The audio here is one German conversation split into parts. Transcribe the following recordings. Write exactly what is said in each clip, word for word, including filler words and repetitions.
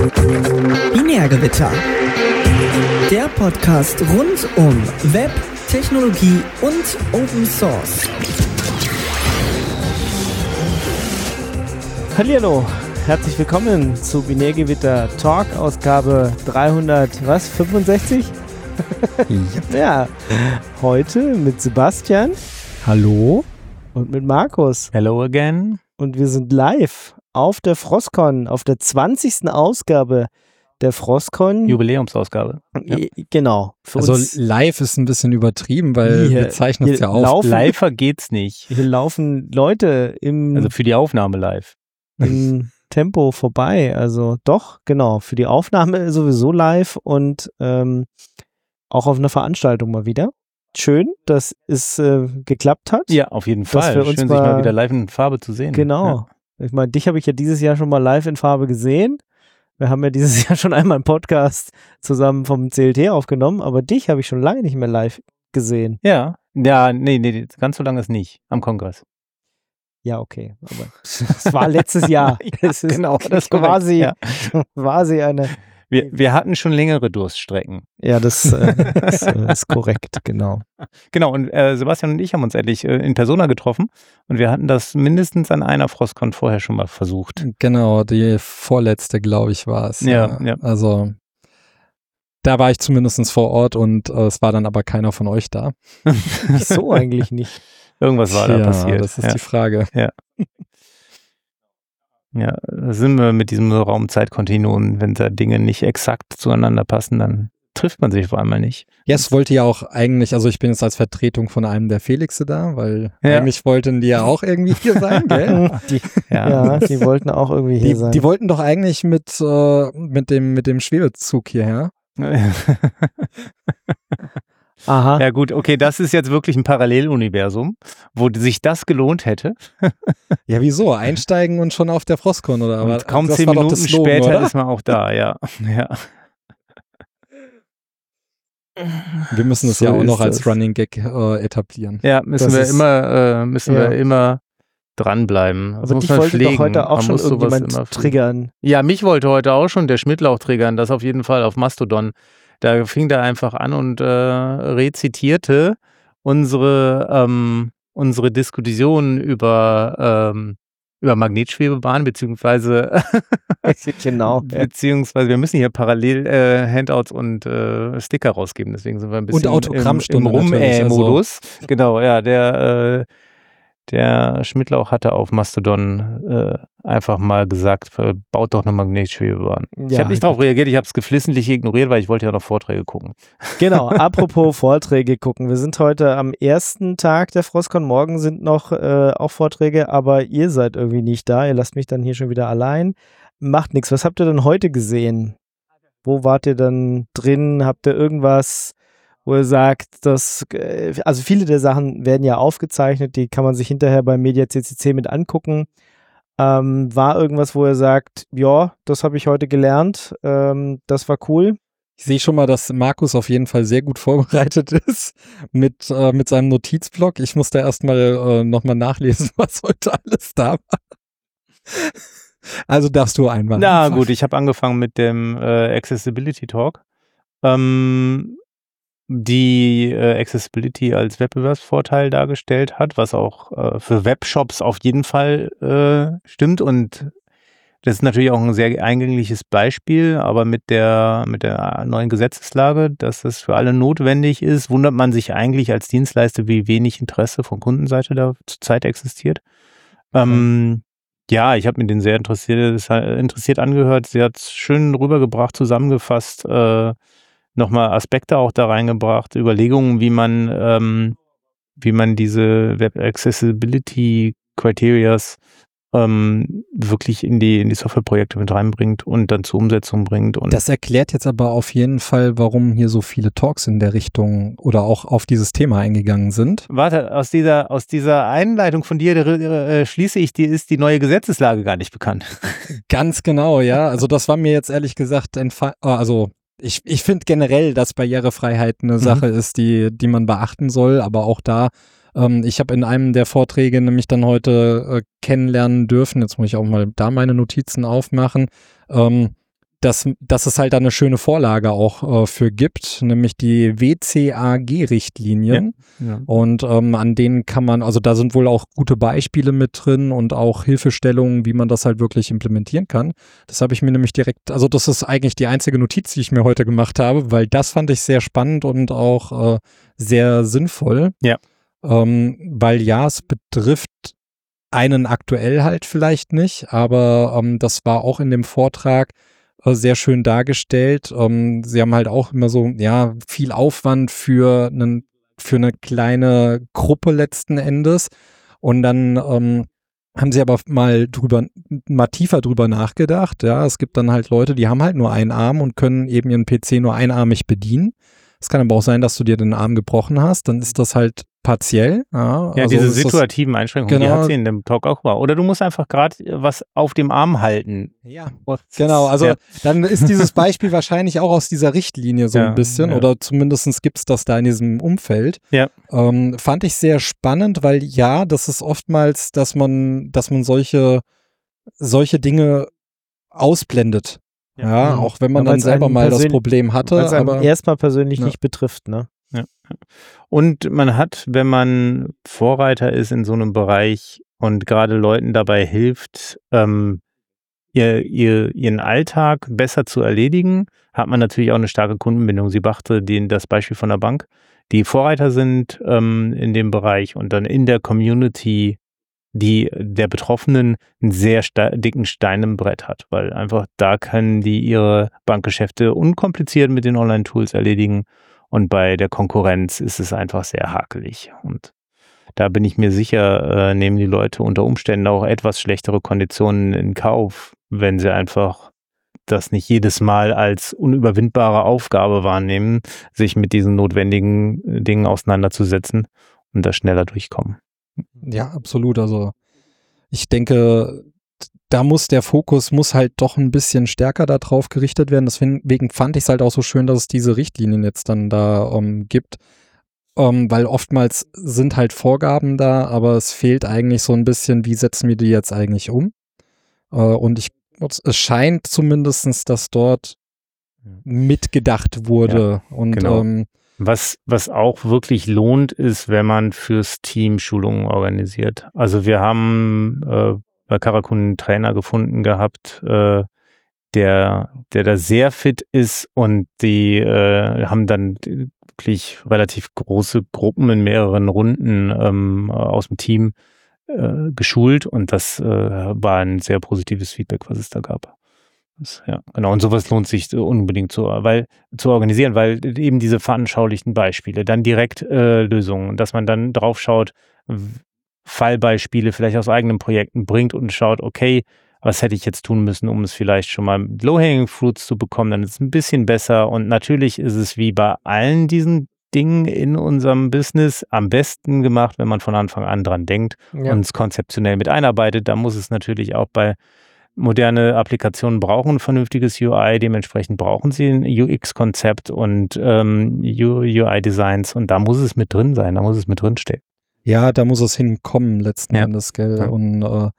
Binärgewitter. Der Podcast rund um Web, Technologie und Open Source. Hallihallo, herzlich willkommen zu Binärgewitter Talk, Ausgabe dreihundert, was, fünfundsechzig? Ja, heute mit Sebastian. Hallo. Und mit Markus. Hello again. Und wir sind live auf der Frostcon, auf der zwanzigsten Ausgabe der Frostcon. Jubiläumsausgabe. Ja. Genau. Für also uns live ist ein bisschen übertrieben, weil hier, wir zeichnen es ja auf. Laufen, Live geht's nicht. Hier laufen Leute im... Also für die Aufnahme live. Im Tempo vorbei. Also doch, genau. Für die Aufnahme sowieso live und ähm, auch auf einer Veranstaltung mal wieder. Schön, dass es äh, geklappt hat. Ja, auf jeden Fall. Schön, sich mal wieder live in Farbe zu sehen. Genau. Ja. Ich meine, dich habe ich ja dieses Jahr schon mal live in Farbe gesehen. Wir haben ja dieses Jahr schon einmal einen Podcast zusammen vom C L T aufgenommen, aber dich habe ich schon lange nicht mehr live gesehen. Ja, ja, nee, nee, ganz so lange ist nicht am Kongress. Ja, okay, aber es war letztes Jahr. Ja, es ist genau, das quasi, ja. quasi eine... Wir, wir hatten schon längere Durststrecken. Ja, das, äh, das äh, ist korrekt, genau. Genau, und äh, Sebastian und ich haben uns endlich äh, in Persona getroffen und wir hatten das mindestens an einer Frostcon vorher schon mal versucht. Genau, die vorletzte, glaube ich, war es. Ja, ja. Also, da war ich zumindest vor Ort und äh, es war dann aber keiner von euch da. Wieso eigentlich nicht? Irgendwas war da ja, passiert. Das ist ja. die Frage. Ja. Ja, da sind wir mit diesem Raumzeitkontinuum, wenn da Dinge nicht exakt zueinander passen, dann trifft man sich vor einmal nicht. Ja, es wollte ja auch eigentlich, also ich bin jetzt als Vertretung von einem der Felixe da, weil ja. eigentlich wollten die ja auch irgendwie hier sein, gell? Die, ja. ja, die wollten auch irgendwie hier die, sein. Die wollten doch eigentlich mit, äh, mit, dem, mit dem Schwebezug hierher. Aha. Ja gut, okay, das ist jetzt wirklich ein Paralleluniversum, wo sich das gelohnt hätte. Ja, wieso? Einsteigen und schon auf der Frostcon, oder? Und Aber kaum das zehn war Minuten doch das Slogan, später oder? ist man auch da, ja. ja. Wir müssen das So ja auch noch ist als das. Running Gag äh, etablieren. Ja, müssen Das wir ist- immer, äh, müssen Ja. wir immer dranbleiben. Das Aber muss dich man wollte pflegen. doch heute auch Man schon muss sowas irgendjemand immer pflegen. triggern. Ja, mich wollte heute auch schon der Schmidtlauch triggern, das auf jeden Fall auf Mastodon. Da fing der einfach an und äh, rezitierte unsere, ähm, unsere Diskussion über, ähm, über Magnetschwebebahn, beziehungsweise, Genau. beziehungsweise wir müssen hier parallel äh, Handouts und äh, Sticker rausgeben, deswegen sind wir ein bisschen Und Autogrammstunde im, im natürlich, also- Rum-Äh-Modus. Genau, ja, der äh, Der Schmidtlauch hatte auf Mastodon äh, einfach mal gesagt, äh, baut doch eine Magnetschwebebahn. ich Ja, habe nicht darauf reagiert, ich habe es geflissentlich ignoriert, weil ich wollte ja noch Vorträge gucken. Genau, apropos Vorträge gucken. Wir sind heute am ersten Tag der Frostcon. Morgen sind noch äh, auch Vorträge, aber ihr seid irgendwie nicht da. Ihr lasst mich dann hier schon wieder allein. Macht nichts. Was habt ihr denn heute gesehen? Wo wart ihr dann drin? Habt ihr irgendwas, wo ihr sagt, dass, äh, also viele der Sachen werden ja aufgezeichnet, die kann man sich hinterher beim Media C C C mit angucken. Ähm, war irgendwas, wo ihr sagt, ja, das habe ich heute gelernt, ähm, das war cool? Ich sehe schon mal, dass Markus auf jeden Fall sehr gut vorbereitet ist mit, äh, mit seinem Notizblock. Ich musste erstmal äh, nochmal nachlesen, was heute alles da war. Also darfst du einmal. Na anfangen. gut, ich habe angefangen mit dem äh, Accessibility Talk. Ähm, die äh, Accessibility als Wettbewerbsvorteil dargestellt hat, was auch äh, für Webshops auf jeden Fall äh, stimmt, und das ist natürlich auch ein sehr eingängliches Beispiel, aber mit der, mit der neuen Gesetzeslage, dass das für alle notwendig ist, wundert man sich eigentlich als Dienstleister, wie wenig Interesse von Kundenseite da zurzeit existiert. Ähm, ja, ich habe mir den sehr interessiert, interessiert angehört, sie hat es schön rübergebracht, zusammengefasst, äh, nochmal Aspekte auch da reingebracht, Überlegungen, wie man, ähm, wie man diese Web Accessibility Criterias ähm, wirklich in die, in die Softwareprojekte mit reinbringt und dann zur Umsetzung bringt. Und Das erklärt jetzt aber auf jeden Fall, warum hier so viele Talks in der Richtung oder auch auf dieses Thema eingegangen sind. Warte, aus dieser, aus dieser Einleitung von dir äh, schließe ich, dir ist die neue Gesetzeslage gar nicht bekannt. Ganz genau, ja. Also das war mir jetzt ehrlich gesagt, entfa- also ich, ich finde generell, dass Barrierefreiheit eine Mhm. Sache ist, die, die man beachten soll, aber auch da, ähm, ich habe in einem der Vorträge nämlich dann heute äh, kennenlernen dürfen, jetzt muss ich auch mal da meine Notizen aufmachen, ähm, dass, dass es halt da eine schöne Vorlage auch äh, für gibt, nämlich die W C A G-Richtlinien. Ja, ja. Und ähm, an denen kann man, also da sind wohl auch gute Beispiele mit drin und auch Hilfestellungen, wie man das halt wirklich implementieren kann. Das habe ich mir nämlich direkt, also das ist eigentlich die einzige Notiz, die ich mir heute gemacht habe, weil das fand ich sehr spannend und auch äh, sehr sinnvoll. Ja. Ähm, weil ja, es betrifft einen aktuell halt vielleicht nicht, aber ähm, das war auch in dem Vortrag äh, sehr schön dargestellt. Ähm, sie haben halt auch immer so, ja, viel Aufwand für einen, für eine kleine Gruppe letzten Endes. Und dann ähm, haben sie aber mal drüber, mal tiefer drüber nachgedacht. Ja, es gibt dann halt Leute, die haben halt nur einen Arm und können eben ihren P C nur einarmig bedienen. Es kann aber auch sein, dass du dir den Arm gebrochen hast, dann ist das halt partiell. Ja, ja also diese ist das, situativen Einschränkungen, genau, die hat sie in dem Talk auch mal. Oder du musst einfach gerade was auf dem Arm halten. Ja, genau. Also ja. dann ist dieses Beispiel wahrscheinlich auch aus dieser Richtlinie so Ja, ein bisschen ja. oder zumindest gibt es das da in diesem Umfeld. Ja. Ähm, fand ich sehr spannend, weil ja, das ist oftmals, dass man, dass man solche, solche Dinge ausblendet. Ja, Mhm. auch wenn man Ja, dann weil's selber einen mal das persönlich- Problem hatte. Weil es einem Aber erstmal persönlich Ja. nicht betrifft, ne? Ja. Und man hat, wenn man Vorreiter ist in so einem Bereich und gerade Leuten dabei hilft, ähm, ihr, ihr, ihren Alltag besser zu erledigen, hat man natürlich auch eine starke Kundenbindung. Sie brachte den, das Beispiel von der Bank, die Vorreiter sind ähm, in dem Bereich und dann in der Community die der Betroffenen einen sehr sta- dicken Stein im Brett hat, weil einfach da können die ihre Bankgeschäfte unkompliziert mit den Online-Tools erledigen und bei der Konkurrenz ist es einfach sehr hakelig und da bin ich mir sicher, äh, nehmen die Leute unter Umständen auch etwas schlechtere Konditionen in Kauf, wenn sie einfach das nicht jedes Mal als unüberwindbare Aufgabe wahrnehmen, sich mit diesen notwendigen äh, Dingen auseinanderzusetzen und da schneller durchkommen. ja, absolut. Also ich denke, da muss der Fokus muss halt doch ein bisschen stärker darauf gerichtet werden. Deswegen fand ich es halt auch so schön, dass es diese Richtlinien jetzt dann da um, gibt. Um, weil oftmals sind halt Vorgaben da, aber es fehlt eigentlich so ein bisschen, wie setzen wir die jetzt eigentlich um? Uh, und ich, es scheint zumindestens, dass dort mitgedacht wurde. Ja, und genau. ähm, Was, was auch wirklich lohnt, ist, wenn man fürs Team Schulungen organisiert. Also wir haben äh, bei Karakun einen Trainer gefunden gehabt, äh, der, der da sehr fit ist und die äh, haben dann wirklich relativ große Gruppen in mehreren Runden ähm, aus dem Team äh, geschult und das äh, war ein sehr positives Feedback, was es da gab. Das, ja, genau. Und sowas lohnt sich unbedingt zu, weil, zu organisieren, weil eben diese veranschaulichten Beispiele, dann direkt äh, Lösungen, dass man dann drauf schaut, Fallbeispiele vielleicht aus eigenen Projekten bringt und schaut, okay, was hätte ich jetzt tun müssen, um es vielleicht schon mal mit Low-Hanging Fruits zu bekommen, dann ist es ein bisschen besser und natürlich ist es wie bei allen diesen Dingen in unserem Business am besten gemacht, wenn man von Anfang an dran denkt Ja. und es konzeptionell mit einarbeitet. Da muss es natürlich auch bei moderne Applikationen brauchen ein vernünftiges U I, dementsprechend brauchen sie ein U X-Konzept und ähm, U I-Designs und da muss es mit drin sein, da muss es mit drin stehen. ja, da muss es hinkommen letzten Ja. Endes, gell? Ja. Und äh,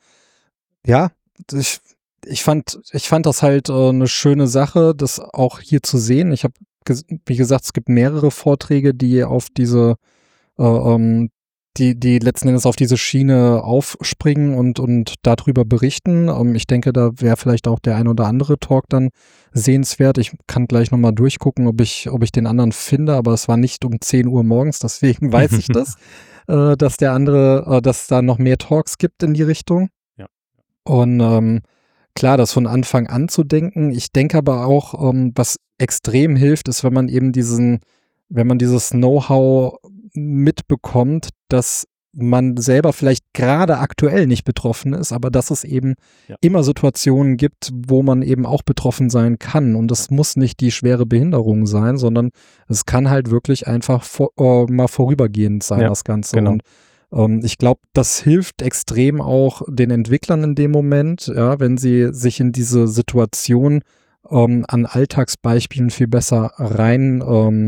ja, ich, ich fand, ich fand das halt äh, eine schöne Sache, das auch hier zu sehen. Ich habe, ges wie gesagt, es gibt mehrere Vorträge, die auf diese, äh, ähm, die, die letzten Endes auf diese Schiene aufspringen und, und darüber berichten. Ähm, ich denke, da wäre vielleicht auch der ein oder andere Talk dann sehenswert. Ich kann gleich nochmal durchgucken, ob ich, ob ich den anderen finde, aber es war nicht um zehn Uhr morgens, deswegen weiß ich das, äh, dass der andere, äh, dass da noch mehr Talks gibt in die Richtung. Ja. Und ähm, klar, das von Anfang an zu denken. Ich denke aber auch, ähm, was extrem hilft, ist, wenn man eben diesen, wenn man dieses Know-how mitbekommt, dass man selber vielleicht gerade aktuell nicht betroffen ist, aber dass es eben Ja. immer Situationen gibt, wo man eben auch betroffen sein kann. Und das muss nicht die schwere Behinderung sein, sondern es kann halt wirklich einfach vor, äh, mal vorübergehend sein, Ja, das Ganze. genau. Und ähm, ich glaube, das hilft extrem auch den Entwicklern in dem Moment, ja, wenn sie sich in diese Situation ähm, an Alltagsbeispielen viel besser rein ähm,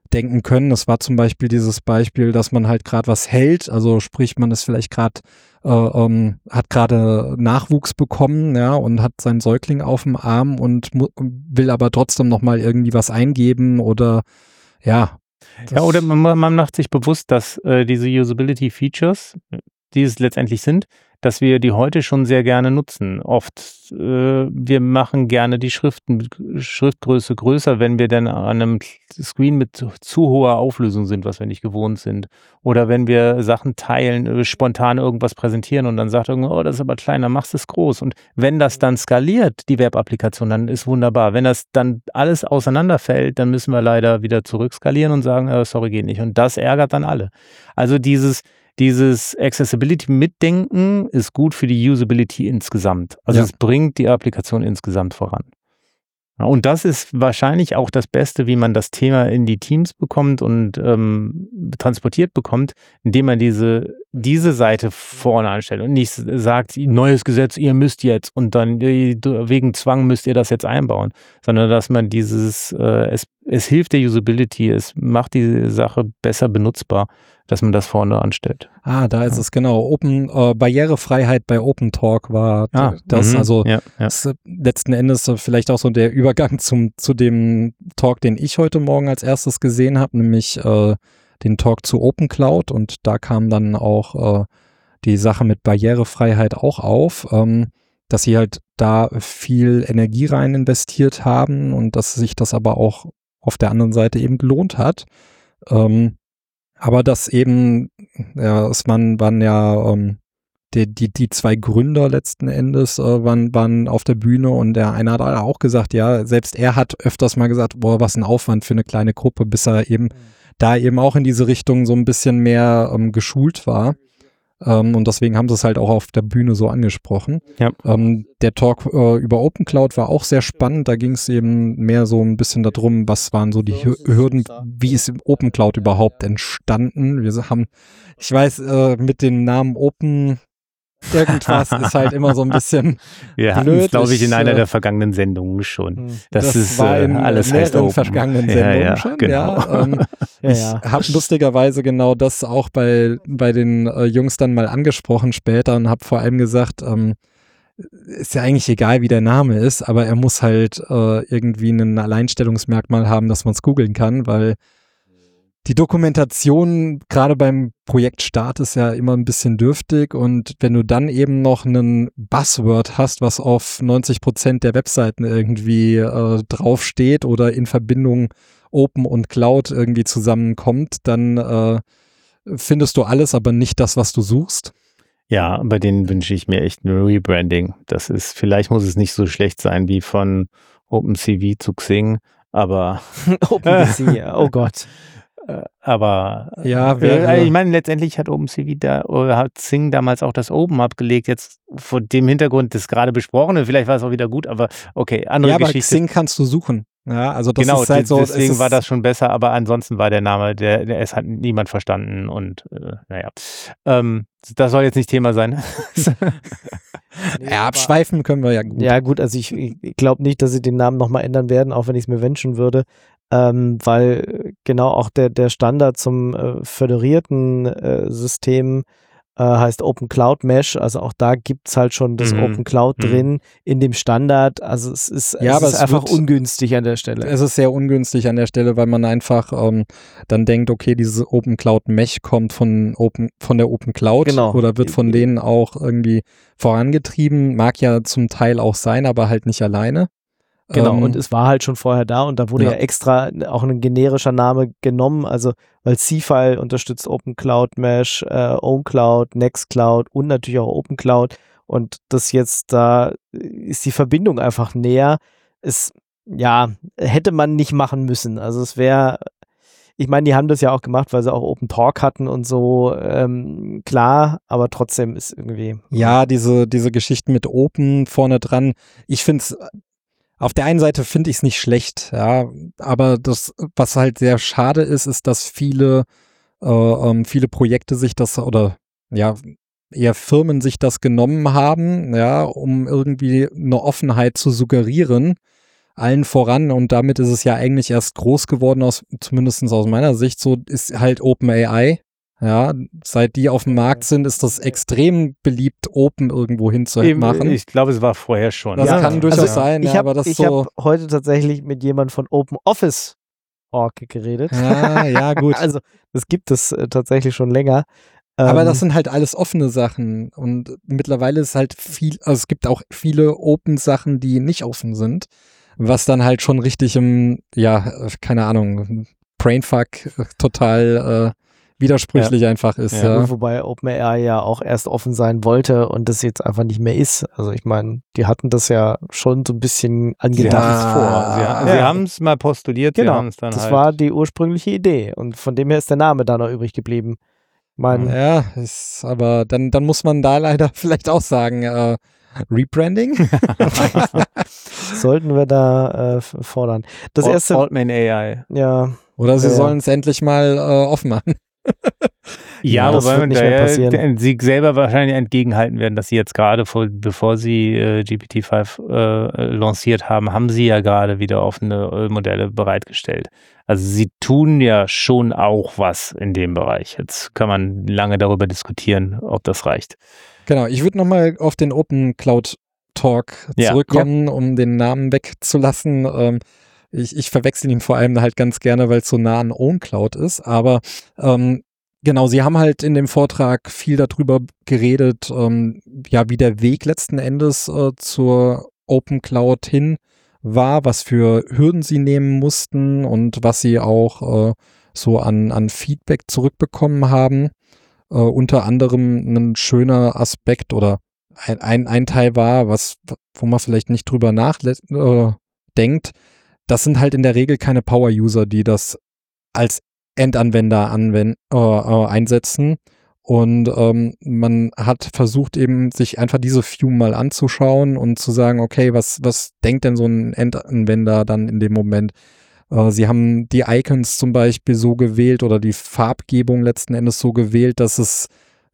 denken können. Das war zum Beispiel dieses Beispiel, dass man halt gerade was hält, also sprich, man ist vielleicht gerade, äh, ähm, hat gerade Nachwuchs bekommen, ja, und hat seinen Säugling auf dem Arm und will aber trotzdem nochmal irgendwie was eingeben oder ja. Ja, oder man, man macht sich bewusst, dass äh, diese Usability-Features, die es letztendlich sind, dass wir die heute schon sehr gerne nutzen. Oft, äh, wir machen gerne die Schriften, Schriftgröße größer, wenn wir dann an einem Screen mit zu, zu hoher Auflösung sind, was wir nicht gewohnt sind. Oder wenn wir Sachen teilen, äh, spontan irgendwas präsentieren und dann sagt irgendwo, oh, das ist aber klein, dann machst du es groß. Und wenn das dann skaliert, die Web-Applikation, dann ist wunderbar. Wenn das dann alles auseinanderfällt, dann müssen wir leider wieder zurückskalieren und sagen, äh, sorry, geht nicht. Und das ärgert dann alle. Also dieses Dieses Accessibility-Mitdenken ist gut für die Usability insgesamt. Also Ja. es bringt die Applikation insgesamt voran. Ja, und das ist wahrscheinlich auch das Beste, wie man das Thema in die Teams bekommt und ähm, transportiert bekommt, indem man diese, diese Seite vorne anstellt und nicht sagt, neues Gesetz, ihr müsst jetzt und dann äh, wegen Zwang müsst ihr das jetzt einbauen, sondern dass man dieses, äh, es, es hilft der Usability, es macht die Sache besser benutzbar, dass man das vorne anstellt. Ah, da ist Ja. es genau. Open äh, Barrierefreiheit bei Open Talk war Ah, das, mhm, also ja, ja. ist, äh, letzten Endes äh, vielleicht auch so der Übergang zum zu dem Talk, den ich heute Morgen als erstes gesehen habe, nämlich äh, den Talk zu Open Cloud, und da kam dann auch äh, die Sache mit Barrierefreiheit auch auf, ähm, dass sie halt da viel Energie rein investiert haben und dass sich das aber auch auf der anderen Seite eben gelohnt hat. Ähm, Aber dass eben, ja, es waren, waren ja ähm, die, die, die zwei Gründer letzten Endes äh, waren, waren auf der Bühne, und der eine hat auch gesagt, ja, selbst er hat öfters mal gesagt, boah, was ein Aufwand für eine kleine Gruppe, bis er eben mhm. da eben auch in diese Richtung so ein bisschen mehr ähm, geschult war. Ähm, und deswegen haben sie es halt auch auf der Bühne so angesprochen. Ja. Ähm, der Talk äh, über Open Cloud war auch sehr spannend. Da ging es eben mehr so ein bisschen darum, was waren so die Hürden, wie ist Open Cloud überhaupt entstanden. Wir haben, ich weiß, äh, mit dem Namen Open irgendwas ist halt immer so ein bisschen Wir hatten es, glaube ich, in einer der vergangenen Sendungen schon. Das, das ist war in äh, alles heißt mehreren Open. vergangenen Ja, Sendungen ja, schon. genau. Ja, ähm, Ja, ich ja. habe lustigerweise genau das auch bei, bei den äh, Jungs dann mal angesprochen später und habe vor allem gesagt, ähm, ist ja eigentlich egal, wie der Name ist, aber er muss halt äh, irgendwie ein Alleinstellungsmerkmal haben, dass man es googeln kann, weil die Dokumentation gerade beim Projektstart ist ja immer ein bisschen dürftig, und wenn du dann eben noch einen Buzzword hast, was auf neunzig Prozent der Webseiten irgendwie äh, draufsteht oder in Verbindung Open und Cloud irgendwie zusammenkommt, dann äh, findest du alles, aber nicht das, was du suchst. Ja, bei denen wünsche ich mir echt ein Rebranding. Das ist, vielleicht muss es nicht so schlecht sein wie von OpenCV zu Xing, aber OpenBC, ja. Oh Gott. Äh, aber Ja, äh, wäre- ich meine, letztendlich hat OpenCV da, oder hat Xing damals auch das Open abgelegt, jetzt vor dem Hintergrund des gerade besprochenen, vielleicht war es auch wieder gut, aber okay, andere Ja, aber Geschichte. Xing kannst du suchen. Ja, also das Genau, ist halt so. es deswegen ist, war das schon besser, aber ansonsten war der Name, der, der es hat niemand verstanden und äh, naja, ähm, das soll jetzt nicht Thema sein. Ja, abschweifen können wir ja gut. Ja, gut, also ich, ich glaube nicht, dass sie den Namen nochmal ändern werden, auch wenn ich es mir wünschen würde, ähm, weil genau auch der, der Standard zum äh, föderierten äh, System äh, heißt Open Cloud Mesh, also auch da gibt es halt schon das Mhm. Open Cloud Mhm. drin in dem Standard, also es ist, Ja, es aber ist es einfach wird- ungünstig an der Stelle. Es ist sehr ungünstig an der Stelle, weil man einfach ähm, dann denkt, okay, dieses Open Cloud Mesh kommt von Open, von der Open Cloud Genau. oder wird von denen auch irgendwie vorangetrieben. Mag ja zum Teil auch sein, aber halt nicht alleine. Genau, Ähm, und es war halt schon vorher da und da wurde ja, Ja. extra auch ein generischer Name genommen, also weil C-File unterstützt Open Cloud Mesh, äh, OwnCloud, Nextcloud und natürlich auch Open Cloud, und das jetzt, da ist die Verbindung einfach näher. Es, ja, hätte man nicht machen müssen, also es wäre, ich meine, die haben das ja auch gemacht, weil sie auch Open Talk hatten und so, ähm, klar, aber trotzdem ist irgendwie. Ja, diese, diese Geschichten mit Open vorne dran. Ich finde es, auf der einen Seite finde ich es nicht schlecht, ja, aber das, was halt sehr schade ist, ist, dass viele, äh, ähm, viele Projekte sich das, oder ja, eher Firmen sich das genommen haben, ja, um irgendwie eine Offenheit zu suggerieren. allen voran und damit ist es ja eigentlich erst groß geworden, aus, zumindest aus meiner Sicht, so ist halt OpenAI. Ja, seit die auf dem Markt sind, ist das extrem beliebt, Open irgendwo hinzumachen. Ich glaube, es war vorher schon. Das Ja, kann durchaus also sein, ich ja, hab, aber das ich so. habe heute tatsächlich mit jemand von OpenOffice Org geredet. Ja, ja, gut. Also das gibt es äh, tatsächlich schon länger. Aber Ähm, das sind halt alles offene Sachen und mittlerweile ist halt viel, also es gibt auch viele Open-Sachen, die nicht offen sind, was dann halt schon richtig im, ja, keine Ahnung, Brainfuck äh, total äh, widersprüchlich einfach ist. Ja, Ja, Gut, wobei OpenAI ja auch erst offen sein wollte und das jetzt einfach nicht mehr ist. Also ich meine, die hatten das ja schon so ein bisschen Sie angedacht haben es vor. Sie, ha- Ja. sie haben es mal postuliert, sie Genau, haben es dann das halt. war die ursprüngliche Idee und von dem her ist der Name da noch übrig geblieben. Ich meine, ja, ist, aber dann, dann muss man da leider vielleicht auch sagen, äh, Rebranding? sollten wir da äh, f- fordern. Das Old- erste, Oldman A I. ja, Oder sie Ja, ja. sollen es endlich mal äh, offen machen. Ja, das wobei wird man nicht da mehr ja passieren. d- sie selber wahrscheinlich entgegenhalten werden, dass sie jetzt gerade, vor, bevor sie äh, G P T fünf äh, lanciert haben, haben sie ja gerade wieder offene äh, Modelle bereitgestellt. Also sie tun ja schon auch was in dem Bereich. Jetzt kann man lange darüber diskutieren, ob das reicht. Genau, ich würde nochmal auf den Open Cloud Talk Ja. zurückkommen, um den Namen wegzulassen. Ähm, ich, ich verwechsel ihn vor allem halt ganz gerne, weil es so nah an OwnCloud ist, aber ähm, genau, sie haben halt in dem Vortrag viel darüber geredet, ähm, ja, wie der Weg letzten Endes äh, zur Open Cloud hin war, was für Hürden sie nehmen mussten und was sie auch äh, so an, an Feedback zurückbekommen haben. Äh, unter anderem ein schöner Aspekt oder ein, ein, ein Teil war, was, wo man vielleicht nicht drüber nachdenkt, äh, denkt, das sind halt in der Regel keine Power-User, die das als Endanwender anwenden, äh, äh, einsetzen. Und ähm, man hat versucht eben, sich einfach diese View mal anzuschauen und zu sagen, okay, was, was denkt denn so ein Endanwender dann in dem Moment? Äh, sie haben die Icons zum Beispiel so gewählt oder die Farbgebung letzten Endes so gewählt, dass es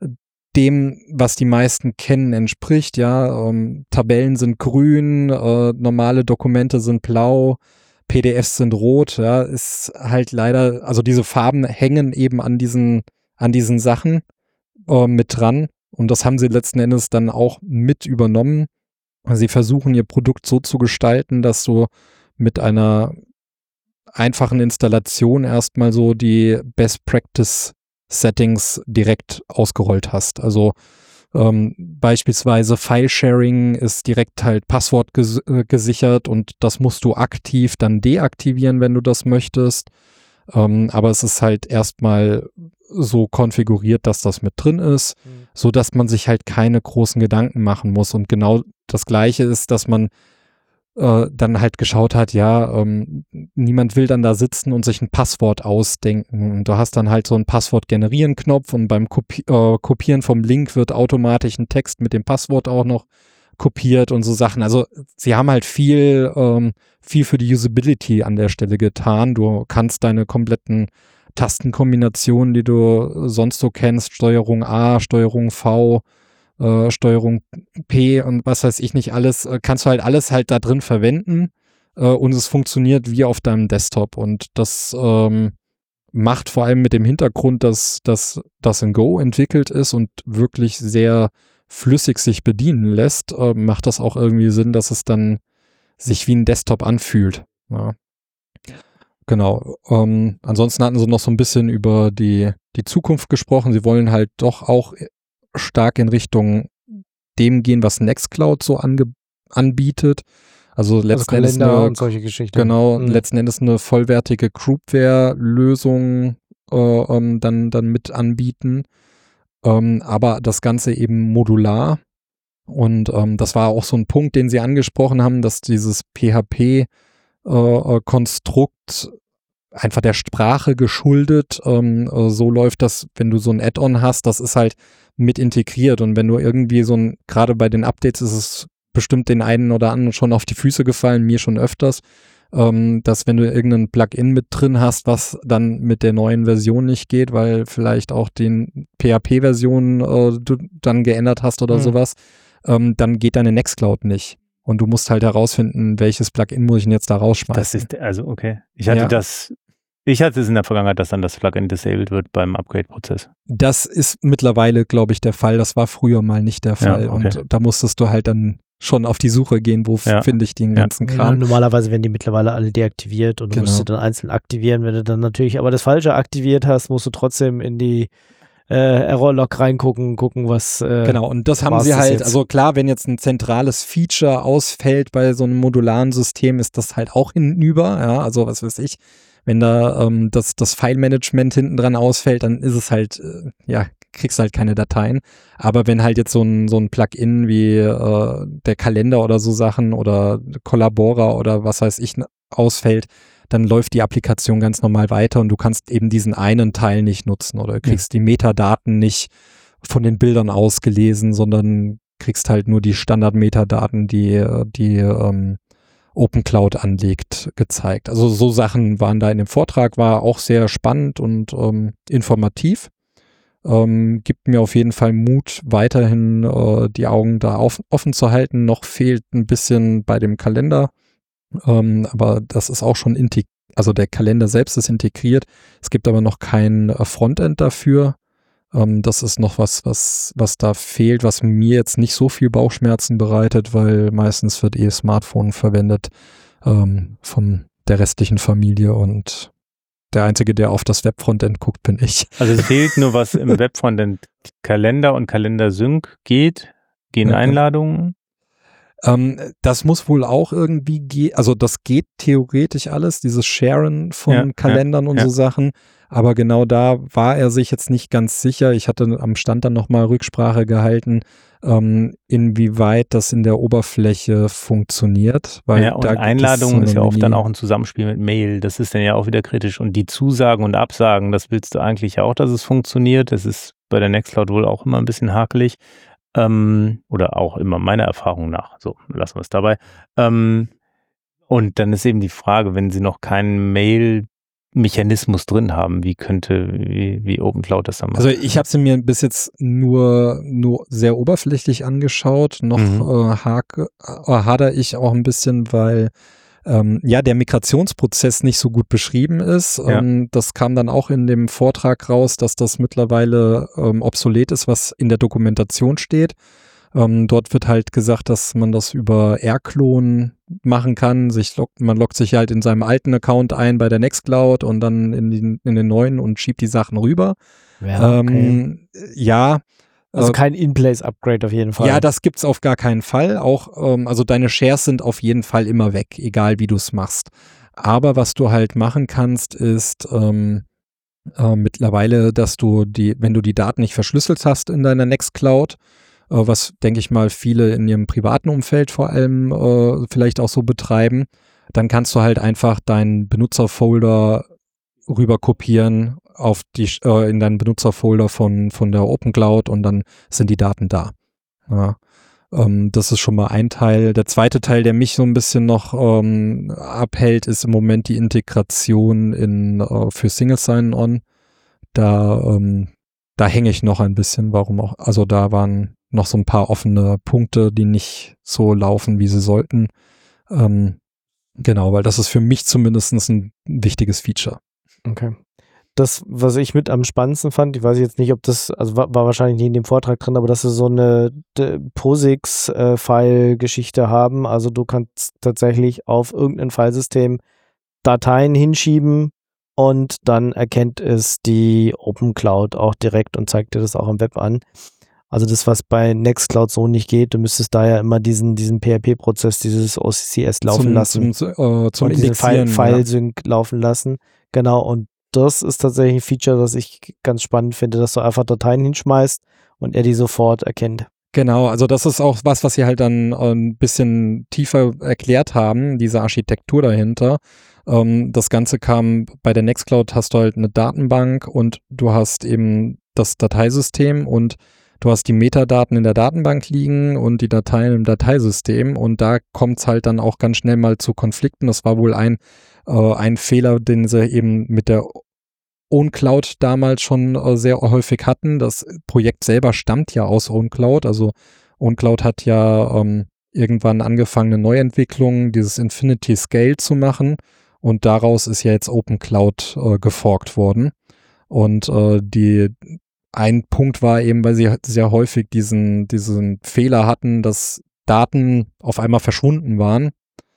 dem, was die meisten kennen, entspricht. Ja, ähm, Tabellen sind grün, äh, normale Dokumente sind blau, P D Fs sind rot. Ja, ist halt leider, also diese Farben hängen eben an diesen, an diesen Sachen äh, mit dran. Und das haben sie letzten Endes dann auch mit übernommen. Sie versuchen ihr Produkt so zu gestalten, dass du mit einer einfachen Installation erstmal so die Best Practice Settings direkt ausgerollt hast. Also ähm, beispielsweise File-Sharing ist direkt halt Passwort ges äh, gesichert und das musst du aktiv dann deaktivieren, wenn du das möchtest. Ähm, aber es ist halt erstmal so konfiguriert, dass das mit drin ist, mhm. so dass man sich halt keine großen Gedanken machen muss. Und genau das Gleiche ist, dass man äh, dann halt geschaut hat, ja, ähm, niemand will dann da sitzen und sich ein Passwort ausdenken. Und du hast dann halt so einen Passwort-Generieren-Knopf und beim Kopi äh, Kopieren vom Link wird automatisch ein Text mit dem Passwort auch noch kopiert und so Sachen. Also sie haben halt viel, ähm, viel für die Usability an der Stelle getan. Du kannst deine kompletten Tastenkombinationen, die du sonst so kennst, Steuerung A, Steuerung V, äh, Steuerung P und was weiß ich nicht alles, äh, kannst du halt alles halt da drin verwenden äh, und es funktioniert wie auf deinem Desktop und das ähm, macht vor allem mit dem Hintergrund, dass das in Go entwickelt ist und wirklich sehr flüssig sich bedienen lässt, äh, macht das auch irgendwie Sinn, dass es dann sich wie ein Desktop anfühlt. Ja. Genau. Ähm, ansonsten hatten sie noch so ein bisschen über die, die Zukunft gesprochen. Sie wollen halt doch auch stark in Richtung dem gehen, was Nextcloud so ange anbietet. Also letzten also Endes eine, und solche Geschichten. Genau, mhm. letzten Endes eine vollwertige Groupware-Lösung äh, ähm, dann, dann mit anbieten. Ähm, aber das Ganze eben modular. Und ähm, das war auch so ein Punkt, den sie angesprochen haben, dass dieses P H P-Konstrukt äh, einfach der Sprache geschuldet. Ähm, äh, so läuft das, wenn du so ein Add-on hast, das ist halt mit integriert. Und wenn du irgendwie so ein, gerade bei den Updates ist es bestimmt den einen oder anderen schon auf die Füße gefallen, mir schon öfters, ähm, dass wenn du irgendein Plugin mit drin hast, was dann mit der neuen Version nicht geht, weil vielleicht auch den P H P-Version äh, du dann geändert hast oder mhm. sowas, ähm, dann geht deine Nextcloud nicht. Und du musst halt herausfinden, welches Plugin muss ich denn jetzt da rausschmeißen. Das ist, also okay. Ich hatte Ja. das, ich hatte es in der Vergangenheit, dass dann das Plugin disabled wird beim Upgrade-Prozess. Das ist mittlerweile, glaube ich, der Fall. Das war früher mal nicht der Fall. Ja, okay. Und da musstest du halt dann schon auf die Suche gehen, wo Ja. finde ich den Ja. ganzen Ja, Kram. normalerweise werden die mittlerweile alle deaktiviert und du Genau. musst sie dann einzeln aktivieren. Wenn du dann natürlich aber das Falsche aktiviert hast, musst du trotzdem in die äh, Error-Log reingucken, gucken, was äh, Genau, und das haben war's sie das halt, jetzt? also klar, wenn jetzt ein zentrales Feature ausfällt bei so einem modularen System, ist das halt auch hinüber, ja, also was weiß ich, wenn da ähm, das, das File-Management hinten dran ausfällt, dann ist es halt, äh, ja, kriegst halt keine Dateien, aber wenn halt jetzt so ein, so ein Plugin wie äh, der Kalender oder so Sachen oder Collabora oder was weiß ich ausfällt, dann läuft die Applikation ganz normal weiter und du kannst eben diesen einen Teil nicht nutzen oder kriegst die Metadaten nicht von den Bildern ausgelesen, sondern kriegst halt nur die Standard-Metadaten, die die ähm, OpenCloud anlegt, gezeigt. Also so Sachen waren da in dem Vortrag, war auch sehr spannend und ähm, informativ. Ähm, gibt mir auf jeden Fall Mut, weiterhin äh, die Augen da auf, offen zu halten. Noch fehlt ein bisschen bei dem Kalender. Ähm, aber das ist auch schon integriert, also der Kalender selbst ist integriert. Es gibt aber noch kein äh, Frontend dafür. Ähm, das ist noch was, was, was da fehlt, was mir jetzt nicht so viel Bauchschmerzen bereitet, weil meistens wird eh Smartphone verwendet ähm, von der restlichen Familie und der Einzige, der auf das Web-Frontend guckt, bin ich. Also es fehlt nur, was im Web-Frontend Kalender und Kalender-Sync geht. Gehen Ja. Einladungen. Ähm, das muss wohl auch irgendwie gehen, also das geht theoretisch alles, dieses Sharen von Ja, Kalendern ja, und ja. so Sachen, aber genau da war er sich jetzt nicht ganz sicher. Ich hatte am Stand dann nochmal Rücksprache gehalten, ähm, inwieweit das in der Oberfläche funktioniert. Weil Ja, und da gibt es Einladungen so ist ja eine oft dann Mini- auch ein Zusammenspiel mit Mail. Das ist dann ja auch wieder kritisch. Und die Zusagen und Absagen, das willst du eigentlich ja auch, dass es funktioniert. Das ist bei der Nextcloud wohl auch immer ein bisschen hakelig. Ähm, oder auch immer meiner Erfahrung nach. So, lassen wir es dabei. Ähm, und dann ist eben die Frage, wenn sie noch keinen Mail-Mechanismus drin haben, wie könnte, wie, wie OpenCloud das dann macht. Also ich habe sie mir bis jetzt nur, nur sehr oberflächlich angeschaut. Noch Mhm. äh, hake, äh, hader ich auch ein bisschen, weil ähm, ja der Migrationsprozess nicht so gut beschrieben ist. Ja. Ähm, das kam dann auch in dem Vortrag raus, dass das mittlerweile ähm, obsolet ist, was in der Dokumentation steht. Ähm, dort wird halt gesagt, dass man das über R-Klon machen kann. Sich log- man loggt sich halt in seinem alten Account ein bei der Nextcloud und dann in den, in den neuen und schiebt die Sachen rüber. Ja, okay. Ähm, ja. Also äh, kein In-Place-Upgrade auf jeden Fall. ja, das gibt's auf gar keinen Fall. Auch, ähm, also deine Shares sind auf jeden Fall immer weg, egal wie du es machst. Aber was du halt machen kannst, ist ähm, äh, mittlerweile, dass du die, wenn du die Daten nicht verschlüsselt hast in deiner Nextcloud, äh, was denke ich mal viele in ihrem privaten Umfeld vor allem äh, vielleicht auch so betreiben, dann kannst du halt einfach deinen Benutzerfolder rüber kopieren auf die, äh, in deinen Benutzerfolder von, von der OpenCloud und dann sind die Daten da. Ja. Ähm, das ist schon mal ein Teil. Der zweite Teil, der mich so ein bisschen noch ähm, abhält, ist im Moment die Integration in, äh, für Single Sign-On. Da, ähm, da hänge ich noch ein bisschen, warum auch, also da waren noch so ein paar offene Punkte, die nicht so laufen, wie sie sollten. Ähm, genau, weil das ist für mich zumindest ein wichtiges Feature. Okay. Das, was ich mit am spannendsten fand, ich weiß jetzt nicht, ob das, also war, war wahrscheinlich nicht in dem Vortrag drin, aber dass sie so eine d- POSIX-File-Geschichte haben. Also du kannst tatsächlich auf irgendein Filesystem Dateien hinschieben und dann erkennt es die OpenCloud auch direkt und zeigt dir das auch im Web an. Also das, was bei Nextcloud so nicht geht, du müsstest da ja immer diesen, diesen P H P-Prozess, dieses O C C S laufen zum, lassen. Zum, äh, zum und diesen File- Indexieren. File-Sync laufen lassen. Genau, und das ist tatsächlich ein Feature, das ich ganz spannend finde, dass du einfach Dateien hinschmeißt und er die sofort erkennt. Genau, also das ist auch was, was sie halt dann äh, ein bisschen tiefer erklärt haben, diese Architektur dahinter. Ähm, das Ganze kam bei der Nextcloud, hast du halt eine Datenbank und du hast eben das Dateisystem und du hast die Metadaten in der Datenbank liegen und die Dateien im Dateisystem und da kommt es halt dann auch ganz schnell mal zu Konflikten. Das war wohl ein, äh, ein Fehler, den sie eben mit der OwnCloud damals schon äh, sehr häufig hatten. Das Projekt selber stammt ja aus OwnCloud. Also OwnCloud hat ja ähm, irgendwann angefangen, eine Neuentwicklung, dieses Infinity Scale zu machen. Und daraus ist ja jetzt Open Cloud äh, geforkt worden. Und äh, die ein Punkt war eben, weil sie sehr häufig diesen, diesen Fehler hatten, dass Daten auf einmal verschwunden waren,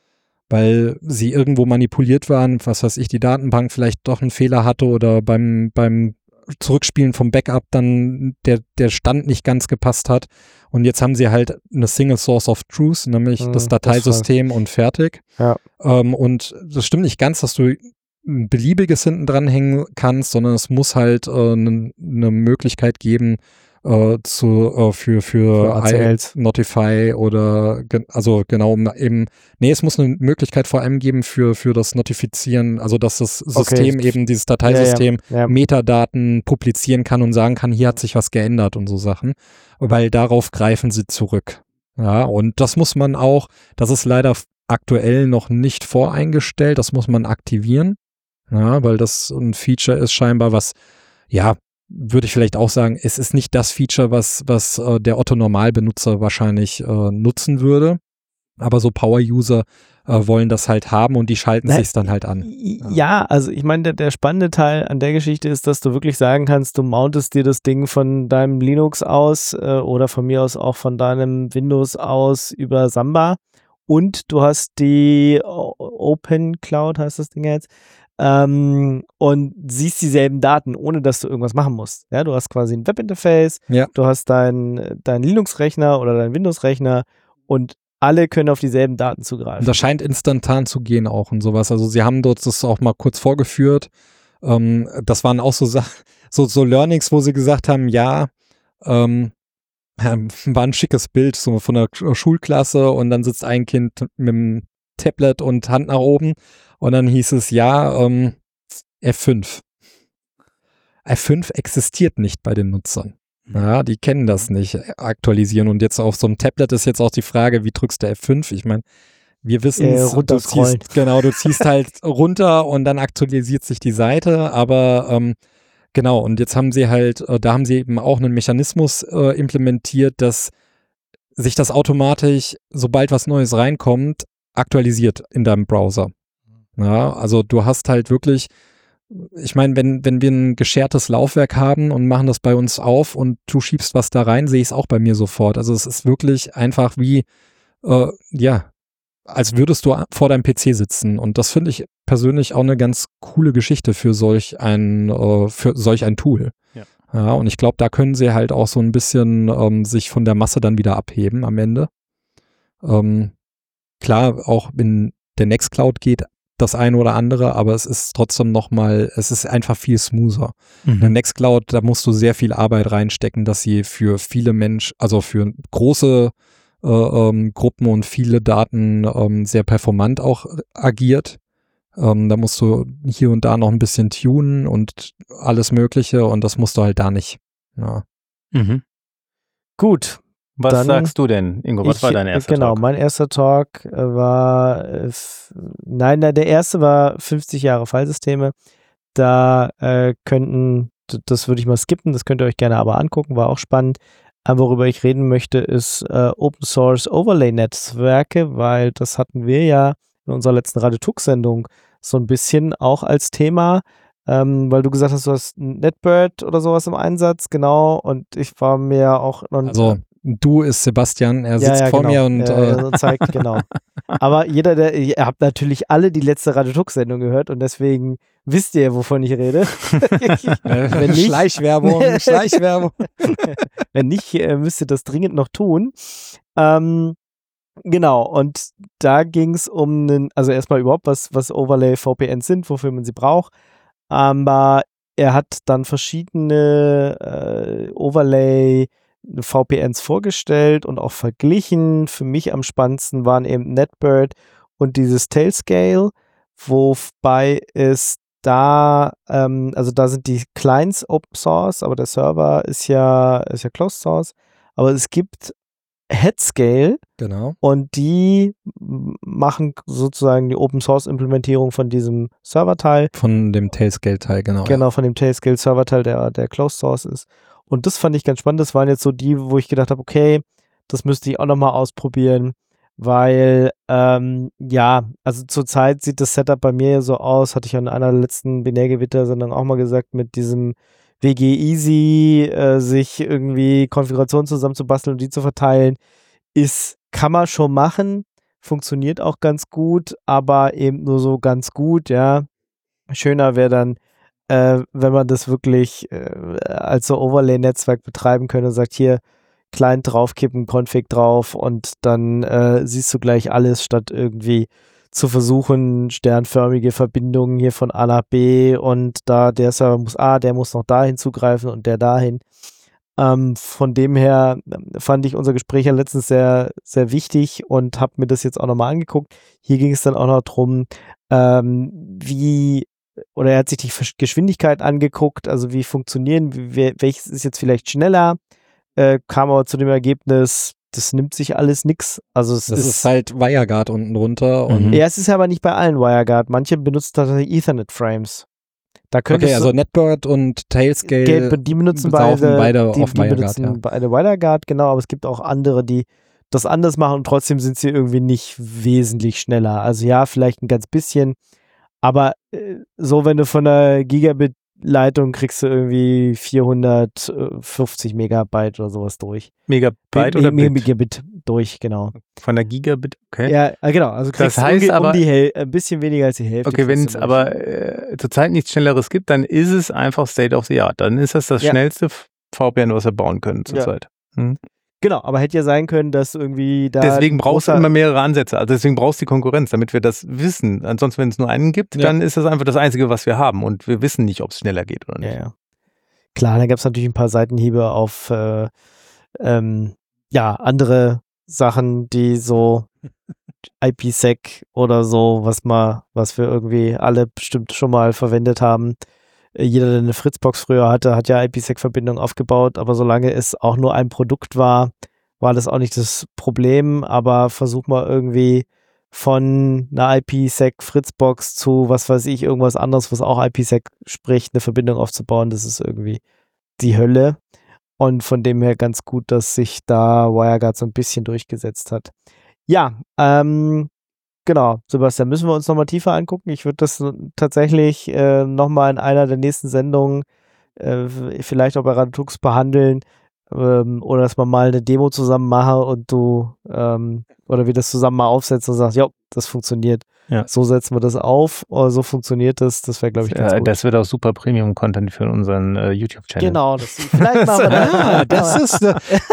weil sie irgendwo manipuliert waren, was weiß ich, die Datenbank vielleicht doch einen Fehler hatte oder beim, beim Zurückspielen vom Backup dann der, der Stand nicht ganz gepasst hat. Und jetzt haben sie halt eine Single Source of Truth, nämlich hm, das Dateisystem das und fertig. Ja. Ähm, und das stimmt nicht ganz, dass du ein beliebiges hinten dranhängen kannst, sondern es muss halt äh, eine ne Möglichkeit geben, äh, zu, äh, für, für, für A C Ls. Notify oder, ge- also genau, um eben, nee, es muss eine Möglichkeit vor allem geben für, für das Notifizieren, also dass das System Okay. eben, dieses Dateisystem, Ja, ja, ja. Metadaten publizieren kann und sagen kann, hier hat sich was geändert und so Sachen, weil darauf greifen sie zurück. Ja, und das muss man auch, das ist leider aktuell noch nicht voreingestellt, das muss man aktivieren, ja, weil das ein Feature ist scheinbar, was, ja, würde ich vielleicht auch sagen, es ist nicht das Feature, was, was äh, der Otto-Normalbenutzer wahrscheinlich äh, nutzen würde, aber so Power-User äh, wollen das halt haben und die schalten Na, sich's dann halt an. Ja, ja also ich meine, der, der spannende Teil an der Geschichte ist, dass du wirklich sagen kannst, du mountest dir das Ding von deinem Linux aus äh, oder von mir aus auch von deinem Windows aus über Samba und du hast die O- Open Cloud, heißt das Ding jetzt, ähm, und siehst dieselben Daten, ohne dass du irgendwas machen musst. Ja, du hast quasi ein Webinterface, Ja. du hast dein, dein Linux-Rechner oder dein Windows-Rechner und alle können auf dieselben Daten zugreifen. Und das scheint instantan zu gehen auch und sowas. Also sie haben dort das auch mal kurz vorgeführt. Ähm, das waren auch so, Sa- so so Learnings, wo sie gesagt haben, ja, ähm, ähm, war ein schickes Bild so von der Sch- Schulklasse und dann sitzt ein Kind mit dem Tablet und Hand nach oben und dann hieß es, ja, ähm, F fünf. F fünf existiert nicht bei den Nutzern. Ja, die kennen das nicht, aktualisieren. Und jetzt auf so einem Tablet ist jetzt auch die Frage, wie drückst du F fünf? Ich meine, wir wissen Äh, es, du runterscrollen. ziehst, genau, du ziehst halt runter und dann aktualisiert sich die Seite, aber ähm, genau, und jetzt haben sie halt, äh, da haben sie eben auch einen Mechanismus äh, implementiert, dass sich das automatisch, sobald was Neues reinkommt, aktualisiert in deinem Browser. Ja, also du hast halt wirklich, ich meine, wenn, wenn wir ein geschertes Laufwerk haben und machen das bei uns auf und du schiebst was da rein, sehe ich es auch bei mir sofort. Also es ist wirklich einfach wie, äh, ja, als würdest du vor deinem P C sitzen. Und das finde ich persönlich auch eine ganz coole Geschichte für solch ein, äh, für solch ein Tool. Ja. Ja, und ich glaube, da können sie halt auch so ein bisschen ähm, sich von der Masse dann wieder abheben am Ende. Ähm, klar, auch in der Nextcloud geht das eine oder andere, aber es ist trotzdem nochmal, es ist einfach viel smoother. In der Nextcloud, da musst du sehr viel Arbeit reinstecken, dass sie für viele Menschen, also für große äh, ähm, Gruppen und viele Daten ähm, sehr performant auch agiert. Ähm, da musst du hier und da noch ein bisschen tunen und alles Mögliche und das musst du halt da nicht. Ja. Mhm. Gut. Was Dann- sagst du denn, Ingo? Was Ich- war dein erster Genau, Talk? mein erster Talk äh, war, äh, f- nein, na, der erste war fünfzig Jahre Fallsysteme. Da äh, könnten, d- das würde ich mal skippen, das könnt ihr euch gerne aber angucken, war auch spannend. Aber worüber ich reden möchte, ist äh, Open Source Overlay Netzwerke, weil das hatten wir ja in unserer letzten Radio-Tux-Sendung so ein bisschen auch als Thema, ähm, weil du gesagt hast, du hast NetBird oder sowas im Einsatz, genau, und ich war mir auch noch Also du ist Sebastian, er sitzt ja, ja, vor genau. mir und ja, äh, ja, so zeigt, genau. Aber jeder, der, ihr habt natürlich alle die letzte Radio-Tux-Sendung gehört und deswegen wisst ihr, wovon ich rede. Wenn nicht- Schleichwerbung, Schleichwerbung. Wenn nicht, äh, müsst ihr das dringend noch tun. Ähm, genau, und da ging es um einen, also erstmal überhaupt, was, was Overlay-V P Ns sind, wofür man sie braucht. Aber er hat dann verschiedene äh, Overlay-V P Ns vorgestellt und auch verglichen. Für mich am spannendsten waren eben NetBird und dieses Tailscale, wobei es da, ähm, also da sind die Clients Open Source, aber der Server ist ja, ist ja Closed Source. Aber es gibt Headscale Genau. und die m- machen sozusagen die Open Source Implementierung von diesem Serverteil. Von dem Tailscale-Teil, genau. Genau, von dem Tailscale Serverteil, der, der Closed Source ist. Und das fand ich ganz spannend. Das waren jetzt so die, wo ich gedacht habe, okay, das müsste ich auch nochmal ausprobieren. weil, ähm, ja, also zurzeit sieht das Setup bei mir ja so aus, hatte ich ja in einer der letzten Binärgewitter-Sendung auch mal gesagt, mit diesem W G Easy, äh, sich irgendwie Konfigurationen zusammenzubasteln und die zu verteilen, ist, kann man schon machen, funktioniert auch ganz gut, aber eben nur so ganz gut, ja. Schöner wäre dann, äh, wenn man das wirklich äh, als so Overlay-Netzwerk betreiben könnte und sagt, hier, Client draufkippen, Config drauf und dann äh, siehst du gleich alles, statt irgendwie zu versuchen, sternförmige Verbindungen hier von A nach B und da der Server muss A, der muss noch dahin zugreifen und der dahin. Ähm, von dem her fand ich unser Gespräch ja letztens sehr, sehr wichtig und habe mir das jetzt auch nochmal angeguckt. Hier ging es dann auch noch drum, ähm, wie, oder er hat sich die Geschwindigkeit angeguckt, also wie funktionieren, wie, welches ist jetzt vielleicht schneller, äh, kam aber zu dem Ergebnis, das nimmt sich alles nix. Also es das ist, ist halt WireGuard unten drunter. Und mhm. Ja, es ist aber nicht bei allen WireGuard. Manche benutzen tatsächlich Ethernet-Frames. Da könntest okay, also NetBird und Tailscale, Gelb, die benutzen beide, beide die, auf die WireGuard. benutzen Ja. beide WireGuard, genau, aber es gibt auch andere, die das anders machen und trotzdem sind sie irgendwie nicht wesentlich schneller. Also ja, vielleicht ein ganz bisschen, aber äh, so, wenn du von der Gigabit-Leitung kriegst du irgendwie vierhundertfünfzig Megabyte oder sowas durch. Megabyte Me- oder Me- Bit? Megabit durch, genau. Von der Gigabit, okay. Ja, äh, genau, also kriegst Das heißt du aber- um die Häl- ein bisschen weniger als die Hälfte. Okay, wenn es kriegst du aber durch. äh, zurzeit nichts Schnelleres gibt, dann ist es einfach State of the Art. Dann ist das das Ja. schnellste V P N, was wir bauen können Ja. zurzeit. Hm. Genau, aber hätte ja sein können, dass irgendwie da Deswegen brauchst du großer- immer mehrere Ansätze. Also deswegen brauchst du die Konkurrenz, damit wir das wissen. Ansonsten, wenn es nur einen gibt, Ja. dann ist das einfach das Einzige, was wir haben. Und wir wissen nicht, ob es schneller geht oder Ja, nicht. ja. Klar, da gab es natürlich ein paar Seitenhiebe auf äh, ähm, ja, andere Sachen, die so IPsec oder so, was mal, was wir irgendwie alle bestimmt schon mal verwendet haben. Äh, Jeder, der eine Fritzbox früher hatte, hat ja IPsec-Verbindung aufgebaut, aber solange es auch nur ein Produkt war, war das auch nicht das Problem, aber versuch mal irgendwie von einer IPsec-Fritzbox zu, was weiß ich, irgendwas anderes, was auch IPsec spricht, eine Verbindung aufzubauen, das ist irgendwie die Hölle. Und von dem her ganz gut, dass sich da WireGuard so ein bisschen durchgesetzt hat. Ja, ähm, genau, Sebastian, müssen wir uns nochmal tiefer angucken. Ich würde das tatsächlich äh, nochmal in einer der nächsten Sendungen äh, vielleicht auch bei Radotux behandeln ähm, oder dass wir mal eine Demo zusammen machen und du ähm, oder wir das zusammen mal aufsetzen und sagst, ja, das funktioniert. Ja. So setzen wir das auf, oder so funktioniert das. Das wäre, glaube ich, ganz Ja, gut. das wird auch super Premium-Content für unseren äh, YouTube-Channel. Genau, das, vielleicht machen wir das. Ah, das ist,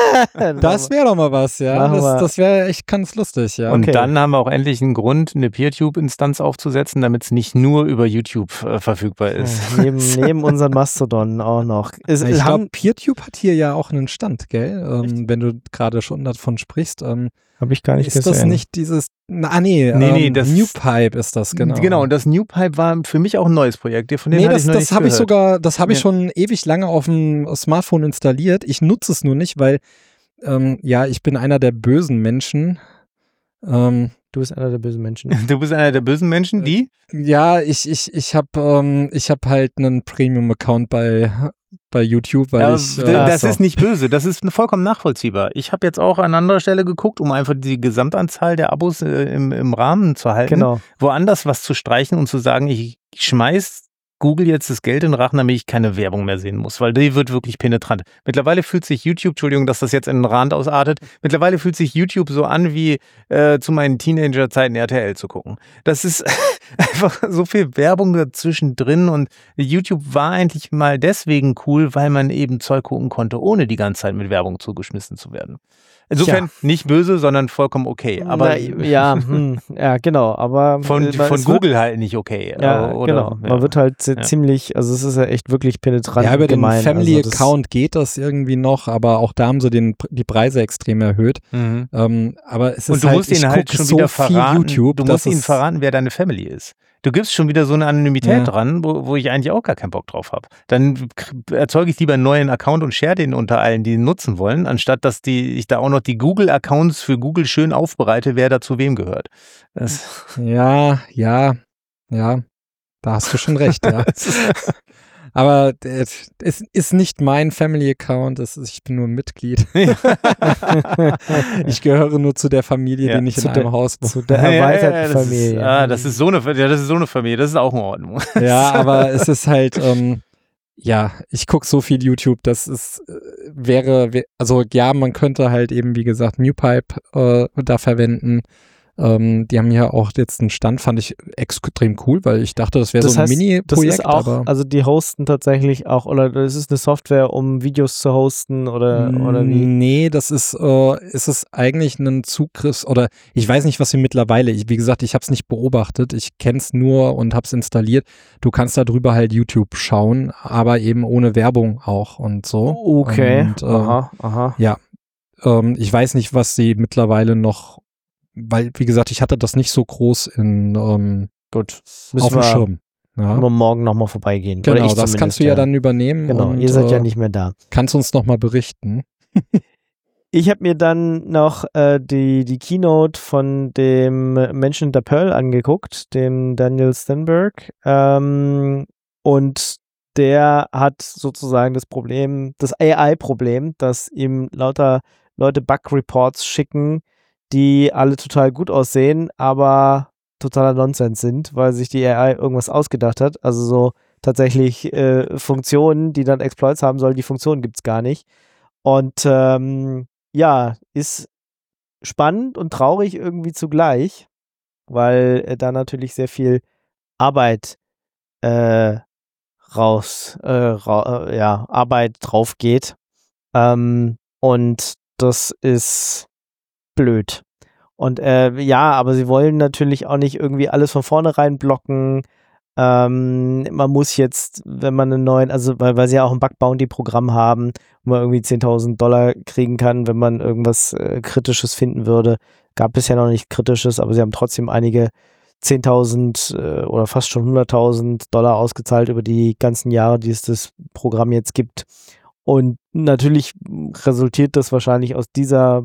das wäre doch mal was, ja. Machen wir. Das, das wäre echt ganz lustig, ja. Und Okay. dann haben wir auch endlich einen Grund, eine PeerTube-Instanz aufzusetzen, damit es nicht nur über YouTube äh, verfügbar ist. Ja, neben, neben unseren Mastodon auch noch. Es, Ich haben, glaube, PeerTube hat hier ja auch einen Stand, gell? Ähm, wenn du gerade schon davon sprichst. Ähm, habe ich gar ist das nicht dieses, na, ah nee, Nee, ähm, nee, das- Newpipe ist das, genau. Genau, und das Newpipe war für mich auch ein neues Projekt. Von dem Nee, hatte das, ich noch das nichts habe ich gehört. sogar, das habe ich Ja. schon ewig lange auf dem Smartphone installiert. Ich nutze es nur nicht, weil, ähm, ja, ich bin einer der bösen Menschen. Ähm, Du bist einer der bösen Menschen. Du bist einer der bösen Menschen, die? ja, ich, ich, ich habe ähm, ich hab halt einen Premium-Account bei, bei YouTube, weil Ja, ich, d- äh, das so. ist nicht böse, das ist vollkommen nachvollziehbar. Ich habe jetzt auch an anderer Stelle geguckt, um einfach die Gesamtanzahl der Abos äh, im, im Rahmen zu halten. Genau. Woanders was zu streichen und zu sagen, ich schmeiß Google jetzt das Geld in den Rachen, damit ich keine Werbung mehr sehen muss, weil die wird wirklich penetrant. Mittlerweile fühlt sich YouTube, Entschuldigung, dass das jetzt in den Rand ausartet, mittlerweile fühlt sich YouTube so an, wie äh, zu meinen Teenager-Zeiten R T L zu gucken. Das ist einfach so viel Werbung dazwischen drin und YouTube war eigentlich mal deswegen cool, weil man eben Zeug gucken konnte, ohne die ganze Zeit mit Werbung zugeschmissen zu werden. Insofern Ja. nicht böse, sondern vollkommen okay. Aber Na, ja, hm, ja, genau. Aber von, äh, man- von es wird- Google halt nicht okay. Ja, oder, genau. Man ja. wird halt zi- Ja. ziemlich, also es ist ja echt wirklich penetrant. ja, über den gemein. Also das- Family-Account geht das irgendwie noch, aber auch da haben sie den, die Preise extrem erhöht. Mhm. Ähm, aber es ist Und du halt, musst ich ihn halt guck schon so wieder viel verraten. YouTube, du dass musst ihnen es- verraten, wer deine Family ist. Du gibst schon wieder so eine Anonymität Ja. dran, wo, wo ich eigentlich auch gar keinen Bock drauf habe. Dann k- erzeuge ich lieber einen neuen Account und share den unter allen, die ihn nutzen wollen, anstatt dass die, ich da auch noch die Google-Accounts für Google schön aufbereite, wer da zu wem gehört. Das, Ja, ja, ja, da hast du schon recht, ja. Aber äh, es ist nicht mein Family-Account, es ist, ich bin nur Mitglied. Ich gehöre nur zu der Familie, Ja, die nicht in zu einem der- Haus wohnt. Zu der erweiterten ja, ja, das Familie. Ist, ah, das ist so eine, ja, das ist so eine Familie, das ist auch in Ordnung. Ja, aber es ist halt, ähm, ja, ich gucke so viel YouTube, das ist, äh, wäre, wär, also ja, man könnte halt eben, wie gesagt, MewPipe äh, da verwenden. Ähm, die haben ja auch jetzt einen Stand, fand ich extrem cool, weil ich dachte, das wäre so ein heißt, Mini-Projekt. das ist auch, aber also die hosten tatsächlich auch, oder das ist eine Software, um Videos zu hosten oder, oder wie? Nee, das ist, äh, ist es eigentlich ein Zugriffs- oder ich weiß nicht, was wir mittlerweile, ich, wie gesagt, ich habe es nicht beobachtet, ich kenne es nur und habe es installiert. Du kannst darüber halt YouTube schauen, aber eben ohne Werbung auch und so. Okay, Und, äh, aha, aha. Ja, ähm, ich weiß nicht, was sie mittlerweile noch, weil, wie gesagt, ich hatte das nicht so groß in, ähm, Gut, auf müssen dem wir, Schirm. Ja. wir morgen nochmal vorbeigehen. Oder Genau, ich das zumindest, kannst du ja dann übernehmen. Genau, und, ihr seid ja äh, nicht mehr da. Kannst uns nochmal berichten. Ich habe mir dann noch äh, die, die Keynote von dem Menschen hinter Perl angeguckt, dem Daniel Stenberg. Ähm, und der hat sozusagen das Problem, das A I-Problem, dass ihm lauter Leute Bug-Reports schicken, die alle total gut aussehen, aber totaler Nonsens sind, weil sich die A I irgendwas ausgedacht hat. Also so tatsächlich äh, Funktionen, die dann Exploits haben sollen, die Funktionen gibt es gar nicht. Und ähm, ja, ist spannend und traurig irgendwie zugleich, weil äh, da natürlich sehr viel Arbeit äh, raus, äh, ra äh, ja, Arbeit drauf geht. Ähm, und das ist blöd. Und äh, ja, aber sie wollen natürlich auch nicht irgendwie alles von vornherein blocken. Ähm, man muss jetzt, wenn man einen neuen, also weil, weil sie ja auch ein Bug-Bounty-Programm haben, wo man irgendwie zehntausend Dollar kriegen kann, wenn man irgendwas äh, Kritisches finden würde. Gab bisher noch nicht Kritisches, aber sie haben trotzdem einige zehntausend äh, oder fast schon hunderttausend Dollar ausgezahlt über die ganzen Jahre, die es das Programm jetzt gibt. Und natürlich resultiert das wahrscheinlich aus dieser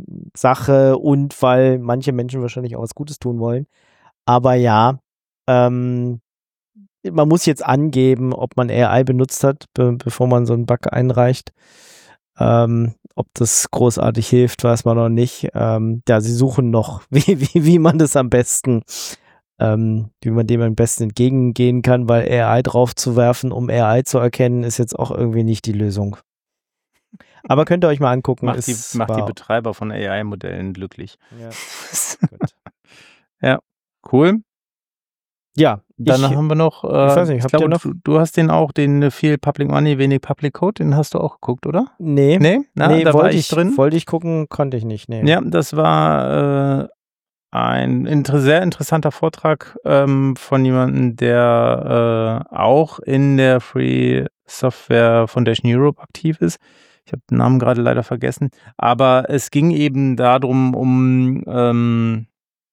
Sache und weil manche Menschen wahrscheinlich auch was Gutes tun wollen. Aber ja, ähm, man muss jetzt angeben, ob man A I benutzt hat, be bevor man so einen Bug einreicht. Ähm, ob das großartig hilft, weiß man noch nicht. Ähm, ja, sie suchen noch, wie, wie, wie man das am besten, ähm, wie man dem am besten entgegengehen kann, weil A I draufzuwerfen, um A I zu erkennen, ist jetzt auch irgendwie nicht die Lösung. Aber könnt ihr euch mal angucken. Macht die, ist, macht die war, Betreiber von A I-Modellen glücklich. ja, gut. Ja, cool. Ja, Dann ich, haben wir noch, äh, ich weiß nicht, habt glaube, ihr noch- du, du hast den auch, den viel Public Money, wenig Public Code, den hast du auch geguckt, oder? nee, Nee, Na, nee da war wollte ich drin. Wollte ich gucken, konnte ich nicht. Nee. Ja, das war äh, ein inter sehr interessanter Vortrag ähm, von jemandem, der äh, auch in der Free Software Foundation Europe aktiv ist. Ich habe den Namen gerade leider vergessen. Aber es ging eben darum, um, ähm,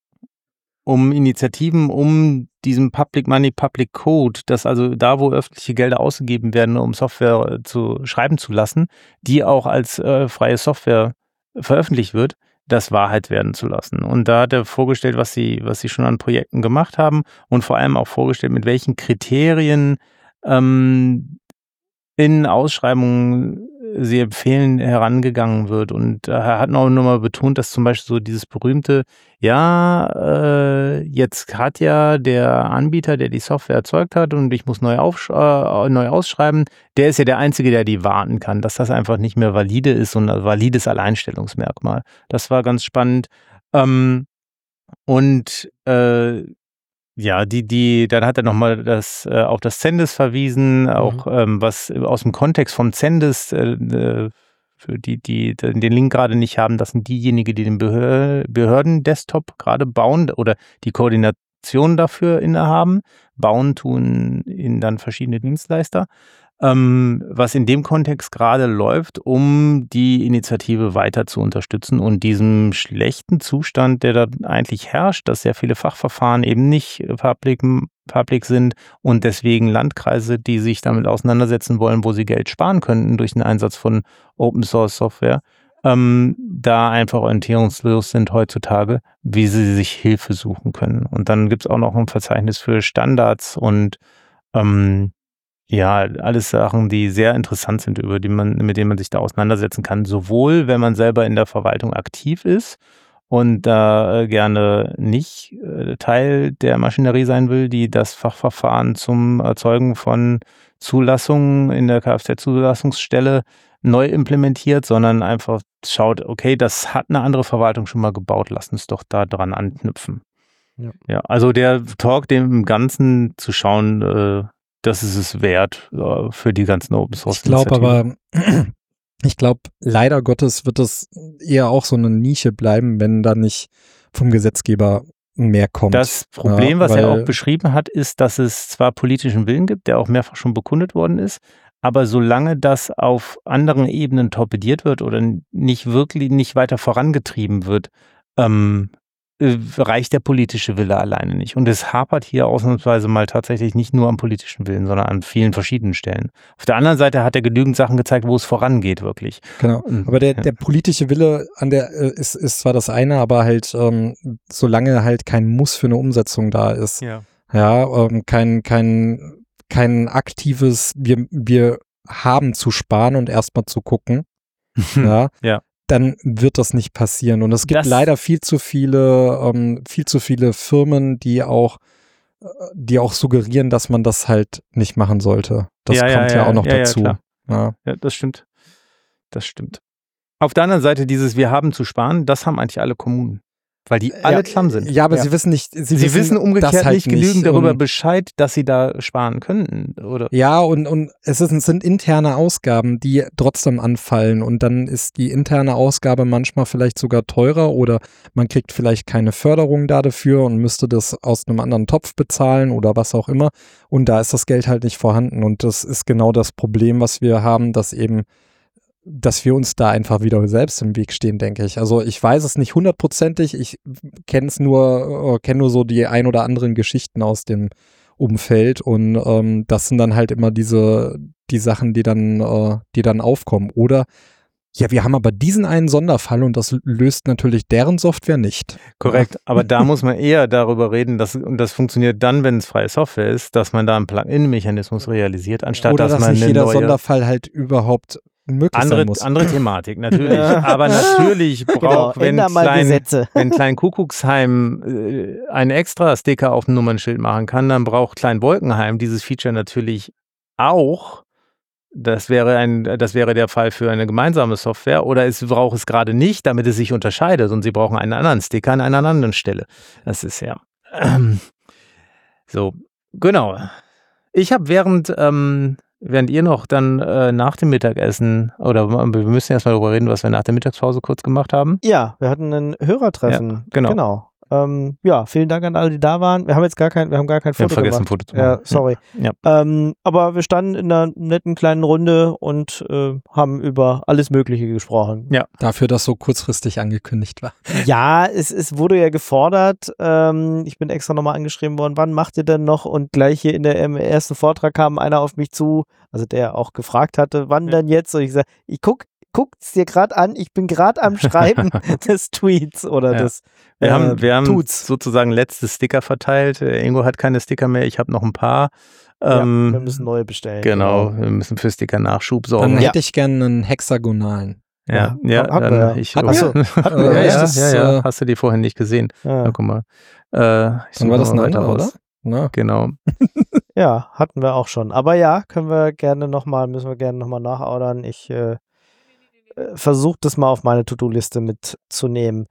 um Initiativen, um diesen Public Money, Public Code, dass also da, wo öffentliche Gelder ausgegeben werden, um Software zu schreiben zu lassen, die auch als äh, freie Software veröffentlicht wird, das Wahrheit werden zu lassen. Und da hat er vorgestellt, was sie, was sie schon an Projekten gemacht haben und vor allem auch vorgestellt, mit welchen Kriterien ähm, in Ausschreibungen sie empfehlen, herangegangen wird. Und er hat noch nochmal betont, dass zum Beispiel so dieses berühmte, ja, äh, jetzt hat ja der Anbieter, der die Software erzeugt hat und ich muss neu, aufsch äh, neu ausschreiben, der ist ja der Einzige, der die warten kann, dass das einfach nicht mehr valide ist und ein valides Alleinstellungsmerkmal. Das war ganz spannend. Ähm, und äh, ja, die, die, dann hat er nochmal das, äh, auf das Zendes verwiesen, auch ähm, was aus dem Kontext vom Zendes, äh, für die, die den Link gerade nicht haben, das sind diejenigen, die den Behör Behörden-Desktop gerade bauen oder die Koordination dafür innehaben. Bauen tun ihnen dann verschiedene Dienstleister. Ähm, was in dem Kontext gerade läuft, um die Initiative weiter zu unterstützen und diesem schlechten Zustand, der da eigentlich herrscht, dass sehr viele Fachverfahren eben nicht public, public sind und deswegen Landkreise, die sich damit auseinandersetzen wollen, wo sie Geld sparen könnten durch den Einsatz von Open-Source-Software, ähm, da einfach orientierungslos sind heutzutage, wie sie sich Hilfe suchen können. Und dann gibt es auch noch ein Verzeichnis für Standards und ähm, Ja, alles Sachen, die sehr interessant sind, über die man, mit denen man sich da auseinandersetzen kann, sowohl wenn man selber in der Verwaltung aktiv ist und da äh, gerne nicht äh, Teil der Maschinerie sein will, die das Fachverfahren zum Erzeugen von Zulassungen in der Kfz-Zulassungsstelle neu implementiert, sondern einfach schaut, okay, das hat eine andere Verwaltung schon mal gebaut, lass uns doch da dran anknüpfen. Ja. Ja, also der Talk, dem im Ganzen zu schauen, äh, das ist es wert äh, für die ganzen Open Source. Ich glaube aber, ich glaube, leider Gottes wird es eher auch so eine Nische bleiben, wenn da nicht vom Gesetzgeber mehr kommt. Das Problem, ja, was er auch beschrieben hat, ist, dass es zwar politischen Willen gibt, der auch mehrfach schon bekundet worden ist, aber solange das auf anderen Ebenen torpediert wird oder nicht wirklich nicht weiter vorangetrieben wird, ähm, reicht der politische Wille alleine nicht. Und es hapert hier ausnahmsweise mal tatsächlich nicht nur am politischen Willen, sondern an vielen verschiedenen Stellen. Auf der anderen Seite hat er genügend Sachen gezeigt, wo es vorangeht wirklich. Genau, aber der, der politische Wille an der ist, ist zwar das eine, aber halt ähm, solange halt kein Muss für eine Umsetzung da ist. Ja, ja ähm, kein, kein, kein aktives, wir, wir haben zu sparen und erstmal zu gucken. ja. ja. Dann wird das nicht passieren. Und es gibt das leider viel zu viele, ähm, viel zu viele Firmen, die auch, die auch suggerieren, dass man das halt nicht machen sollte. Das ja, kommt ja, ja, ja auch noch ja, dazu. Ja, ja. ja, das stimmt. Das stimmt. Auf der anderen Seite dieses Wir haben zu sparen, das haben eigentlich alle Kommunen. Weil die alle ja, klamm sind. Ja, aber ja. sie wissen nicht, sie, sie wissen, wissen umgekehrt halt nicht genügend nicht. darüber und, Bescheid, dass sie da sparen könnten, oder? Ja, und, und es, ist, es sind interne Ausgaben, die trotzdem anfallen und dann ist die interne Ausgabe manchmal vielleicht sogar teurer oder man kriegt vielleicht keine Förderung da dafür und müsste das aus einem anderen Topf bezahlen oder was auch immer und da ist das Geld halt nicht vorhanden und das ist genau das Problem, was wir haben, dass eben dass wir uns da einfach wieder selbst im Weg stehen, denke ich. Also ich weiß es nicht hundertprozentig, ich kenne es nur, kenne nur so die ein oder anderen Geschichten aus dem Umfeld und ähm, das sind dann halt immer diese, die Sachen, die dann, äh, die dann aufkommen. Oder ja, wir haben aber diesen einen Sonderfall und das löst natürlich deren Software nicht. Korrekt, ja. Aber da muss man eher darüber reden, dass, und das funktioniert dann, wenn es freie Software ist, dass man da einen Plugin-Mechanismus realisiert, anstatt oder dass, dass man nicht eine jeder neue Sonderfall halt überhaupt möglich andere, sein muss. andere Thematik, natürlich. Aber natürlich braucht, genau, wenn, klein, wenn Klein Kuckucksheim äh, einen extra Sticker auf dem Nummernschild machen kann, dann braucht Klein Wolkenheim dieses Feature natürlich auch. Das wäre ein, das wäre der Fall für eine gemeinsame Software. Oder es braucht es gerade nicht, damit es sich unterscheidet. Und sie brauchen einen anderen Sticker an einer anderen Stelle. Das ist ja ähm, so, genau. Ich habe während ähm, Während ihr noch dann äh, nach dem Mittagessen, oder wir müssen erst mal darüber reden, was wir nach der Mittagspause kurz gemacht haben. Ja, wir hatten ein Hörertreffen. Ja, genau. genau. Ähm, ja, vielen Dank an alle, die da waren. Wir haben jetzt gar kein, wir haben gar kein wir Foto haben vergessen, gemacht. Foto zu machen. Ja, sorry. Ja. Ähm, aber wir standen in einer netten kleinen Runde und äh, haben über alles Mögliche gesprochen. Ja. Dafür, dass so kurzfristig angekündigt war. Ja, es, es wurde ja gefordert. Ähm, ich bin extra nochmal angeschrieben worden, wann macht ihr denn noch? Und gleich hier in der im ersten Vortrag kam einer auf mich zu, also der auch gefragt hatte, wann ja. denn jetzt? Und ich sage, ich guck guckt's dir gerade an, ich bin gerade am Schreiben des Tweets oder ja. des Wir äh, haben, wir haben Tuts. sozusagen letzte Sticker verteilt. Ingo hat keine Sticker mehr, ich habe noch ein paar. Ähm, ja, wir müssen neue bestellen. Genau, genau, wir müssen für Sticker Nachschub sorgen. Dann ja. hätte ich gerne einen hexagonalen. Ja, ja, ja dann ich. Hat, Achso, ja, wir, ja, das, ja, ja, äh, hast du die vorhin nicht gesehen? Ja, ja guck mal. Äh, dann war das ein anderer, oder? Na? Genau. ja, hatten wir auch schon. Aber ja, können wir gerne nochmal, müssen wir gerne nochmal nachordern. Ich äh, versuche das mal auf meine To-Do-Liste mitzunehmen.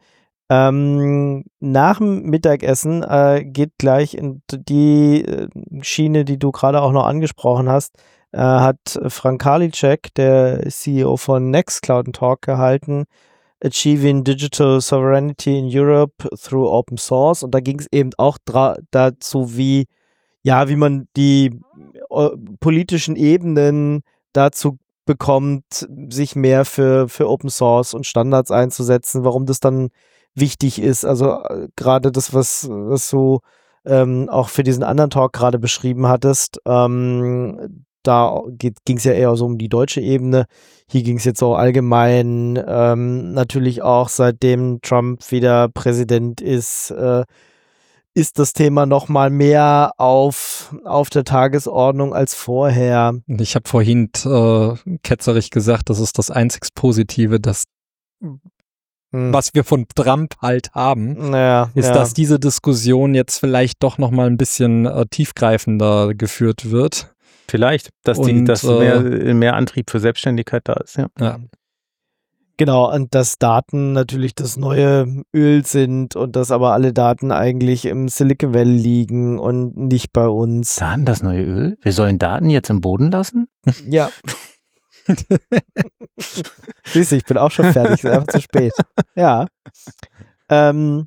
Ähm, nach dem Mittagessen äh, geht gleich in die äh, Schiene, die du gerade auch noch angesprochen hast, äh, hat Frank Karliczek, der C E O von Nextcloud, einen Talk gehalten, Achieving Digital Sovereignty in Europe through Open Source. Und da ging es eben auch dazu, wie, ja, wie man die äh, politischen Ebenen dazu bekommt, sich mehr für, für Open Source und Standards einzusetzen, warum das dann wichtig ist. Also äh, gerade das, was, was du ähm, auch für diesen anderen Talk gerade beschrieben hattest, ähm, da ging es ja eher so um die deutsche Ebene. Hier ging es jetzt auch allgemein, ähm, natürlich auch seitdem Trump wieder Präsident ist, äh, ist das Thema noch mal mehr auf, auf der Tagesordnung als vorher. Ich habe vorhin äh, ketzerig gesagt, das ist das einzig Positive, das Hm. was wir von Trump halt haben, Naja, ist, ja. dass diese Diskussion jetzt vielleicht doch noch mal ein bisschen äh, tiefgreifender geführt wird. Vielleicht, dass, die, Und, dass äh, mehr, mehr Antrieb für Selbstständigkeit da ist. Ja. Ja. Genau, und dass Daten natürlich das neue Öl sind und dass aber alle Daten eigentlich im Silicon Valley liegen und nicht bei uns. Daten, das neue Öl? Wir sollen Daten jetzt im Boden lassen? Ja. Siehst du, ich bin auch schon fertig, ist einfach zu spät. Ja. Ähm,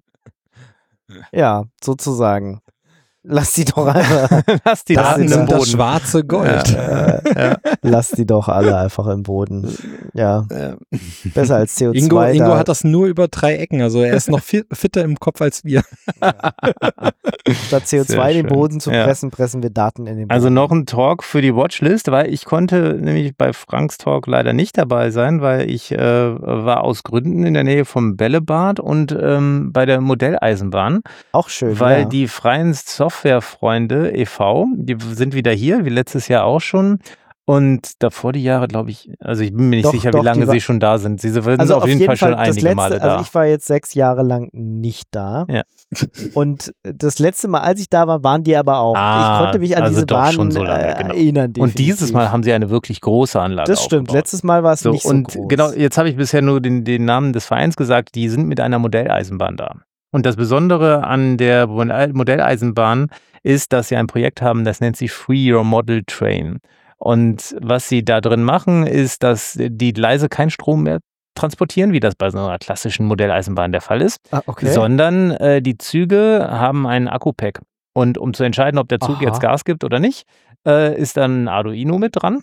ja, sozusagen. Lass die doch einfach. Lass die Das Daten im sind Boden. das schwarze Gold. Äh, Ja. Lass die doch alle einfach im Boden. Ja. Besser als C O zwei. Ingo, Ingo da. hat das nur über drei Ecken, also er ist noch fi- fitter im Kopf als wir. Statt C O zwei in den Sehr schön. Boden zu Ja. pressen, pressen wir Daten in den Boden. Also noch ein Talk für die Watchlist, weil ich konnte nämlich bei Franks Talk leider nicht dabei sein, weil ich äh, war aus Gründen in der Nähe vom Bällebad und ähm, bei der Modelleisenbahn, auch schön. weil ja. die Freien Softwarefreunde e V, die sind wieder hier, wie letztes Jahr auch schon. Und davor die Jahre, glaube ich, also ich bin mir nicht Doch, sicher, doch, wie lange die war- sie schon da sind. Sie sind also auf jeden Fall schon einige das letzte, Male da. Also ich war jetzt sechs Jahre lang nicht da. Ja. Und das letzte Mal, als ich da war, waren die aber auch. Ah, ich konnte mich an also diese doch Bahn schon so lange, äh, genau. erinnern. Und dieses definitiv. Mal haben sie eine wirklich große Anlage Das stimmt. aufgebaut. Letztes Mal war es So, nicht so und groß. genau, jetzt habe ich bisher nur den, den Namen des Vereins gesagt, die sind mit einer Modelleisenbahn da. Und das Besondere an der Modelleisenbahn ist, dass sie ein Projekt haben, das nennt sich Free Your Model Train. Und was sie da drin machen, ist, dass die Gleise keinen Strom mehr transportieren, wie das bei so einer klassischen Modelleisenbahn der Fall ist, Ah, okay. sondern äh, die Züge haben einen Akku-Pack. Und um zu entscheiden, ob der Zug Aha. jetzt Gas gibt oder nicht, äh, ist dann ein Arduino mit dran.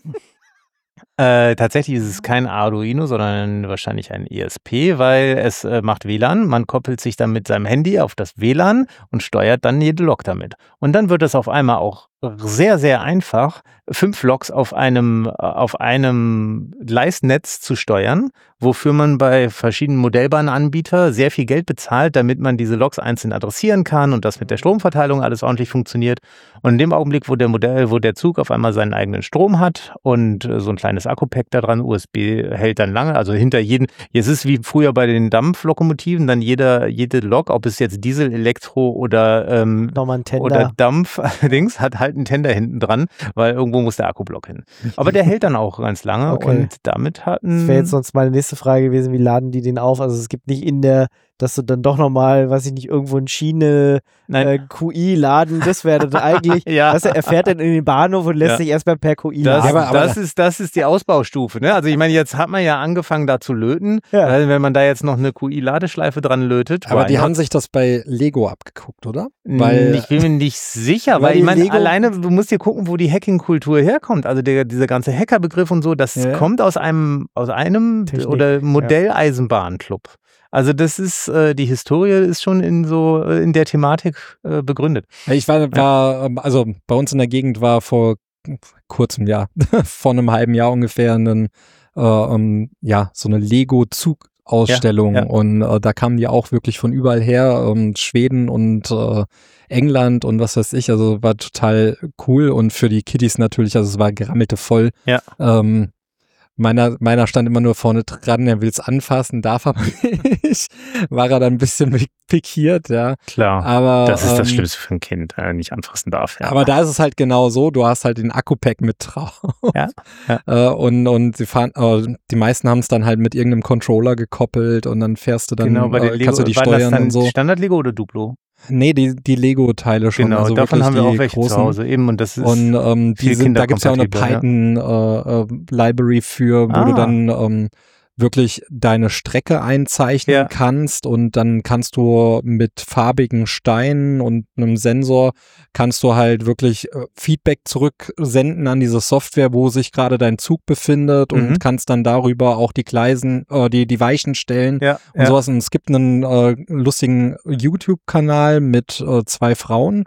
Äh, tatsächlich ist es kein Arduino, sondern wahrscheinlich ein E S P, weil es äh, macht W L A N. Man koppelt sich dann mit seinem Handy auf das W L A N und steuert dann jede Lok damit. Und dann wird es auf einmal auch sehr, sehr einfach, fünf Loks auf einem, auf einem Gleisnetz zu steuern, wofür man bei verschiedenen Modellbahnanbietern sehr viel Geld bezahlt, damit man diese Loks einzeln adressieren kann und das mit der Stromverteilung alles ordentlich funktioniert. Und in dem Augenblick, wo der Modell, wo der Zug auf einmal seinen eigenen Strom hat und so ein kleines Akku-Pack da dran, U S B hält dann lange, also hinter jedem, jetzt ist es wie früher bei den Dampflokomotiven, dann jeder, jede Lok, ob es jetzt Diesel, Elektro oder, ähm, Nochmal ein Tender. oder Dampf allerdings, hat halt einen Tender hinten dran, weil irgendwo muss der Akkublock hin. Aber der hält dann auch ganz lange Okay. und damit hatten... Das wäre jetzt sonst meine nächste Frage gewesen, wie laden die den auf? Also es gibt nicht in der, dass du dann doch nochmal, weiß ich nicht, irgendwo in Schiene Nein. äh, Q I laden, das wäre dann eigentlich, Ja. weißt du, er fährt dann in den Bahnhof und lässt Ja. sich erstmal per Q I Das, laden. aber- aber- das, ist, das ist die Ausbaustufe. Ne? Also ich meine, jetzt hat man ja angefangen da zu löten, Ja. weil wenn man da jetzt noch eine Q I-Ladeschleife dran lötet. Aber why die not? haben sich das bei Lego abgeguckt, oder? Weil ich bin mir nicht sicher, Weil weil, die ich meine, Lego- alleine, du musst dir gucken, wo die Hacking-Kultur herkommt. Also der, dieser ganze Hackerbegriff und so, das Ja. kommt aus einem, aus einem Technik, oder Modelleisenbahnclub. Also das ist, äh, die Historie ist schon in so, äh, in der Thematik äh, begründet. Ich war, war ähm, also bei uns in der Gegend war vor kurzem Jahr, vor einem halben Jahr ungefähr, einen, äh, ähm, ja, so eine Lego-Zugausstellung Ja, ja. und äh, da kamen die auch wirklich von überall her, ähm, Schweden und äh, England und was weiß ich, also war total cool und für die Kiddies natürlich, also es war gerammelte voll. Ja. Ähm, Meiner, meiner stand immer nur vorne dran, er will es anfassen, darf aber nicht. War er dann ein bisschen pikiert, ja. Klar. Aber, Das ist das ähm, Schlimmste für ein Kind, äh, nicht anfassen darf. Ja. Aber da ist es halt genau so, du hast halt den Akku-Pack mit drauf. Ja, ja. Äh, und, und sie fahren, äh, die meisten haben es dann halt mit irgendeinem Controller gekoppelt und dann fährst du dann, genau, bei den äh, Lego, kannst du die waren das steuern dann und so. Standard-Lego oder Duplo? Nee, die, die Lego-Teile schon. Genau, also davon wirklich haben wir die auch welche großen. zu Hause. Eben, und das ist Und ähm, die viel sind, da gibt's ja auch eine kinderkompatibel, Python-Library für, wo Ah. du dann ähm, wirklich deine Strecke einzeichnen Ja. kannst und dann kannst du mit farbigen Steinen und einem Sensor kannst du halt wirklich äh, Feedback zurücksenden an diese Software, wo sich gerade dein Zug befindet und Mhm. kannst dann darüber auch die Gleisen, äh, die, die Weichen stellen ja, und ja. sowas. Und es gibt einen äh, lustigen YouTube-Kanal mit äh, zwei Frauen,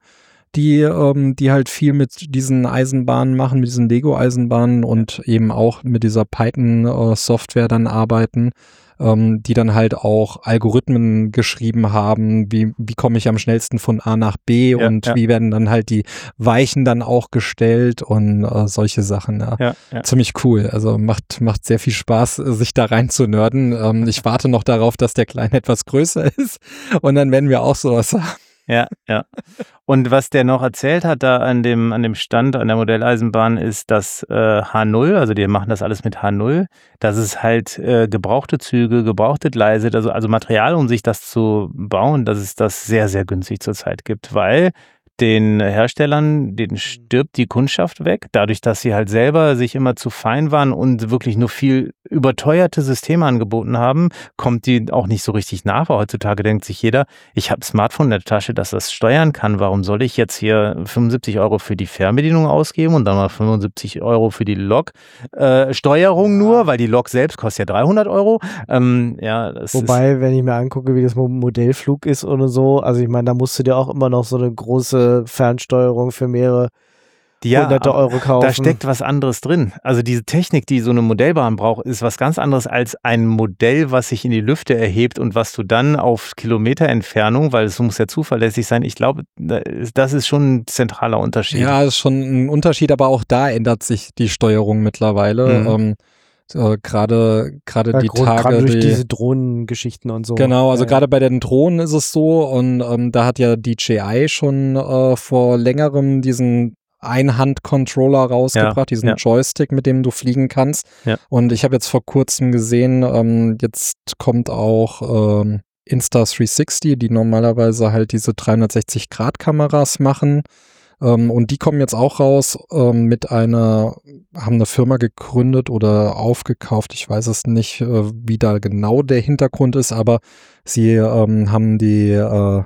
die, ähm, die halt viel mit diesen Eisenbahnen machen, mit diesen Lego-Eisenbahnen und eben auch mit dieser Python-Software dann arbeiten, ähm, die dann halt auch Algorithmen geschrieben haben, wie, wie komme ich am schnellsten von A nach B Ja, und ja. wie werden dann halt die Weichen dann auch gestellt und äh, solche Sachen. Ja. Ja, ja. Ziemlich cool. Also macht, macht sehr viel Spaß, sich da rein zu nörden. Ähm, ich warte noch darauf, dass der Kleine etwas größer ist und dann werden wir auch sowas haben. Ja, ja. Und was der noch erzählt hat da an dem, an dem Stand, an der Modelleisenbahn, ist, dass äh, H null, also die machen das alles mit H null, dass es halt äh, gebrauchte Züge, gebrauchte Gleise, also, also Material, um sich das zu bauen, dass es das sehr, sehr günstig zurzeit gibt, weil den Herstellern, denen stirbt die Kundschaft weg, dadurch, dass sie halt selber sich immer zu fein waren und wirklich nur viel überteuerte Systeme angeboten haben, kommt die auch nicht so richtig nach, weil heutzutage denkt sich jeder, ich habe ein Smartphone in der Tasche, das das steuern kann, warum soll ich jetzt hier fünfundsiebzig Euro für die Fernbedienung ausgeben und dann mal fünfundsiebzig Euro für die Log-Steuerung äh, nur, weil die Log selbst kostet ja dreihundert Euro. Ähm, ja, das Wobei, ist wenn ich mir angucke, wie das Modellflug ist oder so, also ich meine, da musst du dir auch immer noch so eine große Fernsteuerung für mehrere ja, hunderte Euro kaufen. Da steckt was anderes drin. Also diese Technik, die so eine Modellbahn braucht, ist was ganz anderes als ein Modell, was sich in die Lüfte erhebt und was du dann auf Kilometerentfernung, weil es muss ja zuverlässig sein, ich glaube, das ist schon ein zentraler Unterschied. Ja, das ist schon ein Unterschied, aber auch da ändert sich die Steuerung mittlerweile. Mhm. Ähm, äh, gerade gerade ja, die groß, Tage, gerade durch die, diese Drohnengeschichten und so. genau, also ja, gerade bei den Drohnen ist es so und ähm, da hat ja D J I schon äh, vor längerem diesen Einhand-Controller rausgebracht, Ja, diesen ja. Joystick, mit dem du fliegen kannst. Ja. Und ich habe jetzt vor kurzem gesehen, ähm, jetzt kommt auch ähm, Insta dreihundertsechzig, die normalerweise halt diese dreihundertsechzig Grad Kameras machen. Ähm, und die kommen jetzt auch raus ähm, mit einer, haben eine Firma gegründet oder aufgekauft. Ich weiß es nicht, äh, wie da genau der Hintergrund ist, aber sie ähm, haben die, äh,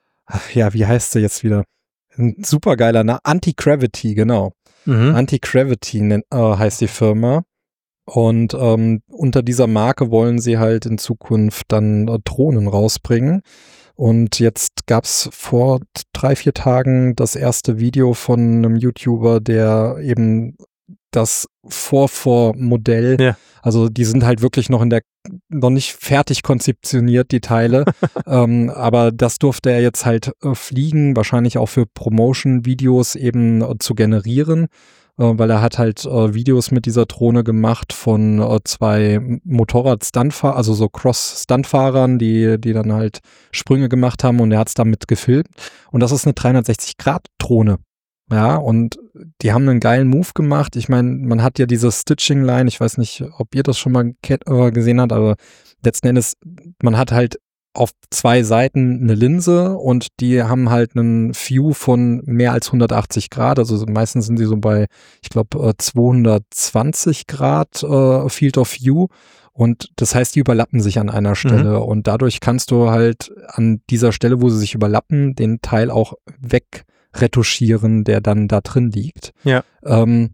ja, wie heißt sie jetzt wieder? Ein supergeiler Name. Anti-Gravity, genau. Mhm. Anti-Gravity nennt- äh, heißt die Firma. Und ähm, unter dieser Marke wollen sie halt in Zukunft dann äh, Drohnen rausbringen. Und jetzt gab's vor drei, vier Tagen das erste Video von einem YouTuber, der eben das Vorvormodell, Ja. also die sind halt wirklich noch in der, noch nicht fertig konzeptioniert, die Teile, ähm, aber das durfte er jetzt halt äh, fliegen, wahrscheinlich auch für Promotion-Videos eben äh, zu generieren, äh, weil er hat halt äh, Videos mit dieser Drohne gemacht von äh, zwei Motorrad-Stuntfahrern, also so Cross-Stuntfahrern, die, die dann halt Sprünge gemacht haben und er hat's damit gefilmt und das ist eine dreihundertsechzig Grad Drohne. Ja, und die haben einen geilen Move gemacht. Ich meine, man hat ja diese Stitching-Line, ich weiß nicht, ob ihr das schon mal äh, gesehen habt, aber letzten Endes, man hat halt auf zwei Seiten eine Linse und die haben halt einen View von mehr als hundertachtzig Grad, also meistens sind sie so bei, ich glaube, zweihundertzwanzig Grad äh, Field of View und das heißt, die überlappen sich an einer Stelle mhm. und dadurch kannst du halt an dieser Stelle, wo sie sich überlappen, den Teil auch weg retuschieren, der dann da drin liegt. Ja. Ähm,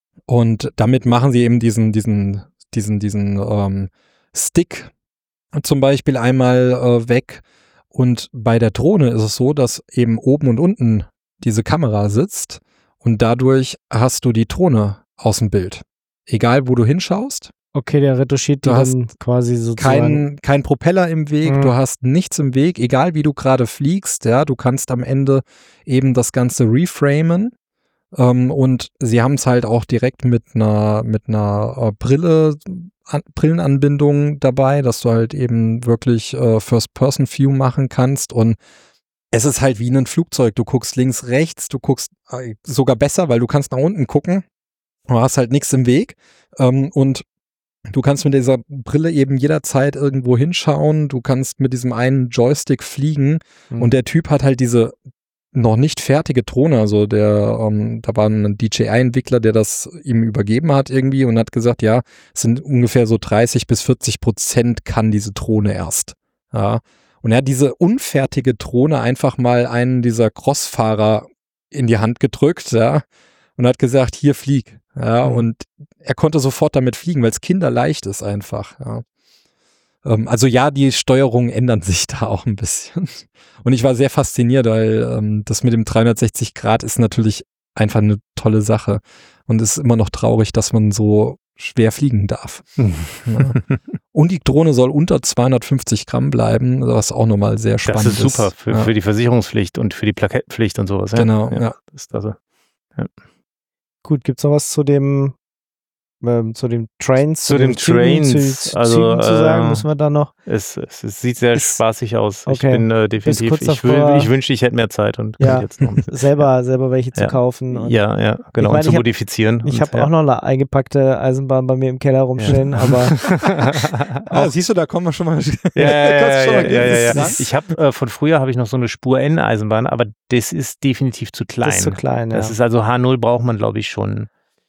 und damit machen sie eben diesen, diesen, diesen, diesen ähm, Stick zum Beispiel einmal äh, weg. Und bei der Drohne ist es so, dass eben oben und unten diese Kamera sitzt und dadurch hast du die Drohne aus dem Bild. Egal, wo du hinschaust. Okay, der retuschiert die Du hast dann quasi sozusagen. Kein, kein Propeller im Weg, Mhm. du hast nichts im Weg, egal wie du gerade fliegst, ja, du kannst am Ende eben das Ganze reframen ähm, und sie haben es halt auch direkt mit einer mit einer äh, Brille, an, Brillenanbindung dabei, dass du halt eben wirklich äh, First-Person-View machen kannst und es ist halt wie ein Flugzeug, du guckst links, rechts, du guckst äh, sogar besser, weil du kannst nach unten gucken, du hast halt nichts im Weg ähm, und du kannst mit dieser Brille eben jederzeit irgendwo hinschauen. Du kannst mit diesem einen Joystick fliegen. Mhm. Und der Typ hat halt diese noch nicht fertige Drohne. Also der, ähm, da war ein D J I-Entwickler, der das ihm übergeben hat irgendwie und hat gesagt, ja, es sind ungefähr so dreißig bis vierzig Prozent kann diese Drohne erst. Ja. Und er hat diese unfertige Drohne einfach mal einen dieser Crossfahrer in die Hand gedrückt, ja, und hat gesagt, hier flieg. Ja, Mhm. und er konnte sofort damit fliegen, weil es kinderleicht ist einfach. Ja. ähm, also ja, die Steuerungen ändern sich da auch ein bisschen. Und ich war sehr fasziniert, weil ähm, das mit dem dreihundertsechzig Grad ist natürlich einfach eine tolle Sache. Und es ist immer noch traurig, dass man so schwer fliegen darf. Ja. Und die Drohne soll unter zweihundertfünfzig Gramm bleiben, was auch nochmal sehr spannend ist. Das ist super für, ja. für die Versicherungspflicht und für die Plakettenpflicht und sowas. Ja? Genau, ja. ja. Das ist also, ja. Gut, gibt's noch was zu dem ähm, zu dem Trains, zu dem Zügen, Trains, zu, also Zügen zu sagen, äh, müssen wir da noch? Es, es, es sieht sehr Ist- spaßig aus. Ich okay. bin äh, definitiv, kurz ich, will, davor- ich wünschte, ich hätte mehr Zeit und Ja. könnte jetzt noch ein bisschen. selber selber welche zu Ja. kaufen. Und Ja, ja, genau, meine, und zu ich hab- modifizieren. ich und, habe ja. auch noch eine eingepackte Eisenbahn bei mir im Keller rumstehen, aber Ah, siehst du, da kommen wir schon mal. Ja, ja, ja, Kannst schon ja, mal ja, ja, ja. ran. Ich habe äh, von früher habe ich noch so eine Spur N-Eisenbahn, aber das ist definitiv zu klein. das ist zu klein. Ja. Das ist also H null braucht man, glaube ich, schon.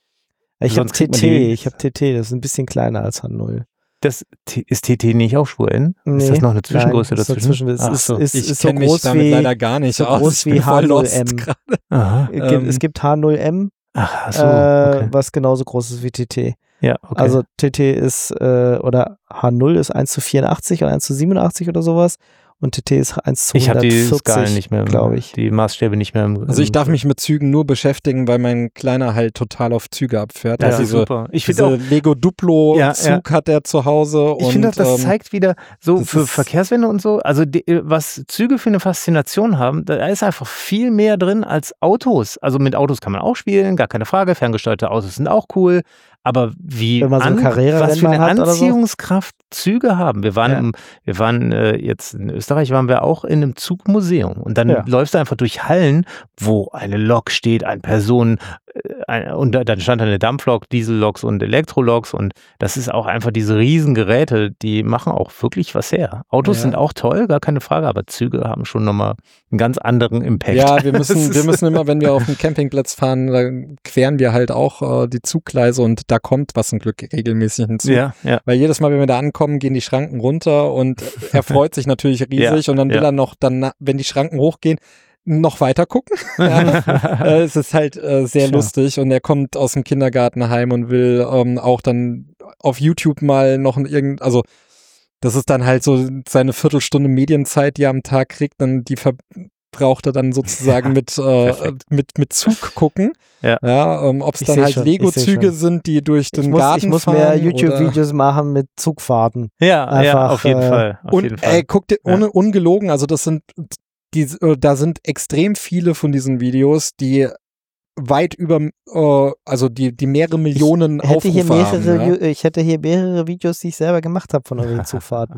Ich habe sonst kriegt man T T, die- ich habe T T, das ist ein bisschen kleiner als H null. Das T- ist T T nicht auch Spur N? Nee, ist das noch eine Zwischengröße nein, das ist eine dazwischen? Zwischen- es Ach ist- so. ist- Ich ist so kenne mich groß damit wie- leider gar nicht so aus. groß Ich bin wie voll H null lost M. gerade. Aha. Es gibt, Ähm, es gibt H null M, Ach, ach so, äh, okay. was genauso groß ist wie T T. Ja, okay. Also T T ist, äh, oder H null ist eins zu vierundachtzig oder eins zu siebenundachtzig oder sowas. Und T T ist eins zu ich habe die Skalen hundertvierzig, nicht mehr, glaube ich. die Maßstäbe nicht mehr. Im, Also ich im- darf mich mit Zügen nur beschäftigen, weil mein Kleiner halt total auf Züge abfährt. Das Also ist diese, super. Ich diese finde auch, Lego Duplo Ja, Zug hat er zu Hause. ich und, finde, das ähm, zeigt wieder so das für ist- Verkehrswende und so, also die, was Züge für eine Faszination haben, da ist einfach viel mehr drin als Autos. Also mit Autos kann man auch spielen, gar keine Frage. Ferngesteuerte Autos sind auch cool. Aber wie Wenn man so ein an, Carrera-Rennen was für eine mal hat oder so. Anziehungskraft Züge haben. Wir waren, Ja. im, wir waren äh, jetzt in Österreich, waren wir auch in einem Zugmuseum. Und dann Ja. läufst du einfach durch Hallen, wo eine Lok steht, ein Personen, äh, ein, und da- dann stand da eine Dampflok, Dieselloks und Elektroloks. Und das ist auch einfach diese Riesengeräte, die machen auch wirklich was her. Autos Ja. sind auch toll, gar keine Frage, aber Züge haben schon nochmal einen ganz anderen Impact. Ja, wir müssen, Das wir ist- müssen immer, wenn wir auf den Campingplatz fahren, da queren wir halt auch äh, die Zuggleise und da kommt was zum Glück regelmäßig hinzu. Ja, ja. Weil jedes Mal, wenn wir da ankommen, gehen die Schranken runter und er freut sich natürlich riesig Ja, und dann will ja. er noch, dann, na- wenn die Schranken hochgehen, noch weiter gucken. Ja. äh, es ist halt äh, sehr Tja. lustig und er kommt aus dem Kindergarten heim und will ähm, auch dann auf YouTube mal noch ein irgend, also das ist dann halt so seine Viertelstunde Medienzeit, die er am Tag kriegt, dann die verbraucht er dann sozusagen mit, äh, perfekt. mit, mit Zug gucken. Ja. Ja, ähm, ob es Ich dann seh halt schon, ich seh Lego-Züge schon. sind, die durch den Ich muss, Garten ich muss fahren. mehr oder- YouTube-Videos machen mit Zugfahrten. Ja, ja, Einfach, auf jeden äh, Fall. Auf Und jeden Fall. ey, guck dir, Ja. ohne ungelogen, also das sind die, äh, da sind extrem viele von diesen Videos, die weit über, äh, also die, die mehrere Millionen Ich hätte, hier Aufrufe mehrere, haben. Ja? Ju- ich hätte hier mehrere Videos, die ich selber gemacht habe von euren Zugfahrten.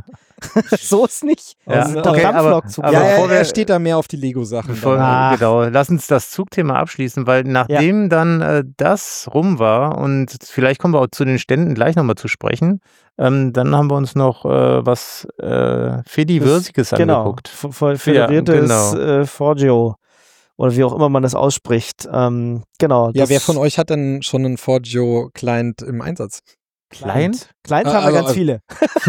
so ist nicht. Ja, Das sind okay, doch aber- Dampflok-Zugfahrten. aber Ja, bevor er, er wir- steht da mehr auf die Lego-Sachen. Bevor, dann. Ah. genau, lass uns das Zugthema abschließen, weil nachdem dann äh, das rum war und vielleicht kommen wir auch zu den Ständen gleich nochmal zu sprechen, ähm, dann haben wir uns noch äh, was äh, Fediversiges Genau, angeguckt. f- f- föderiertes genau. äh, Forgio oder wie auch immer man das ausspricht. Ähm, genau. Ja, das wer von euch hat denn schon einen Forgio-Client im Einsatz? Client? Client Ah, haben wir also- ganz viele.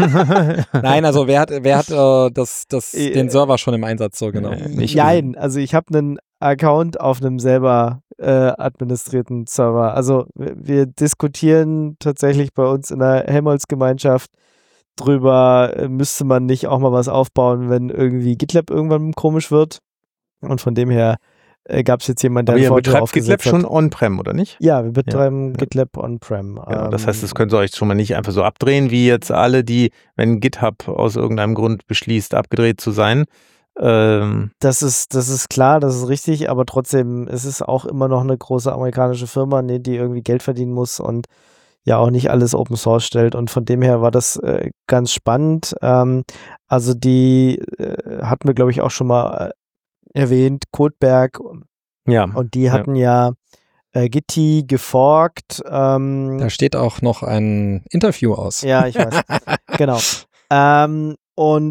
Nein, also wer hat, wer hat äh, das, das, Äh, den Server schon im Einsatz, so genau. äh, nicht Nein, also ich habe einen Account auf einem selber äh, administrierten Server. Also wir, wir diskutieren tatsächlich bei uns in der Helmholtz-Gemeinschaft drüber, äh, müsste man nicht auch mal was aufbauen, wenn irgendwie GitLab irgendwann komisch wird. Und von dem her äh, gab es jetzt jemanden, der Aber ein ihr Forgio betreibt GitLab aufgesetzt schon hat. on-prem, oder nicht? Ja, wir betreiben Ja. GitLab on-prem. Genau, das heißt, das Ähm, könnt ihr euch schon mal nicht einfach so abdrehen, wie jetzt alle, die, wenn GitHub aus irgendeinem Grund beschließt, abgedreht zu sein. Ähm, Das ist, das ist klar, das ist richtig, aber trotzdem ist es auch immer noch eine große amerikanische Firma, ne, die irgendwie Geld verdienen muss und ja auch nicht alles Open Source stellt. Und von dem her war das äh, ganz spannend. Ähm, also die äh, hatten wir, glaube ich, auch schon mal äh, erwähnt, Codeberg, ja. und die hatten ja, äh, Gitti geforkt. Ähm, Da steht auch noch ein Interview aus. Ja, ich weiß. Genau. Ähm, und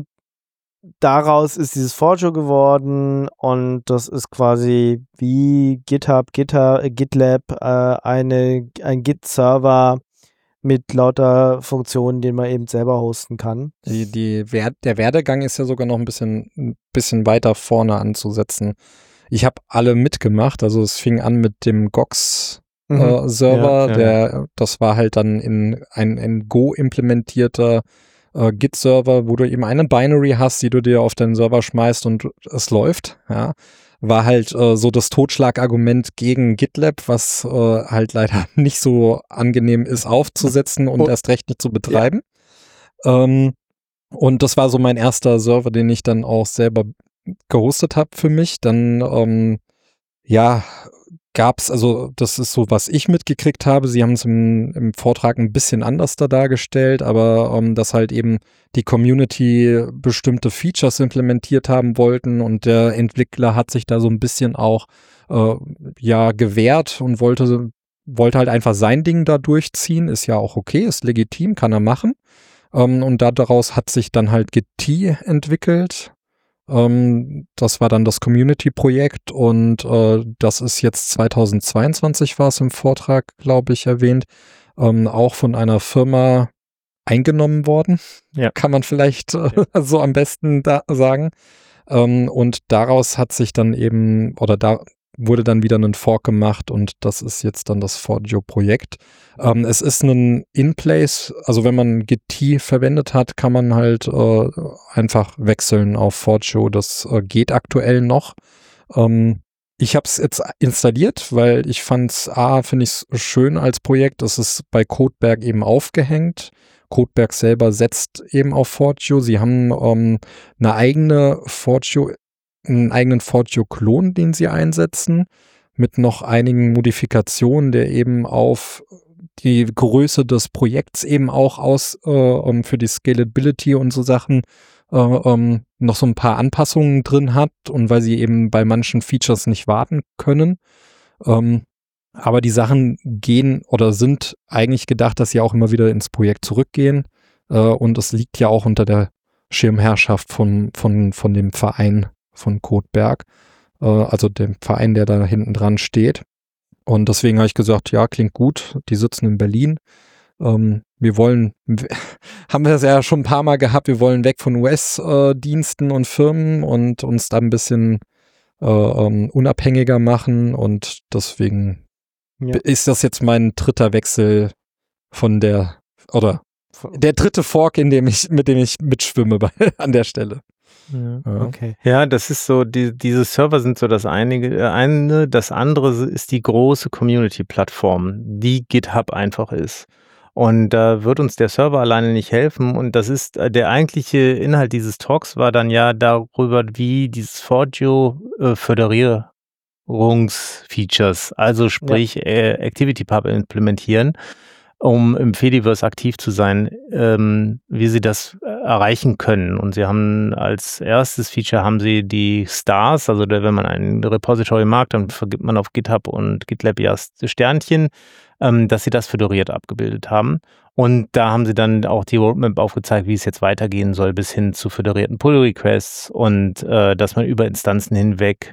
daraus ist dieses Forgio geworden und das ist quasi wie GitHub, GitHub äh, GitLab, äh, eine, ein Git-Server mit lauter Funktionen, den man eben selber hosten kann. Die, die Wer der Werdegang ist ja sogar noch ein bisschen, ein bisschen weiter vorne anzusetzen. Ich habe alle mitgemacht, also es fing an mit dem Gox Mhm. äh, Server, Ja, ja. der, das war halt dann in ein, ein Go implementierter äh, Git-Server, wo du eben eine Binary hast, die du dir auf deinen Server schmeißt und es läuft, ja, war halt äh, so das Totschlagargument gegen GitLab, was äh, halt leider nicht so angenehm ist aufzusetzen und oh. erst recht nicht zu betreiben. Ja. Ähm, und das war so mein erster Server, den ich dann auch selber gehostet habe für mich. Dann, ähm, ja, gab's, also das ist so, was ich mitgekriegt habe. Sie haben es im, im Vortrag ein bisschen anders da dargestellt, aber ähm, dass halt eben die Community bestimmte Features implementiert haben wollten und der Entwickler hat sich da so ein bisschen auch äh, ja gewehrt und wollte, wollte halt einfach sein Ding da durchziehen. Ist ja auch okay, ist legitim, kann er machen. Ähm, und da, daraus hat sich dann halt Git entwickelt. Ähm, das war dann das Community-Projekt und äh, das ist jetzt zweitausendzweiundzwanzig, war es im Vortrag, glaube ich, erwähnt, ähm, auch von einer Firma eingenommen worden, ja. kann man vielleicht äh, so am besten da sagen. Ähm, und daraus hat sich dann eben, oder da wurde dann wieder ein Fork gemacht und das ist jetzt dann das Forgio-Projekt. Ähm, es ist ein In-Place, also wenn man Git verwendet hat, kann man halt äh, einfach wechseln auf Forgio. Das äh, geht aktuell noch. Ähm, ich habe es jetzt installiert, weil ich fand es, A, finde ich es schön als Projekt. Es ist bei Codeberg eben aufgehängt. Codeberg selber setzt eben auf Forgio. Sie haben ähm, eine eigene Forgio einen eigenen Forgio-Klon, den sie einsetzen, mit noch einigen Modifikationen, der eben auf die Größe des Projekts eben auch aus äh, um für die Scalability und so Sachen äh, um, noch so ein paar Anpassungen drin hat und weil sie eben bei manchen Features nicht warten können. Ähm, aber die Sachen gehen oder sind eigentlich gedacht, dass sie auch immer wieder ins Projekt zurückgehen äh, und es liegt ja auch unter der Schirmherrschaft von, von, von dem Verein von Codeberg, äh, also dem Verein, der da hinten dran steht. Und deswegen habe ich gesagt, ja, klingt gut, die sitzen in Berlin. Ähm, wir wollen, haben wir das ja schon ein paar Mal gehabt, wir wollen weg von U S-Diensten äh, und Firmen und uns da ein bisschen äh, um, unabhängiger machen und deswegen ja. ist das jetzt mein dritter Wechsel von der, oder der dritte Fork, in dem ich, mit dem ich mitschwimme bei, an der Stelle. Ja, okay. Ja, das ist so, die, diese Server sind so das eine, eine, das andere ist die große Community-Plattform, die GitHub einfach ist. Und da äh, wird uns der Server alleine nicht helfen. Und das ist, äh, der eigentliche Inhalt dieses Talks war dann ja darüber, wie dieses Forgio äh, Föderierungsfeatures, also sprich ja. äh, ActivityPub implementieren, um im Fediverse aktiv zu sein, ähm, wie sie das äh, erreichen können. Und sie haben als erstes Feature haben sie die Stars, also der, wenn man ein Repository mag, dann vergibt man auf GitHub und GitLab ja Sternchen, ähm, dass sie das föderiert abgebildet haben. Und da haben sie dann auch die Roadmap aufgezeigt, wie es jetzt weitergehen soll, bis hin zu föderierten Pull-Requests und äh, dass man über Instanzen hinweg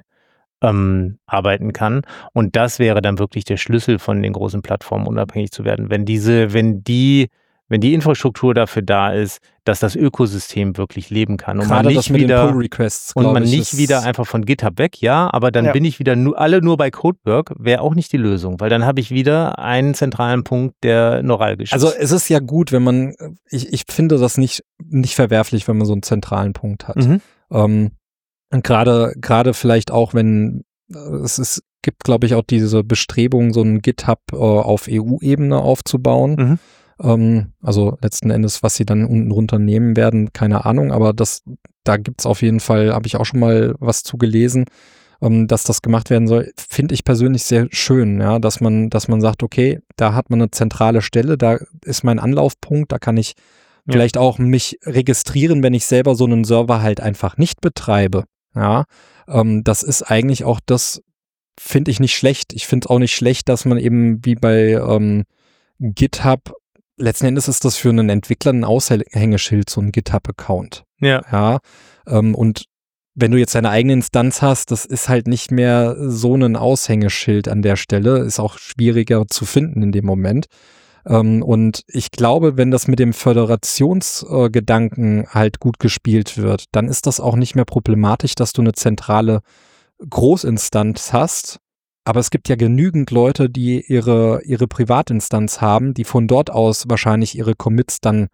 Ähm, arbeiten kann. Und das wäre dann wirklich der Schlüssel von den großen Plattformen, unabhängig zu werden. Wenn diese, wenn die, wenn die Infrastruktur dafür da ist, dass das Ökosystem wirklich leben kann und Gerade man nicht das mit wieder den Pull-Requests, und man ich, nicht wieder einfach von GitHub weg, ja, aber dann ja. bin ich wieder nur alle nur bei Codeberg, wäre auch nicht die Lösung, weil dann habe ich wieder einen zentralen Punkt, der neuralgisch ist. Also es ist ja gut, wenn man, ich, ich finde das nicht, nicht verwerflich, wenn man so einen zentralen Punkt hat. Mhm. Ähm, Und gerade, gerade vielleicht auch, wenn es ist, gibt, glaube ich, auch diese Bestrebung, so ein GitHub äh, auf E U-Ebene aufzubauen. Mhm. Ähm, also letzten Endes, was sie dann unten runter nehmen werden, keine Ahnung, aber das, da gibt's auf jeden Fall, habe ich auch schon mal was zu gelesen, ähm, dass das gemacht werden soll, finde ich persönlich sehr schön, ja, dass man, dass man sagt, okay, da hat man eine zentrale Stelle, da ist mein Anlaufpunkt, da kann ich ja. vielleicht auch mich registrieren, wenn ich selber so einen Server halt einfach nicht betreibe. Ja, ähm, das ist eigentlich auch das, finde ich nicht schlecht. Ich finde auch nicht schlecht, dass man eben wie bei ähm, GitHub, letzten Endes ist das für einen Entwickler ein Aushängeschild, so ein GitHub-Account. Ja. Ja, ähm, und wenn du jetzt deine eigene Instanz hast, das ist halt nicht mehr so ein Aushängeschild an der Stelle, ist auch schwieriger zu finden in dem Moment. Um, und ich glaube, wenn das mit dem Föderationsgedanken äh, halt gut gespielt wird, dann ist das auch nicht mehr problematisch, dass du eine zentrale Großinstanz hast. Aber es gibt ja genügend Leute, die ihre, ihre Privatinstanz haben, die von dort aus wahrscheinlich ihre Commits dann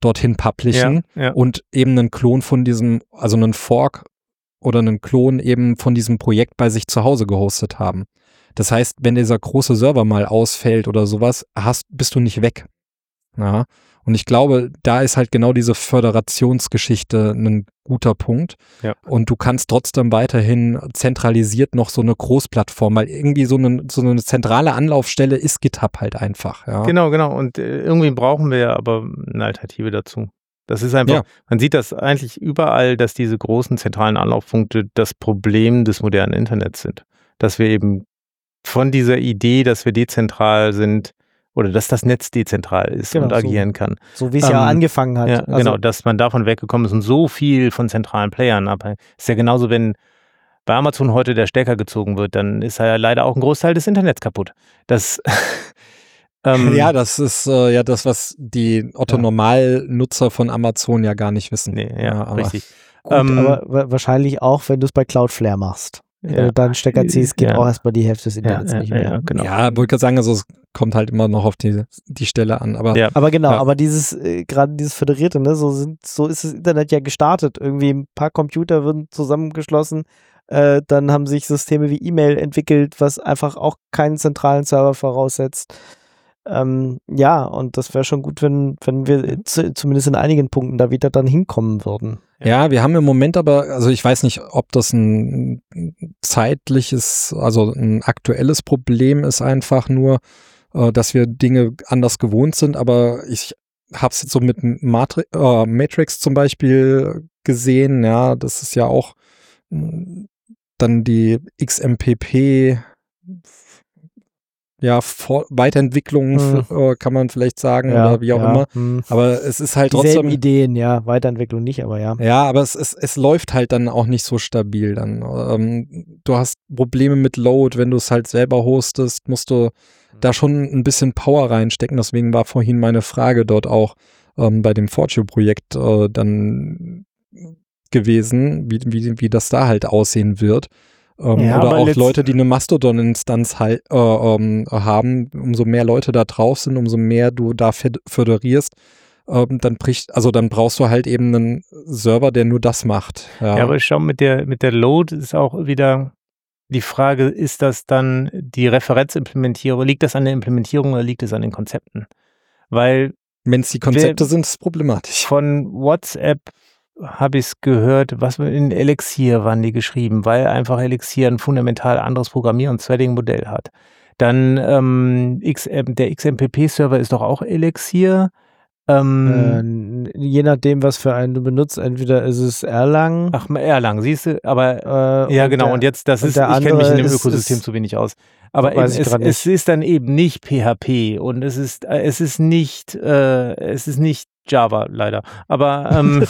dorthin publishen Ja, ja. und eben einen Klon von diesem, also einen Fork oder einen Klon eben von diesem Projekt bei sich zu Hause gehostet haben. Das heißt, wenn dieser große Server mal ausfällt oder sowas, hast, bist du nicht weg. Ja. Und ich glaube, da ist halt genau diese Föderationsgeschichte ein guter Punkt. Ja. Und du kannst trotzdem weiterhin zentralisiert noch so eine Großplattform, weil irgendwie so eine, so eine zentrale Anlaufstelle ist GitHub halt einfach. Ja. Genau, genau. Und äh, irgendwie brauchen wir ja aber eine Alternative dazu. Das ist einfach, Ja. man sieht das eigentlich überall, dass diese großen zentralen Anlaufpunkte das Problem des modernen Internets sind. Dass wir eben von dieser Idee, dass wir dezentral sind, oder dass das Netz dezentral ist Genau, und agieren so. kann. So wie es Ähm, ja angefangen hat. Ja, Also, genau, dass man davon weggekommen ist und so viel von zentralen Playern abhängt. Ist ja genauso, wenn bei Amazon heute der Stecker gezogen wird, dann ist ja leider auch ein Großteil des Internets kaputt. Das, ähm, Ja, das ist äh, ja das, was die Otto-Normal-Nutzer von Amazon ja gar nicht wissen. nee, ja, aber, richtig. gut, ähm, aber wa- wahrscheinlich auch, wenn du es bei Cloudflare machst. Wenn ja, du deinen Stecker ziehst, geht ja. auch erstmal die Hälfte des ja, Internets ja, nicht mehr. ja, genau. Ja, wollte gerade sagen, also es kommt halt immer noch auf die, die Stelle an. Aber Ja. Aber genau, Ja. aber dieses, äh, gerade dieses Föderierte, ne, so sind, so ist das Internet ja gestartet. Irgendwie ein paar Computer wurden zusammengeschlossen, äh, dann haben sich Systeme wie E-Mail entwickelt, was einfach auch keinen zentralen Server voraussetzt. Ähm, ja, und das wäre schon gut, wenn, wenn wir zu, zumindest in einigen Punkten da wieder dann hinkommen würden. ja, wir haben im Moment aber, also ich weiß nicht, ob das ein zeitliches, also ein aktuelles Problem ist einfach nur, äh, dass wir Dinge anders gewohnt sind, aber ich habe es jetzt so mit Matri äh, Matrix zum Beispiel gesehen, ja, das ist ja auch mh, dann die X M P P ja, Vor Weiterentwicklung Hm. äh, kann man vielleicht sagen oder wie auch ja, immer, hm. aber es ist halt Dieselben trotzdem Ideen, ja, Weiterentwicklung nicht, aber ja. ja, aber es, es, es läuft halt dann auch nicht so stabil dann. Ähm, du hast Probleme mit Load, wenn du es halt selber hostest, musst du da schon ein bisschen Power reinstecken. Deswegen war vorhin meine Frage dort auch ähm, bei dem Fortune-Projekt äh, dann gewesen, wie, wie, wie das da halt aussehen wird. Ähm, Ja, oder aber auch letzt- Leute, die eine Mastodon-Instanz halt, äh, ähm, haben, umso mehr Leute da drauf sind, umso mehr du da fed- föderierst, ähm, dann bricht, also dann brauchst du halt eben einen Server, der nur das macht. Ja, Ja, aber schau, mit der, mit der Load ist auch wieder die Frage, ist das dann die Referenzimplementierung, liegt das an der Implementierung oder liegt es an den Konzepten? Weil wenn es die Konzepte wer- sind, ist es problematisch. von WhatsApp habe ich es gehört, was in Elixir waren die geschrieben, weil einfach Elixir ein fundamental anderes Programmier- und Threading-Modell hat. Dann ähm, X M, der X M P P-Server ist doch auch Elixir. Ähm, Äh, je nachdem, was für einen du benutzt, entweder ist es Erlang. ach, Erlang, siehst du, aber äh, ja, und genau. der- und jetzt, das und ist, der ich kenne mich in andere dem ist- Ökosystem ist- zu wenig aus. Aber eben, weiß ich es, grad es nicht. ist dann eben nicht P H P und es ist, äh, es ist nicht, äh, es ist nicht Java, leider. Aber ähm,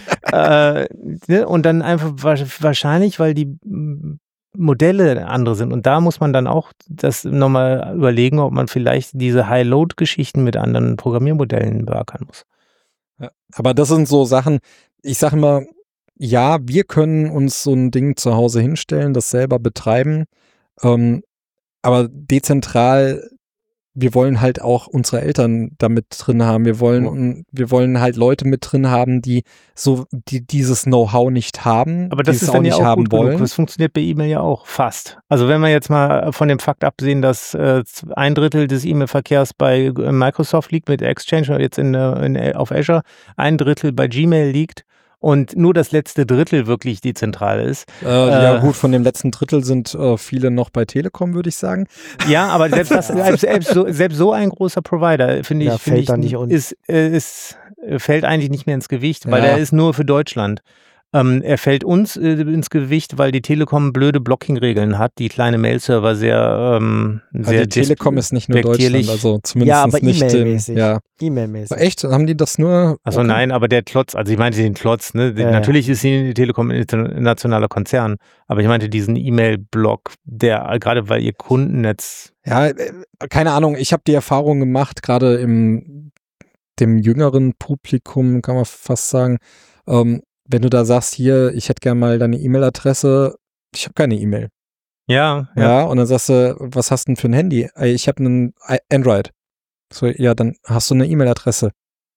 äh, ne? und dann einfach wa- wahrscheinlich, weil die mm, Modelle andere sind. Und da muss man dann auch das nochmal überlegen, ob man vielleicht diese High-Load-Geschichten mit anderen Programmiermodellen beackern muss. Ja. Aber das sind so Sachen, ich sage immer, ja, wir können uns so ein Ding zu Hause hinstellen, das selber betreiben, ähm, aber dezentral, wir wollen halt auch unsere Eltern damit drin haben. Wir wollen, wir wollen halt Leute mit drin haben, die so, die dieses Know-how nicht haben, Aber das die es ist dann ja nicht auch haben gut wollen. genug. Das funktioniert bei E-Mail ja auch fast. Also wenn wir jetzt mal von dem Fakt absehen, dass äh, ein Drittel des E-Mail-Verkehrs bei äh, Microsoft liegt mit Exchange oder jetzt in, äh, in, auf Azure, ein Drittel bei Gmail liegt und nur das letzte Drittel wirklich dezentral ist. Äh, ja Äh, gut, von dem letzten Drittel sind äh, viele noch bei Telekom, würde ich sagen. Ja, aber selbst, das, selbst, selbst, so, selbst so ein großer Provider, finde ich, Ja, finde fällt ich da nicht un- ist, äh, ist, äh, fällt eigentlich nicht mehr ins Gewicht, weil Ja. er ist nur für Deutschland. Ähm, er fällt uns äh, ins Gewicht, weil die Telekom blöde Blocking-Regeln hat, die kleine Mail-Server sehr, ähm, Also sehr die Telekom ist nicht nur despektierlich- Deutschland, also zumindest Ja, aber nicht in, E-Mail-mäßig. ja. E-Mail-mäßig. Aber echt? Haben die das nur? Achso, okay. nein, aber der Klotz, also ich meinte den Klotz, ne? Ja, Natürlich ist die Telekom ein internationaler Konzern, aber ich meinte diesen E-Mail-Block, der, gerade weil ihr Kundennetz, Ja, äh, keine Ahnung, ich habe die Erfahrung gemacht, gerade im dem jüngeren Publikum, kann man fast sagen, ähm, wenn du da sagst, hier, ich hätte gerne mal deine E-Mail-Adresse, ich habe keine E-Mail. ja, Ja. ja, und dann sagst du, was hast du denn für ein Handy? Ey, ich habe einen I- Android. So, ja, dann hast du eine E-Mail-Adresse.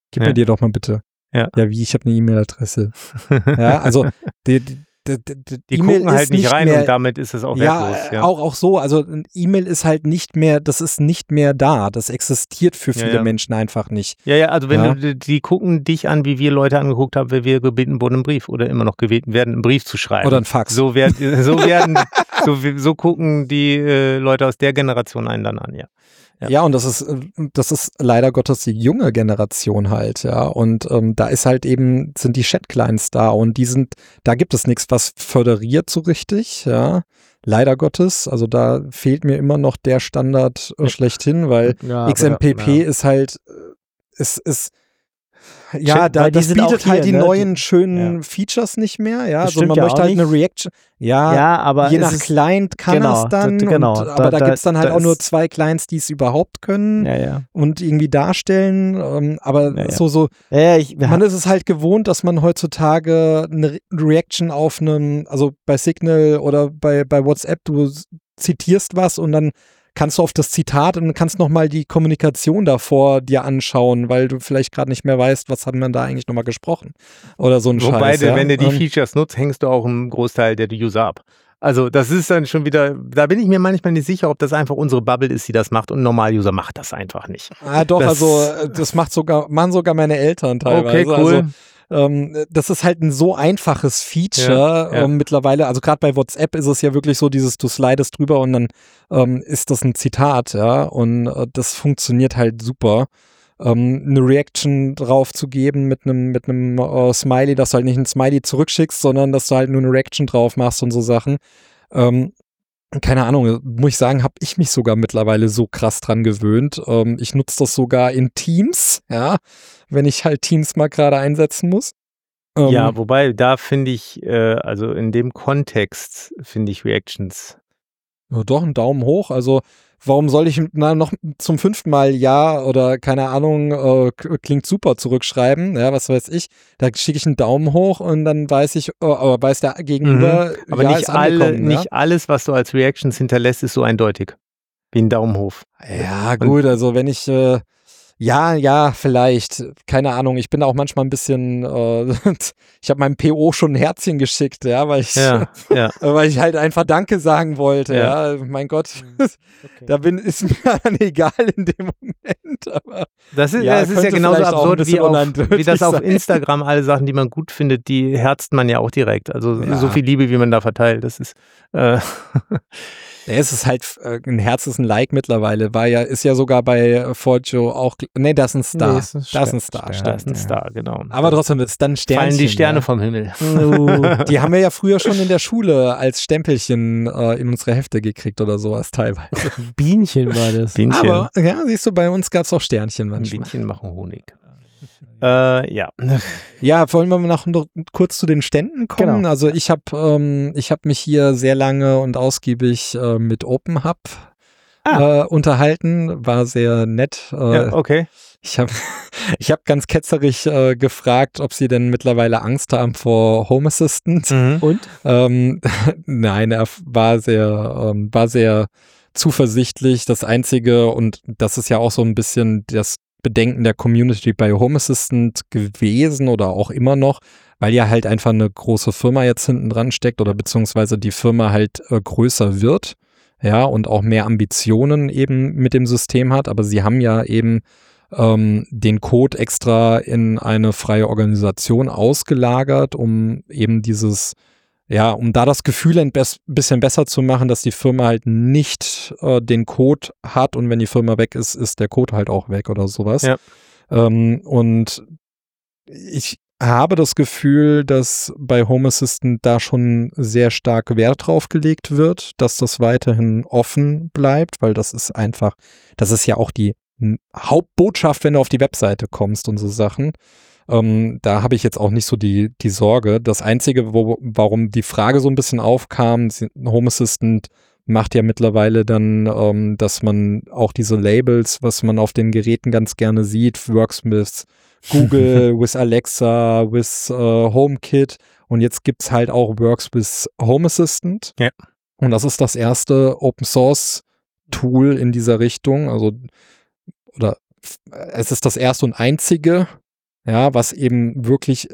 Gib Ja. mir dir doch mal bitte. Ja. Ja, wie? Ich habe eine E-Mail-Adresse. Ja, also die, die, die, die, Die E-Mail gucken halt ist nicht rein mehr, und damit ist es auch ja, wertlos. Ja, auch, auch so. Also ein E-Mail ist halt nicht mehr, das ist nicht mehr da. Das existiert für Ja, viele ja. Menschen einfach nicht. ja, ja, also wenn Ja. du, die gucken dich an, wie wir Leute angeguckt haben, wenn wir gebeten wurden, einen Brief oder immer noch gebeten werden, einen Brief zu schreiben. Oder ein Fax. So werden, so werden, so, so gucken die äh, Leute aus der Generation einen dann an, ja. Ja. Ja, und das ist, äh, das ist leider Gottes die junge Generation halt, ja. Und ähm, da ist halt eben, sind die Chat-Clients da und die sind, da gibt es nichts, was föderiert so richtig, ja. Leider Gottes. Also da fehlt mir immer noch der Standard äh, schlechthin, weil Ja, X M P P aber, ja. ist halt, äh, ist, ist ja, Chat- da, weil die das sind auch bietet halt hier, die ne? neuen Die- schönen ja. Features nicht mehr, ja. Das Also stimmt man ja möchte auch halt eine nicht. Reaction, ja, Ja, aber je es nach ist, Client kann genau, es dann, das- genau, und, aber da- da, da- gibt's dann halt da auch nur ist- zwei Clients, die es überhaupt können ja, ja. und irgendwie darstellen, ähm, aber Ja, ja. so, so, Ja, ja, ich, wir man ist es halt gewohnt, dass man heutzutage eine Re- Reaction auf einem, also bei Signal oder bei, bei WhatsApp, du s- zitierst was und dann kannst du auf das Zitat und kannst nochmal die Kommunikation davor dir anschauen, weil du vielleicht gerade nicht mehr weißt, was hat man da eigentlich nochmal gesprochen oder so ein Wobei, Scheiß. du, ja? wenn du die Ähm, Features nutzt, hängst du auch einen Großteil der User ab. Also das ist dann schon wieder, da bin ich mir manchmal nicht sicher, ob das einfach unsere Bubble ist, die das macht und ein Normal-User macht das einfach nicht. Ah, doch, Das- also äh, das macht sogar, machen sogar meine Eltern teilweise. Okay, cool. Also, ähm, das ist halt ein so einfaches Feature Ja, ja. Ähm, mittlerweile. Also gerade bei WhatsApp ist es ja wirklich so, dieses, du slidest drüber und dann ähm, ist das ein Zitat, ja. Und äh, das funktioniert halt super. Ähm, eine Reaction drauf zu geben mit einem mit einem äh, Smiley, dass du halt nicht ein Smiley zurückschickst, sondern dass du halt nur eine Reaction drauf machst und so Sachen. Ähm, keine Ahnung, muss ich sagen, habe ich mich sogar mittlerweile so krass dran gewöhnt. Ähm, ich nutze das sogar in Teams, ja, wenn ich halt Teams mal gerade einsetzen muss. Ähm, Ja, wobei, da finde ich, äh, also in dem Kontext finde ich Reactions. ja, doch, ein Daumen hoch. Also, warum soll ich na, noch zum fünften Mal Ja oder keine Ahnung, äh, k- klingt super zurückschreiben, ja, was weiß ich. Da schicke ich einen Daumen hoch und dann weiß ich, äh, aber weiß der Gegenüber, Mhm. Aber ja, nicht, ist alle, angekommen, nicht alles, was du als Reactions hinterlässt, ist so eindeutig. Wie ein Daumen hoch. Ja, ja gut, also wenn ich, äh, ja, ja, vielleicht, keine Ahnung, ich bin auch manchmal ein bisschen, äh, ich habe meinem P O schon ein Herzchen geschickt, ja, weil ich, Ja, ja. weil ich halt einfach Danke sagen wollte, ja, Ja. mein Gott, Okay. da bin, ist mir dann egal in dem Moment, aber Das ist Ja, ja, das ist ja könnte genauso vielleicht auch ein absurd wie, bisschen auf, uneindeutig wie das auf sein. Instagram, alle Sachen, die man gut findet, die herzt man ja auch direkt. Also Ja. so viel Liebe, wie man da verteilt. Das ist äh, ja, es ist halt, äh, ein Herz ist ein Like mittlerweile, war ja, ist ja sogar bei äh, Forgio auch, nee, das ist ein Star, Nee, ist ein das ist ein Stern- Star, Stern. da ist stimmt. ein Star, genau. Aber trotzdem ist dann ein Sternchen. fallen die Sterne ja. vom Himmel. Uh, Die haben wir ja früher schon in der Schule als Stempelchen äh, in unsere Hefte gekriegt oder sowas teilweise. Bienchen war das. Bienchen. Aber ja, siehst du, bei uns gab es auch Sternchen manchmal. Bienchen machen Honig. Äh, ja. Ja, wollen wir noch, noch kurz zu den Ständen kommen? Genau. Also ich habe ähm, ich hab mich hier sehr lange und ausgiebig äh, mit OpenHub Ah. äh, unterhalten, war sehr nett. Äh, ja, okay. Ich habe ich hab ganz ketzerig äh, gefragt, ob sie denn mittlerweile Angst haben vor Home Assistant. Mhm. Und? Ähm, nein, er war sehr, ähm, war sehr zuversichtlich. Das Einzige, und das ist ja auch so ein bisschen das Bedenken der Community bei Home Assistant gewesen oder auch immer noch, weil ja halt einfach eine große Firma jetzt hinten dran steckt oder beziehungsweise die Firma halt äh, größer wird, ja, und auch mehr Ambitionen eben mit dem System hat. Aber sie haben ja eben ähm, den Code extra in eine freie Organisation ausgelagert, um eben dieses, ja, um da das Gefühl ein bes- bisschen besser zu machen, dass die Firma halt nicht äh, den Code hat und wenn die Firma weg ist, ist der Code halt auch weg oder sowas. Ja. Ähm, und ich habe das Gefühl, dass bei Home Assistant da schon sehr stark Wert drauf gelegt wird, dass das weiterhin offen bleibt, weil das ist einfach, das ist ja auch die n- Hauptbotschaft, wenn du auf die Webseite kommst und so Sachen. Ähm, da habe ich jetzt auch nicht so die, die Sorge. Das Einzige, wo, warum die Frage so ein bisschen aufkam, sie- Home Assistant macht ja mittlerweile dann, ähm, dass man auch diese Labels, was man auf den Geräten ganz gerne sieht, works with Google, with Alexa, with äh, HomeKit und jetzt gibt's halt auch works with Home Assistant. Ja. Und das ist das erste Open Source Tool in dieser Richtung, also oder f- es ist das erste und einzige ja, was eben wirklich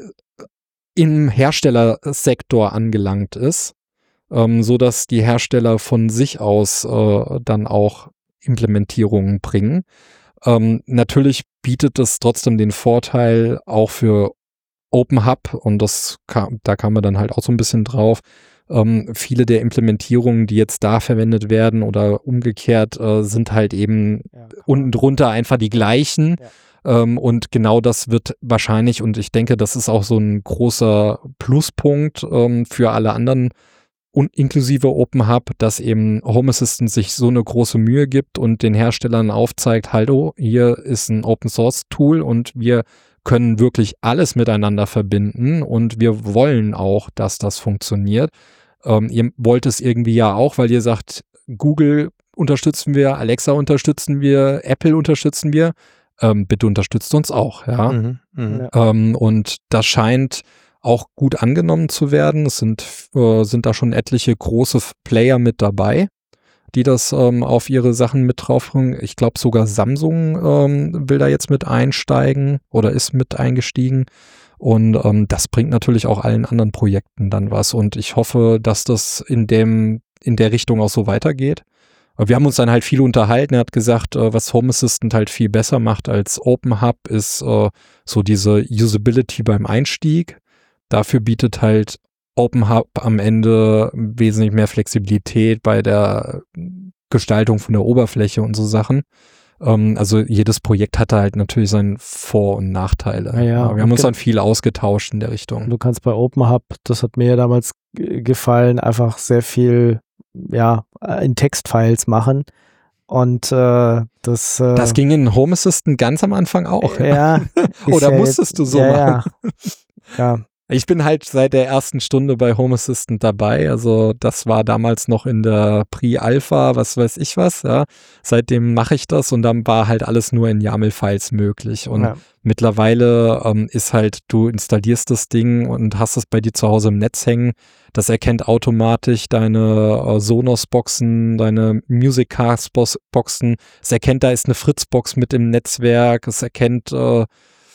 im Herstellersektor angelangt ist, ähm, so dass die Hersteller von sich aus äh, dann auch Implementierungen bringen. Ähm, natürlich bietet es trotzdem den Vorteil auch für Open Hub, und das kam, da kam man dann halt auch so ein bisschen drauf. Ähm, viele der Implementierungen, die jetzt da verwendet werden oder umgekehrt, äh, sind halt eben Ja, unten drunter einfach die gleichen. Ja. Ähm, und genau das wird wahrscheinlich, und ich denke, das ist auch so ein großer Pluspunkt ähm, für alle anderen, und inklusive Open Hub, dass eben Home Assistant sich so eine große Mühe gibt und den Herstellern aufzeigt, hallo, hier ist ein Open Source Tool und wir können wirklich alles miteinander verbinden und wir wollen auch, dass das funktioniert. Ähm, ihr wollt es irgendwie ja auch, weil ihr sagt, Google unterstützen wir, Alexa unterstützen wir, Apple unterstützen wir. Ähm, bitte unterstützt uns auch, ja. Mhm, mh. Ja. Ähm, und das scheint auch gut angenommen zu werden. Es sind, äh, sind da schon etliche große Player mit dabei, die das ähm, auf ihre Sachen mit draufbringen. Ich glaube sogar Samsung ähm, will da jetzt mit einsteigen oder ist mit eingestiegen. Und ähm, das bringt natürlich auch allen anderen Projekten dann was. Und ich hoffe, dass das in dem, in der Richtung auch so weitergeht. Wir haben uns dann halt viel unterhalten. Er hat gesagt, äh, was Home Assistant halt viel besser macht als Open Hub, ist äh, so diese Usability beim Einstieg. Dafür bietet halt Open Hub am Ende wesentlich mehr Flexibilität bei der Gestaltung von der Oberfläche und so Sachen. Ähm, also jedes Projekt hatte halt natürlich seine Vor- und Nachteile. Ja, ja. Ja, wir haben uns Okay. dann viel ausgetauscht in der Richtung. Du kannst bei Open Hub, das hat mir ja damals g- gefallen, einfach sehr viel ja, in Textfiles machen. Und äh, das äh, Das ging in Home Assistant ganz am Anfang auch. ja, ja ist Oder ja musstest jetzt, du so ja, machen? Ja. ja. Ich bin halt seit der ersten Stunde bei Home Assistant dabei. Also das war damals noch in der Pre-Alpha, was weiß ich was. Ja. Seitdem mache ich das und dann war halt alles nur in YAML-Files möglich. Und Ja. mittlerweile ähm, ist halt, du installierst das Ding und hast es bei dir zu Hause im Netz hängen. Das erkennt automatisch deine äh, Sonos-Boxen, deine Music-Cast-Boxen. Es erkennt, da ist eine Fritz-Box mit im Netzwerk. Es erkennt äh,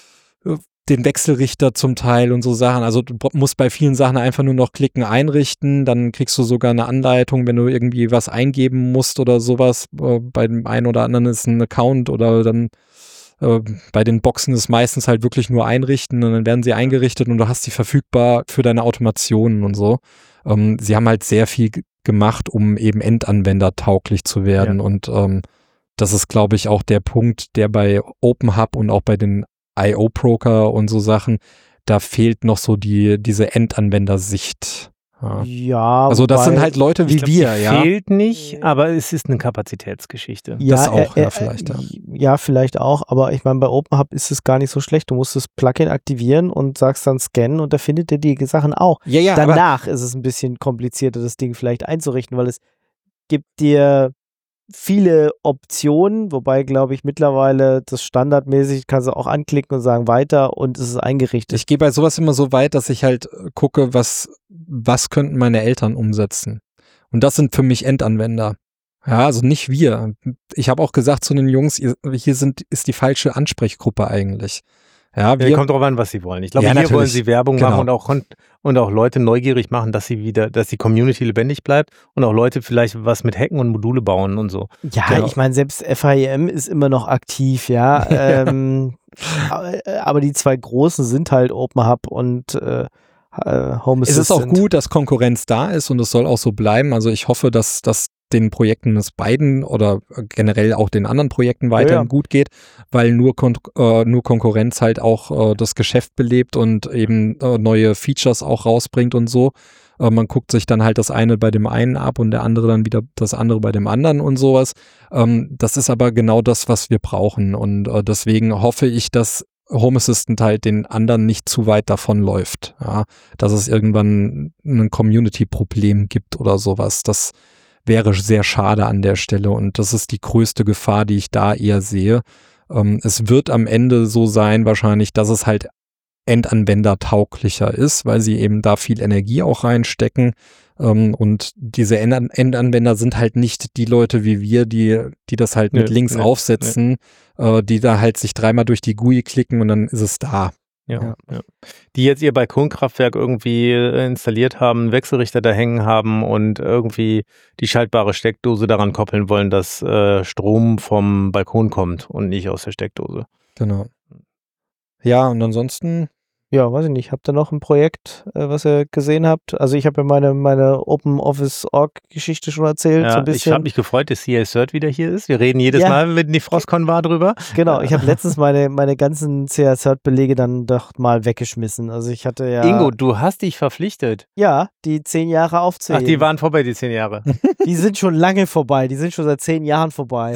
den Wechselrichter zum Teil und so Sachen. Also du musst bei vielen Sachen einfach nur noch klicken, einrichten, dann kriegst du sogar eine Anleitung, wenn du irgendwie was eingeben musst oder sowas. Äh, bei dem einen oder anderen ist ein Account oder dann äh, bei den Boxen ist meistens halt wirklich nur einrichten und dann werden sie eingerichtet und du hast sie verfügbar für deine Automationen und so. Ähm, sie haben halt sehr viel g- gemacht, um eben Endanwender tauglich zu werden Ja. und ähm, das ist, glaube ich, auch der Punkt, der bei Open Hub und auch bei den I O-Broker und so Sachen, da fehlt noch so die diese Endanwendersicht. Ja. Ja, Also das wobei- sind halt Leute wie Ich glaub, wir, die ja. fehlt nicht, aber es ist eine Kapazitätsgeschichte. Ja, Das auch, äh, ja, äh, vielleicht, ja. Ja, vielleicht auch, aber ich meine, bei Open Hub ist es gar nicht so schlecht. Du musst das Plugin aktivieren und sagst dann scannen und da findet er die Sachen auch. Ja, ja, aber Danach ist es ein bisschen komplizierter, das Ding vielleicht einzurichten, weil es gibt dir viele Optionen, wobei, glaube ich, mittlerweile das standardmäßig kannst du auch anklicken und sagen weiter und es ist eingerichtet. ich gehe bei sowas immer so weit, dass ich halt äh, gucke, was, was könnten meine Eltern umsetzen. Und das sind für mich Endanwender. Ja, also nicht wir. Ich habe auch gesagt zu den Jungs, ihr, hier sind, ist die falsche Ansprechgruppe eigentlich. Ja, wir, Ja, kommt drauf an, was sie wollen. Ich glaube, Ja, hier natürlich. wollen sie Werbung Genau. machen und auch, kon- und auch Leute neugierig machen, dass sie wieder, dass die Community lebendig bleibt und auch Leute vielleicht was mit Hacken und Module bauen und so. Ja, Genau. ich meine, selbst F I M ist immer noch aktiv, ja. ähm, aber, aber die zwei großen sind halt Open Hub und äh, äh, Home es ist auch Assistant. gut, dass Konkurrenz da ist und es soll auch so bleiben. Also ich hoffe, dass das den Projekten des beiden oder generell auch den anderen Projekten weiterhin Ja. gut geht, weil nur, Kon äh, nur Konkurrenz halt auch äh, das Geschäft belebt und eben äh, neue Features auch rausbringt und so. Äh, man guckt sich dann halt das eine bei dem einen ab und der andere dann wieder das andere bei dem anderen und sowas. Ähm, das ist aber genau das, was wir brauchen und äh, deswegen hoffe ich, dass Home Assistant halt den anderen nicht zu weit davonläuft. Ja? Dass es irgendwann ein Community-Problem gibt oder sowas. Das wäre sehr schade an der Stelle und das ist die größte Gefahr, die ich da eher sehe. Ähm, es wird am Ende so sein wahrscheinlich, dass es halt endanwendertauglicher ist, weil sie eben da viel Energie auch reinstecken. Ähm, und diese End Endanwender sind halt nicht die Leute wie wir, die, die das halt mit Nee, links nee, aufsetzen, Äh, die da halt sich dreimal durch die G U I klicken und dann ist es da. Ja, Ja. ja. Die jetzt ihr Balkonkraftwerk irgendwie äh, installiert haben, einen Wechselrichter da hängen haben und irgendwie die schaltbare Steckdose daran koppeln wollen, dass äh, Strom vom Balkon kommt und nicht aus der Steckdose. Genau. Ja, und ansonsten, Ja, weiß ich nicht. Habt ihr noch ein Projekt, äh, was ihr gesehen habt? Also ich habe ja meine, meine Open Office Org Geschichte schon erzählt. so Ja, ein ich bisschen. habe mich gefreut, dass C A Cert wieder hier ist. Wir reden jedes Ja. Mal, wenn die Frostcon war, drüber. Genau, ich habe letztens meine, meine ganzen C A Cert-Belege dann doch mal weggeschmissen. Also ich hatte ja... Ingo, du hast dich verpflichtet. Ja, die zehn Jahre aufzählen. Ach, die waren vorbei, die zehn Jahre. Die sind schon lange vorbei. Die sind schon seit zehn Jahren vorbei.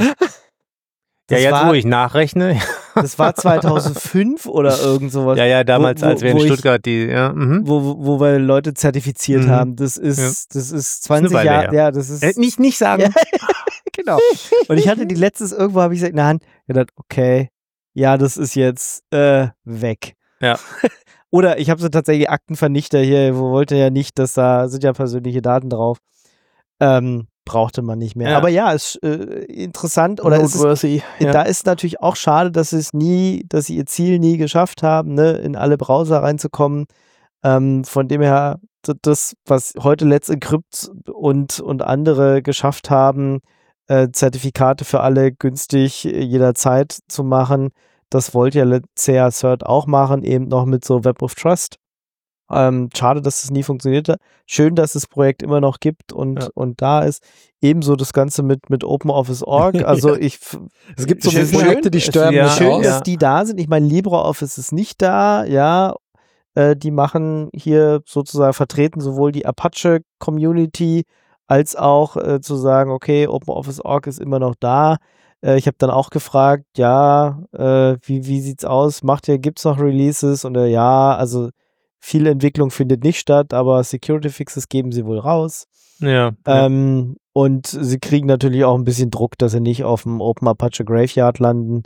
Ja, Das jetzt, war, wo ich nachrechne. Das war zweitausendfünf oder irgend sowas. Ja, ja, damals, wo, wo, als wir in wo ich- Stuttgart die, ja, mhm. Wo, wo, wo wir Leute zertifiziert Mhm. haben. Das ist, Ja. das ist zwanzig Weile Jahre. her. Ja, das ist. Äh, nicht, nicht sagen. Ja, genau. Und ich hatte die letztes irgendwo, habe ich in der Hand gedacht, okay, ja, das ist jetzt äh, weg. Ja. Oder ich habe so tatsächlich Aktenvernichter hier, wo wollte ja nicht, dass da sind ja persönliche Daten drauf. Ähm, brauchte man nicht mehr. Ja. Aber ja, ist äh, interessant. Oder ist es, Noteworthy, ja. da ist natürlich auch schade, dass sie es nie, dass sie ihr Ziel nie geschafft haben, ne, in alle Browser reinzukommen. Ähm, von dem her, d- das, was heute Let's Encrypt und, und andere geschafft haben, äh, Zertifikate für alle günstig äh, jederzeit zu machen, das wollte ja C A Cert auch machen, eben noch mit so Web of Trust. Ähm, schade, dass es nie funktionierte. Schön, dass es das Projekt immer noch gibt und, Ja. und da ist. Ebenso das Ganze mit, mit OpenOffice Punkt org. Also Ja. ich es gibt so Schön, Projekte, die es- sterben ja, nicht schön, aus. dass die da sind. Ich meine, LibreOffice ist nicht da, ja. Äh, die machen hier sozusagen vertreten sowohl die Apache-Community als auch äh, zu sagen, okay, OpenOffice Punkt org ist immer noch da. Äh, ich habe dann auch gefragt, ja, äh, wie, wie sieht's aus? Macht ihr, gibt's noch Releases? Und äh, ja, also viel Entwicklung findet nicht statt, aber Security Fixes geben sie wohl raus. Ja, ja. Ähm, und sie kriegen natürlich auch ein bisschen Druck, dass sie nicht auf dem Open Apache Graveyard landen.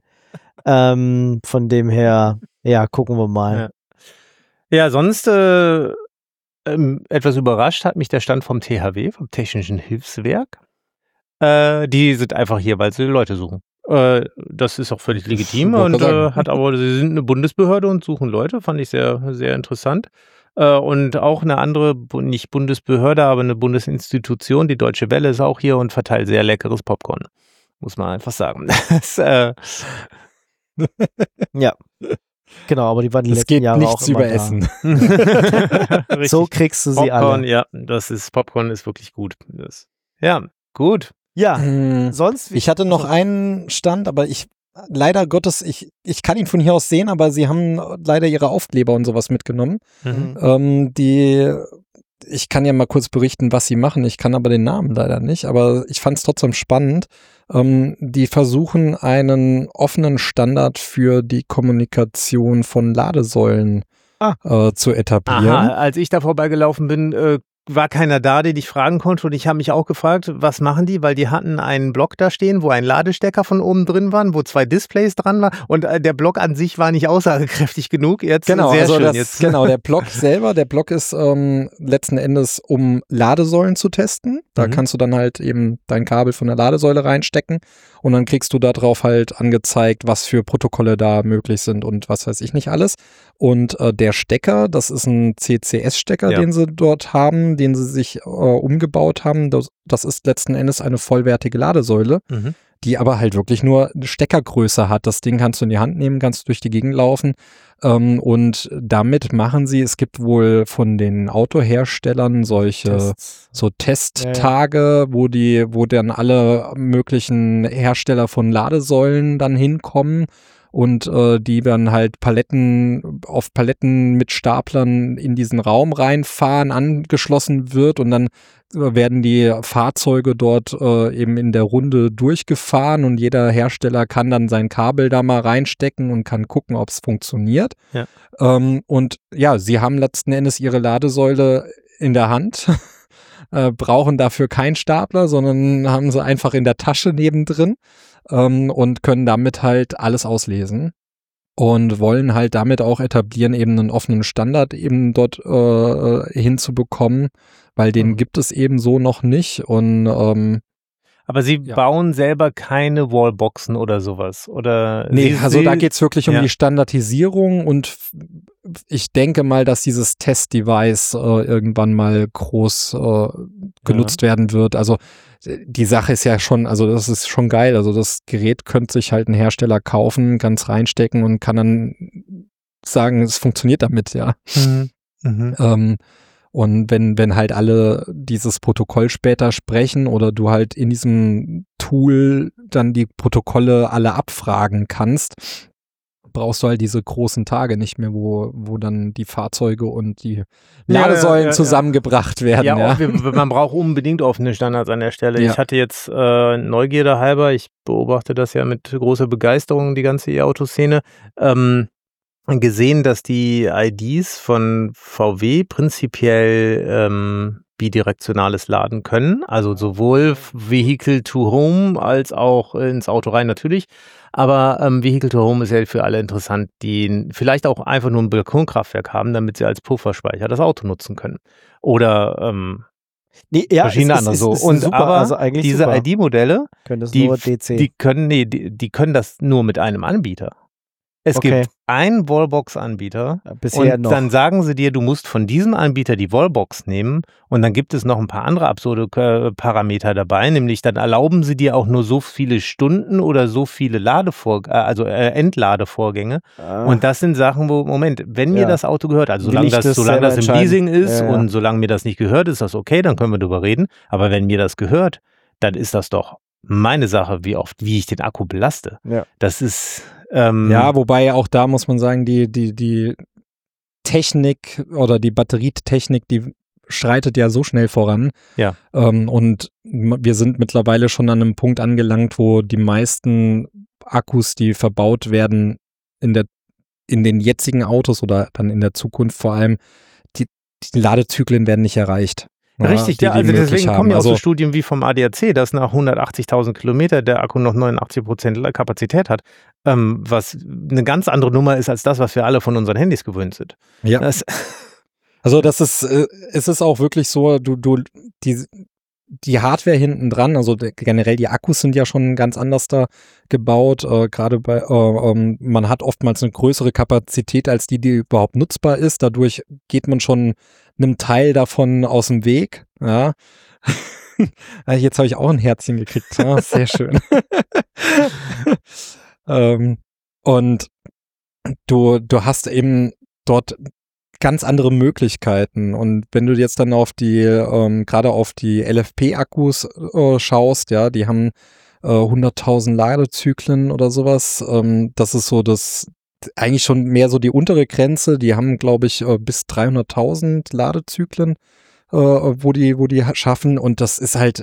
ähm, von dem her, ja, gucken wir mal. Ja. Ja, sonst äh, ähm, etwas überrascht hat mich der Stand vom T H W, vom Technischen Hilfswerk. Äh, die sind einfach hier, weil sie Leute suchen. Äh, das ist auch völlig legitim wollte und gerade äh, sagen. hat aber, sie sind eine Bundesbehörde und suchen Leute, fand ich sehr, sehr interessant. Äh, und auch eine andere, Bu- nicht Bundesbehörde, aber eine Bundesinstitution, die Deutsche Welle ist auch hier und verteilt sehr leckeres Popcorn. Muss man einfach sagen. Das, äh, Ja. Genau, aber die waren die Es letzten geht Jahre nichts auch immer über da. Essen. Richtig. So kriegst du sie Popcorn, alle. ja, das ist, Popcorn ist wirklich gut. Das, ja, gut. Ja, Hm. sonst. Ich hatte noch einen Stand, aber ich, leider Gottes, ich, ich kann ihn von hier aus sehen, aber sie haben leider ihre Aufkleber und sowas mitgenommen. Mhm. Ähm, die, ich kann ja mal kurz berichten, was sie machen. Ich kann aber den Namen leider nicht, aber ich fand es trotzdem spannend. Ähm, die versuchen einen offenen Standard für die Kommunikation von Ladesäulen Ah. äh, zu etablieren. Aha, als ich da vorbeigelaufen bin, äh, war keiner da, den ich fragen konnte und ich habe mich auch gefragt, was machen die, weil die hatten einen Block da stehen, wo ein Ladestecker von oben drin war, wo zwei Displays dran waren und äh, der Block an sich war nicht aussagekräftig genug. Jetzt Genau, sehr also schön. das, Jetzt. genau, der Block selber, der Block ist ähm, letzten Endes, um Ladesäulen zu testen. Da Mhm. kannst du dann halt eben dein Kabel von der Ladesäule reinstecken und dann kriegst du da drauf halt angezeigt, was für Protokolle da möglich sind und was weiß ich nicht alles. Und äh, der Stecker, das ist ein C C S-Stecker, Ja. den sie dort haben, den sie sich äh, umgebaut haben. Das, das ist letzten Endes eine vollwertige Ladesäule, Mhm. die aber halt wirklich nur eine Steckergröße hat. Das Ding kannst du in die Hand nehmen, kannst durch die Gegend laufen. Ähm, und damit machen sie, es gibt wohl von den Autoherstellern solche Tests. so Testtage, wo die, wo dann alle möglichen Hersteller von Ladesäulen dann hinkommen und äh, die dann halt Paletten auf Paletten mit Staplern in diesen Raum reinfahren, angeschlossen wird und dann äh, werden die Fahrzeuge dort äh, eben in der Runde durchgefahren und jeder Hersteller kann dann sein Kabel da mal reinstecken und kann gucken, ob es funktioniert. Ja. Ähm, und ja, sie haben letzten Endes ihre Ladesäule in der Hand, äh, brauchen dafür keinen Stapler, sondern haben sie einfach in der Tasche nebendrin ähm, und können damit halt alles auslesen und wollen halt damit auch etablieren, eben einen offenen Standard eben dort äh, hinzubekommen, weil den Mhm. gibt es eben so noch nicht und ähm, Aber Sie Ja. bauen selber keine Wallboxen oder sowas? Oder Nee, Sie, also Sie, da geht's wirklich um ja. die Standardisierung und f- ich denke mal, dass dieses Test-Device äh, irgendwann mal groß äh, genutzt werden wird. Also äh, die Sache ist ja schon, also das ist schon geil. Also das Gerät könnte sich halt ein Hersteller kaufen, ganz reinstecken und kann dann sagen, es funktioniert damit, ja. Mhm. Mhm. Ähm, und wenn, wenn halt alle dieses Protokoll später sprechen oder du halt in diesem Tool dann die Protokolle alle abfragen kannst, brauchst du halt diese großen Tage nicht mehr, wo, wo dann die Fahrzeuge und die Ja, Ladesäulen ja, ja, zusammengebracht werden. Ja, Ja, wir, man braucht unbedingt offene Standards an der Stelle. Ja. Ich hatte jetzt äh, Neugierde halber, ich beobachte das ja mit großer Begeisterung, die ganze E-Auto-Szene, ähm, gesehen, dass die I Ds von V W prinzipiell ähm, bidirektionales Laden können, also sowohl Vehicle to Home als auch ins Auto rein natürlich, aber ähm, Vehicle to Home ist ja für alle interessant, die vielleicht auch einfach nur ein Balkonkraftwerk haben, damit sie als Pufferspeicher das Auto nutzen können oder ähm, Nee, ja, verschiedene es, andere es, so. es ist Und super, aber also eigentlich diese super. I D-Modelle, Können das die, nur D C. die können, nee, die, die können das nur mit einem Anbieter. Es Okay. gibt einen Wallbox-Anbieter Ja, bisher und noch. dann sagen sie dir, du musst von diesem Anbieter die Wallbox nehmen und dann gibt es noch ein paar andere absurde äh, Parameter dabei, nämlich dann erlauben sie dir auch nur so viele Stunden oder so viele Ladevor äh, also äh, Entladevorgänge Ah, und das sind Sachen, wo, Moment, wenn mir Ja. das Auto gehört, also Will solange ich das, das solange selber das im entscheiden? Leasing ist Ja, ja. und solange mir das nicht gehört, ist das okay, dann können wir drüber reden, aber wenn mir das gehört, dann ist das doch meine Sache, wie oft, wie ich den Akku belaste. Ja. Das ist ähm, ja, wobei auch da muss man sagen, die, die, die Technik oder die Batterietechnik, die schreitet ja so schnell voran. Ja. Ähm, und m- wir sind mittlerweile schon an einem Punkt angelangt, wo die meisten Akkus, die verbaut werden in der in den jetzigen Autos oder dann in der Zukunft vor allem, die, die Ladezyklen werden nicht erreicht. Ja, Richtig, die, ja, die also möglich deswegen haben. kommen ja auch Also, so Studien wie vom A D A C, dass nach hundertachtzigtausend Kilometer der Akku noch neunundachtzig Prozent Kapazität hat, ähm, was eine ganz andere Nummer ist als das, was wir alle von unseren Handys gewöhnt sind. ja. Das, Also das ist, äh, es ist auch wirklich so, du, du, die, die Hardware hinten dran, also de- generell die Akkus sind ja schon ganz anders da gebaut, äh, gerade bei, äh, ähm, man hat oftmals eine größere Kapazität als die, die überhaupt nutzbar ist, dadurch geht man schon einem Teil davon aus dem Weg, ja. Jetzt habe ich auch ein Herzchen gekriegt, ja, sehr schön. ähm, und du, du hast eben dort ganz andere Möglichkeiten. Und wenn du jetzt dann auf die, ähm, gerade auf die L F P-Akkus äh, schaust, ja, die haben äh, hunderttausend Ladezyklen oder sowas. Ähm, das ist so das, eigentlich schon mehr so die untere Grenze. Die haben, glaube ich, äh, bis dreihunderttausend Ladezyklen, äh, wo die, wo die schaffen. Und das ist halt,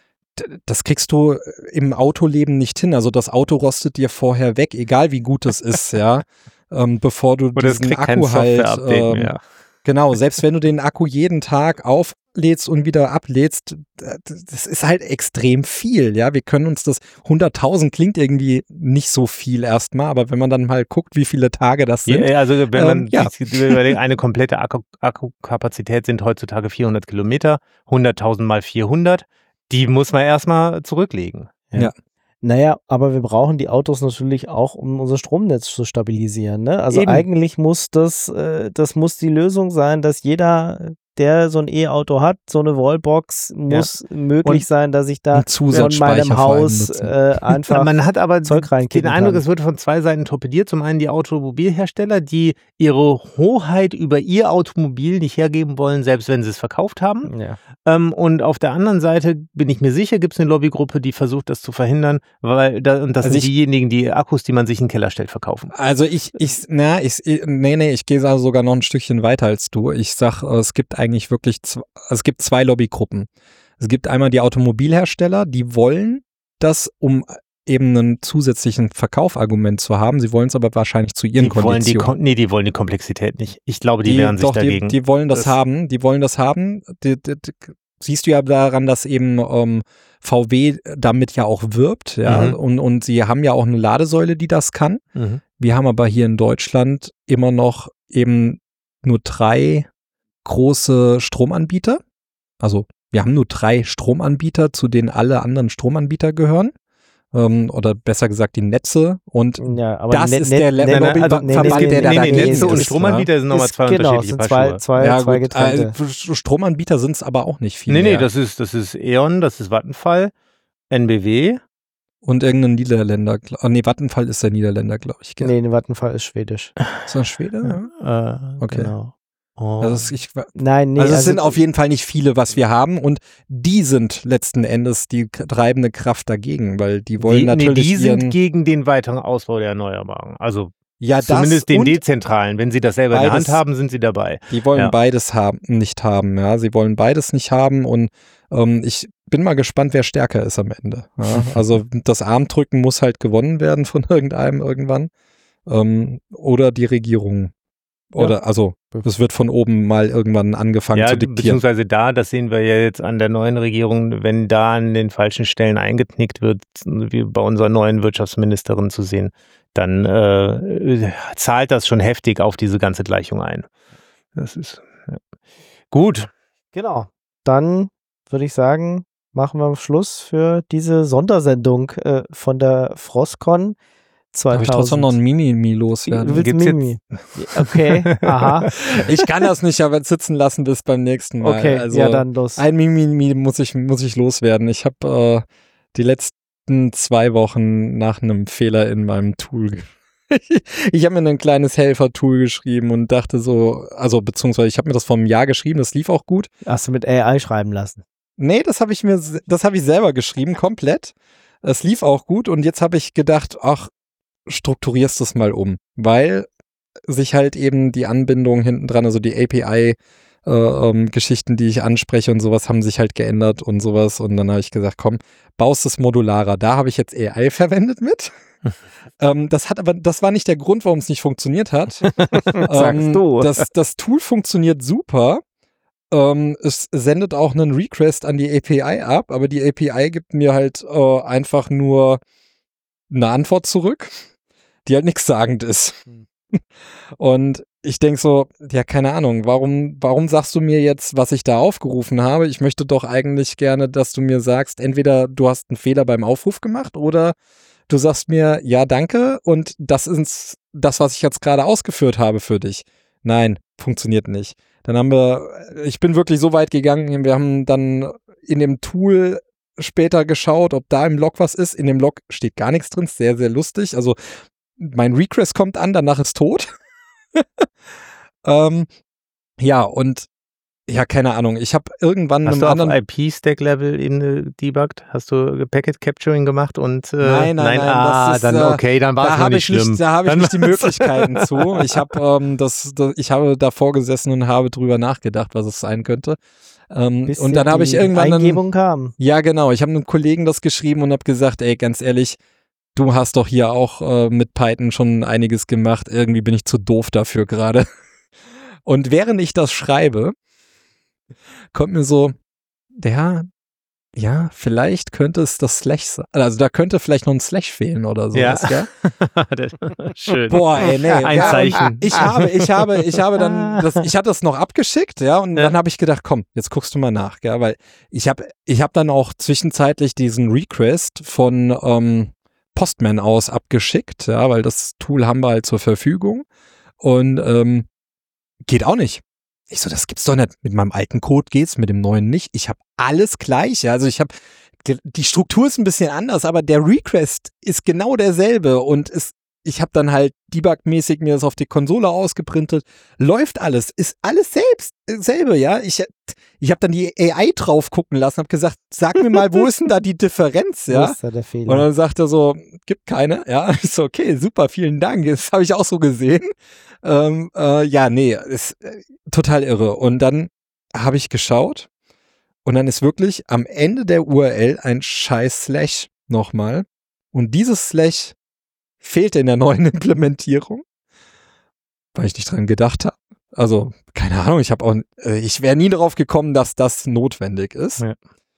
d- das kriegst du im Autoleben nicht hin. Also das Auto rostet dir vorher weg, egal wie gut es ist, ja. Ähm, bevor du oder es diesen kriegt kein Akku halt, Software-Update ähm, mehr. genau, selbst wenn du den Akku jeden Tag auflädst und wieder ablädst, d- das ist halt extrem viel, ja, wir können uns das, hunderttausend klingt irgendwie nicht so viel erstmal, aber wenn man dann mal guckt, wie viele Tage das sind, Ja, also wenn man Ähm, ja. sich überlegt, eine komplette Akku Akkukapazität sind heutzutage vierhundert Kilometer, hunderttausend mal vierhundert, die muss man erstmal zurücklegen. Ja. Naja, aber wir brauchen die Autos natürlich auch, um unser Stromnetz zu stabilisieren. Ne? Also Eben. eigentlich muss das, äh, das muss die Lösung sein, dass jeder, der so ein E-Auto hat, so eine Wallbox, muss möglich Und- sein, dass ich da einen von Zusatzspeicher meinem vor allem Haus nutzen. äh, einfach Man hat aber Zeug reinkippen den Eindruck, kann. es wird von zwei Seiten torpediert. Zum einen die Automobilhersteller, die ihre Hoheit über ihr Automobil nicht hergeben wollen, selbst wenn sie es verkauft haben. ja. Ähm, und auf der anderen Seite bin ich mir sicher, gibt es eine Lobbygruppe, die versucht, das zu verhindern, weil da, und das Also sind ich- diejenigen, die Akkus, die man sich in den Keller stellt, verkaufen. Also ich, ich, na, ich, nee, nee, ich gehe da sogar noch ein Stückchen weiter als du. Ich sag, äh, es gibt eigentlich wirklich, zw- es gibt zwei Lobbygruppen. Es gibt einmal die Automobilhersteller, die wollen das, um eben einen zusätzlichen Verkaufargument zu haben. Sie wollen es aber wahrscheinlich zu ihren Die wollen die, Konditionen. Kom nee, die wollen die Komplexität nicht. Ich glaube, die, wehren sich doch, dagegen. Die, die wollen das, Das- haben, die wollen das haben. Die, die, die, siehst du ja daran, dass eben ähm, V W damit ja auch wirbt, ja, Mhm. und, und sie haben ja auch eine Ladesäule, die das kann. Mhm. Wir haben aber hier in Deutschland immer noch eben nur drei große Stromanbieter. Also wir haben nur drei Stromanbieter, zu denen alle anderen Stromanbieter gehören. Ähm, oder besser gesagt die Netze. Und ja, aber das Net, ist Net, der Net, Lobbyverband, also, nee, der nee, da nee, nee, dagegen Netze und ist, Stromanbieter sind nochmal ist, zwei genau, unterschiedliche sind Paar zwei, Schuhe. zwei, ja, zwei gut, getrennte. äh, Stromanbieter sind es aber auch nicht viel Nee, nee, mehr. das ist, das ist E.ON, das ist Vattenfall, N B W. Und irgendein Niederländer. Oh, nee, Vattenfall ist der Niederländer, glaube ich. Gell? Nee, der Vattenfall ist schwedisch. Ist das Schwede? Ja. Äh, Okay. Genau. Oh. Also, es, ich, Nein, nee. also es sind auf jeden Fall nicht viele, was wir haben. Und die sind letzten Endes die k- treibende Kraft dagegen, weil die wollen die, natürlich nee, die ihren, sind gegen den weiteren Ausbau der Erneuerbaren. Also ja, zumindest das den und dezentralen. Wenn sie das selber in der beides. Hand haben, sind sie dabei. die wollen Ja. beides haben, nicht haben. Ja, sie wollen beides nicht haben. Und ähm, ich bin mal gespannt, wer stärker ist am Ende. Ja? Also das Armdrücken muss halt gewonnen werden von irgendeinem irgendwann. Ähm, oder die Regierung. Oder Ja. also das wird von oben mal irgendwann angefangen Ja, zu diktieren. beziehungsweise da, das sehen wir ja jetzt an der neuen Regierung, wenn da an den falschen Stellen eingeknickt wird, wie bei unserer neuen Wirtschaftsministerin zu sehen, dann äh, zahlt das schon heftig auf diese ganze Gleichung ein. Das ist ja. Gut. Genau. Dann würde ich sagen, machen wir Schluss für diese Sondersendung äh, von der Frostcon Darf ich trotzdem noch ein Mimimi Du loswerden? willst Gibt's Mimi? Okay, aha. Ich kann das nicht aber sitzen lassen bis beim nächsten Mal. Okay, also ja dann los. ein Mimimi muss ich, muss ich loswerden. Ich habe äh, die letzten zwei Wochen nach einem Fehler in meinem Tool ge- ich habe mir ein kleines Helfer-Tool geschrieben und dachte so, also beziehungsweise ich habe mir das vor einem Jahr geschrieben, das lief auch gut. Hast du mit A I schreiben lassen? Nee, das habe ich mir, das habe ich selber geschrieben, komplett. Es lief auch gut und jetzt habe ich gedacht, ach, strukturierst du es mal um, weil sich halt eben die Anbindung hinten dran, also die A P I äh, ähm, Geschichten, die ich anspreche und sowas, haben sich halt geändert und sowas und dann habe ich gesagt, komm, baust es modularer. Da habe ich jetzt A I verwendet mit. ähm, das hat aber, das war nicht der Grund, warum es nicht funktioniert hat. Sagst du. Das, das Tool funktioniert super. Ähm, es sendet auch einen Request an die A P I ab, aber die A P I gibt mir halt äh, einfach nur eine Antwort zurück, die halt nichts sagend ist. Und ich denke so, ja, keine Ahnung, warum, warum sagst du mir jetzt, was ich da aufgerufen habe? Ich möchte doch eigentlich gerne, dass du mir sagst, entweder du hast einen Fehler beim Aufruf gemacht oder du sagst mir, ja, danke und das ist das, was ich jetzt gerade ausgeführt habe für dich. Nein, funktioniert nicht. Dann haben wir, ich bin wirklich so weit gegangen, wir haben dann in dem Tool später geschaut, ob da im Log was ist. In dem Log steht gar nichts drin, sehr, sehr lustig. Also mein Request kommt an, danach ist tot. ähm, ja, und ja, keine Ahnung. Ich habe irgendwann Hast einem du auf anderen I P-Stack-Level-Ebene debuggt? Hast du Packet Capturing gemacht und äh, Nein, nein, nein, ah, das ist, dann äh, okay, dann war da es noch habe nicht ich schlimm. nicht, da habe ich Dann nicht die war's- Möglichkeiten zu. Ich habe ähm, das, das, ich habe davor gesessen und habe drüber nachgedacht, was es sein könnte. Ähm, Bis und dann habe ich die irgendwann einen, Eingebung kam. ja, genau. Ich habe einem Kollegen das geschrieben und habe gesagt, ey, ganz ehrlich, du hast doch hier auch äh, mit Python schon einiges gemacht. Irgendwie bin ich zu doof dafür gerade. Und während ich das schreibe, kommt mir so, ja, ja, vielleicht könnte es das Slash sein. Also da könnte vielleicht noch ein Slash fehlen oder sowas, Ja. gell? Schön. Boah, ey, nee. Ein ja, Zeichen. Ich habe, ich habe, ich habe dann, das, ich hatte das noch abgeschickt, ja, und Ja. dann habe ich gedacht, komm, jetzt guckst du mal nach, gell, weil ich habe, ich habe dann auch zwischenzeitlich diesen Request von ähm, Postman aus abgeschickt, ja, weil das Tool haben wir halt zur Verfügung und ähm, geht auch nicht. Ich so, das gibt's doch nicht. Mit meinem alten Code geht's, mit dem neuen nicht. Ich habe alles gleich. Ja. Also ich habe, die, die Struktur ist ein bisschen anders, aber der Request ist genau derselbe und es, ich habe dann halt debug-mäßig mir das auf die Konsole ausgeprintet. Läuft alles, ist alles selbst, selbe, ja. Ich, ich habe dann die A I drauf gucken lassen, habe gesagt, sag mir mal, wo ist denn da die Differenz, Wo ja? ist da der Fehler? Und dann sagt er so, gibt keine, ja. Ich so, okay, super, vielen Dank. Das habe ich auch so gesehen. Ähm, äh, ja, nee, ist äh, total irre. Und dann habe ich geschaut und dann ist wirklich am Ende der U R L ein scheiß Slash nochmal. Und dieses Slash fehlte in der neuen Implementierung, weil ich nicht dran gedacht habe. Also, keine Ahnung, ich habe auch, äh, ich wäre nie darauf gekommen, dass das notwendig ist. Ja.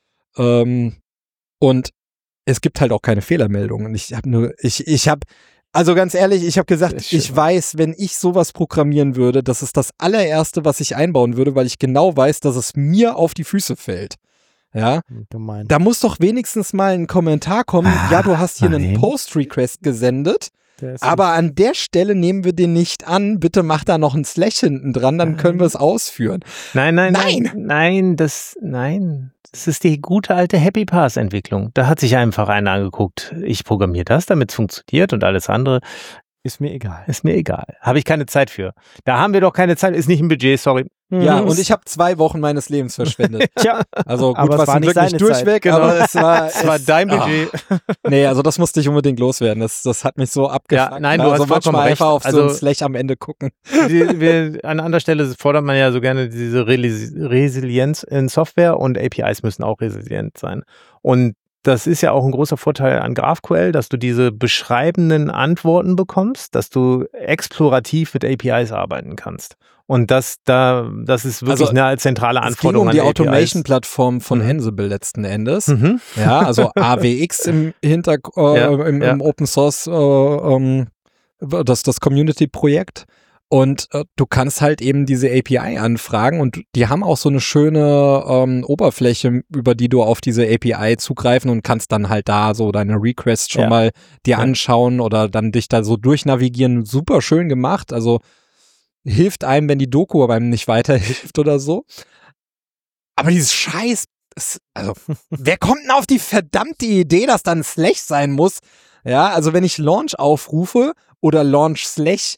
Ähm, und es gibt halt auch keine Fehlermeldungen. Ich habe nur, ich, ich habe, also ganz ehrlich, ich habe gesagt, Schön. ich weiß, wenn ich sowas programmieren würde, das ist das allererste, was ich einbauen würde, weil ich genau weiß, dass es mir auf die Füße fällt. Ja, Gemein. da muss doch wenigstens mal ein Kommentar kommen, Ah, ja, du hast hier nein. einen Post-Request gesendet, Der ist aber an der Stelle nehmen wir den nicht an, bitte mach da noch ein Slash hinten dran, dann können wir es ausführen. Nein, nein, Nein! nein, nein, das, nein, das ist die gute alte Happy Path Entwicklung. Da hat sich einfach einer angeguckt, ich programmiere das, damit es funktioniert und alles andere ist mir egal. ist mir egal. Habe ich keine Zeit für. Da haben wir doch keine Zeit, ist nicht im Budget, sorry. Ja, Mhm. und ich habe zwei Wochen meines Lebens verschwendet. Tja, Also gut, Aber es was war sind nicht wirklich seine durchweg, Zeit, aber es war, Es war es- dein ah. Budget. Nee, also das musste ich unbedingt loswerden. Das, das hat mich so abgefuckt. Ja, nein, du also hast vollkommen manchmal recht. einfach auf so Also- ein Slash am Ende gucken. Die, wir, an anderer Stelle fordert man ja so gerne diese Reli- Resilienz in Software und A P Is müssen auch resilient sein. Und das ist ja auch ein großer Vorteil an GraphQL, dass du diese beschreibenden Antworten bekommst, dass du explorativ mit A P Is arbeiten kannst. Und das, da, das ist wirklich Also, eine zentrale Es ging Anforderung um die an A P Is. Automation-Plattform von Mhm. Ansible letzten Endes. Mhm. Ja, also A W X im Hintergrund, äh, Ja, im, ja. im Open Source, äh, ähm, das, das Community-Projekt. Und äh, du kannst halt eben diese A P I anfragen und die haben auch so eine schöne ähm, Oberfläche, über die du auf diese A P I zugreifen und kannst dann halt da so deine Requests schon Ja. mal dir Ja. anschauen oder dann dich da so durchnavigieren. Super schön gemacht. Also hilft einem, wenn die Doku aber einem nicht weiterhilft oder so. Aber dieses Scheiß, es- also wer kommt denn auf die verdammte Idee, dass dann Slash sein muss? Ja, also wenn ich Launch aufrufe oder Launch Slash,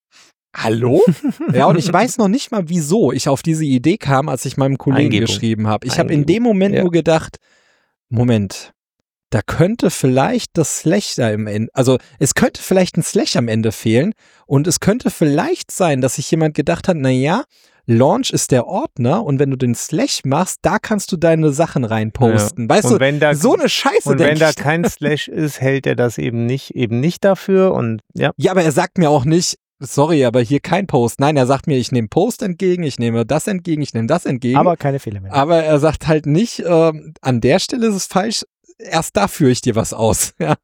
hallo? Ja, und ich weiß noch nicht mal, wieso ich auf diese Idee kam, als ich meinem Kollegen Eingebung. geschrieben habe. Ich habe in Eingebung, dem Moment ja. nur gedacht, Moment, da könnte vielleicht das Slash da im Ende, also es könnte vielleicht ein Slash am Ende fehlen und es könnte vielleicht sein, dass sich jemand gedacht hat, na ja, Launch ist der Ordner und wenn du den Slash machst, da kannst du deine Sachen reinposten. Weißt Und du, wenn da, so eine Scheiße und wenn denk da ich. kein Slash ist, hält er das eben nicht, eben nicht dafür und ja. Ja, aber er sagt mir auch nicht, sorry, aber hier kein Post. Nein, er sagt mir, ich nehme Post entgegen, ich nehme das entgegen, ich nehme das entgegen. aber keine Fehler mehr. Aber er sagt halt nicht, ähm, an der Stelle ist es falsch, erst da führe ich dir was aus. Ja.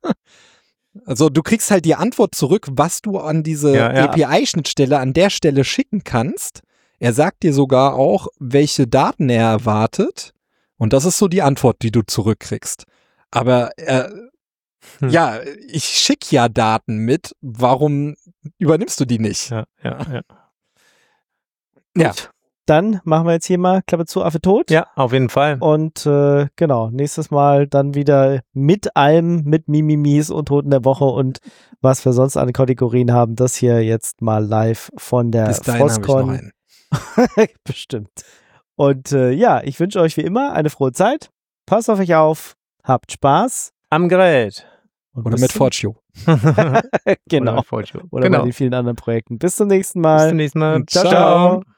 Also du kriegst halt die Antwort zurück, was du an diese Ja, ja. A P I-Schnittstelle an der Stelle schicken kannst. Er sagt dir sogar auch, welche Daten er erwartet. Und das ist so die Antwort, die du zurückkriegst. Aber äh, Hm. ja, ich schicke ja Daten mit. Warum übernimmst du die nicht? Ja, ja, ja. Ja. Gut. Dann machen wir jetzt hier mal Klappe zu, Affe tot. Ja, auf jeden Fall. Und äh, genau, nächstes Mal dann wieder mit allem, mit Mimimis und Toten der Woche und was wir sonst an Kategorien haben. Das hier jetzt mal live von der Bis dahin habe ich noch Frostcon. einen. Bestimmt. Und äh, ja, ich wünsche euch wie immer eine frohe Zeit. Passt auf euch auf. Habt Spaß. Am Gerät. Und Oder bis mit zum- Fortune. Genau. Oder, Oder genau. bei den vielen anderen Projekten. Bis zum nächsten Bis Mal. zum nächsten Mal. Ciao, ciao.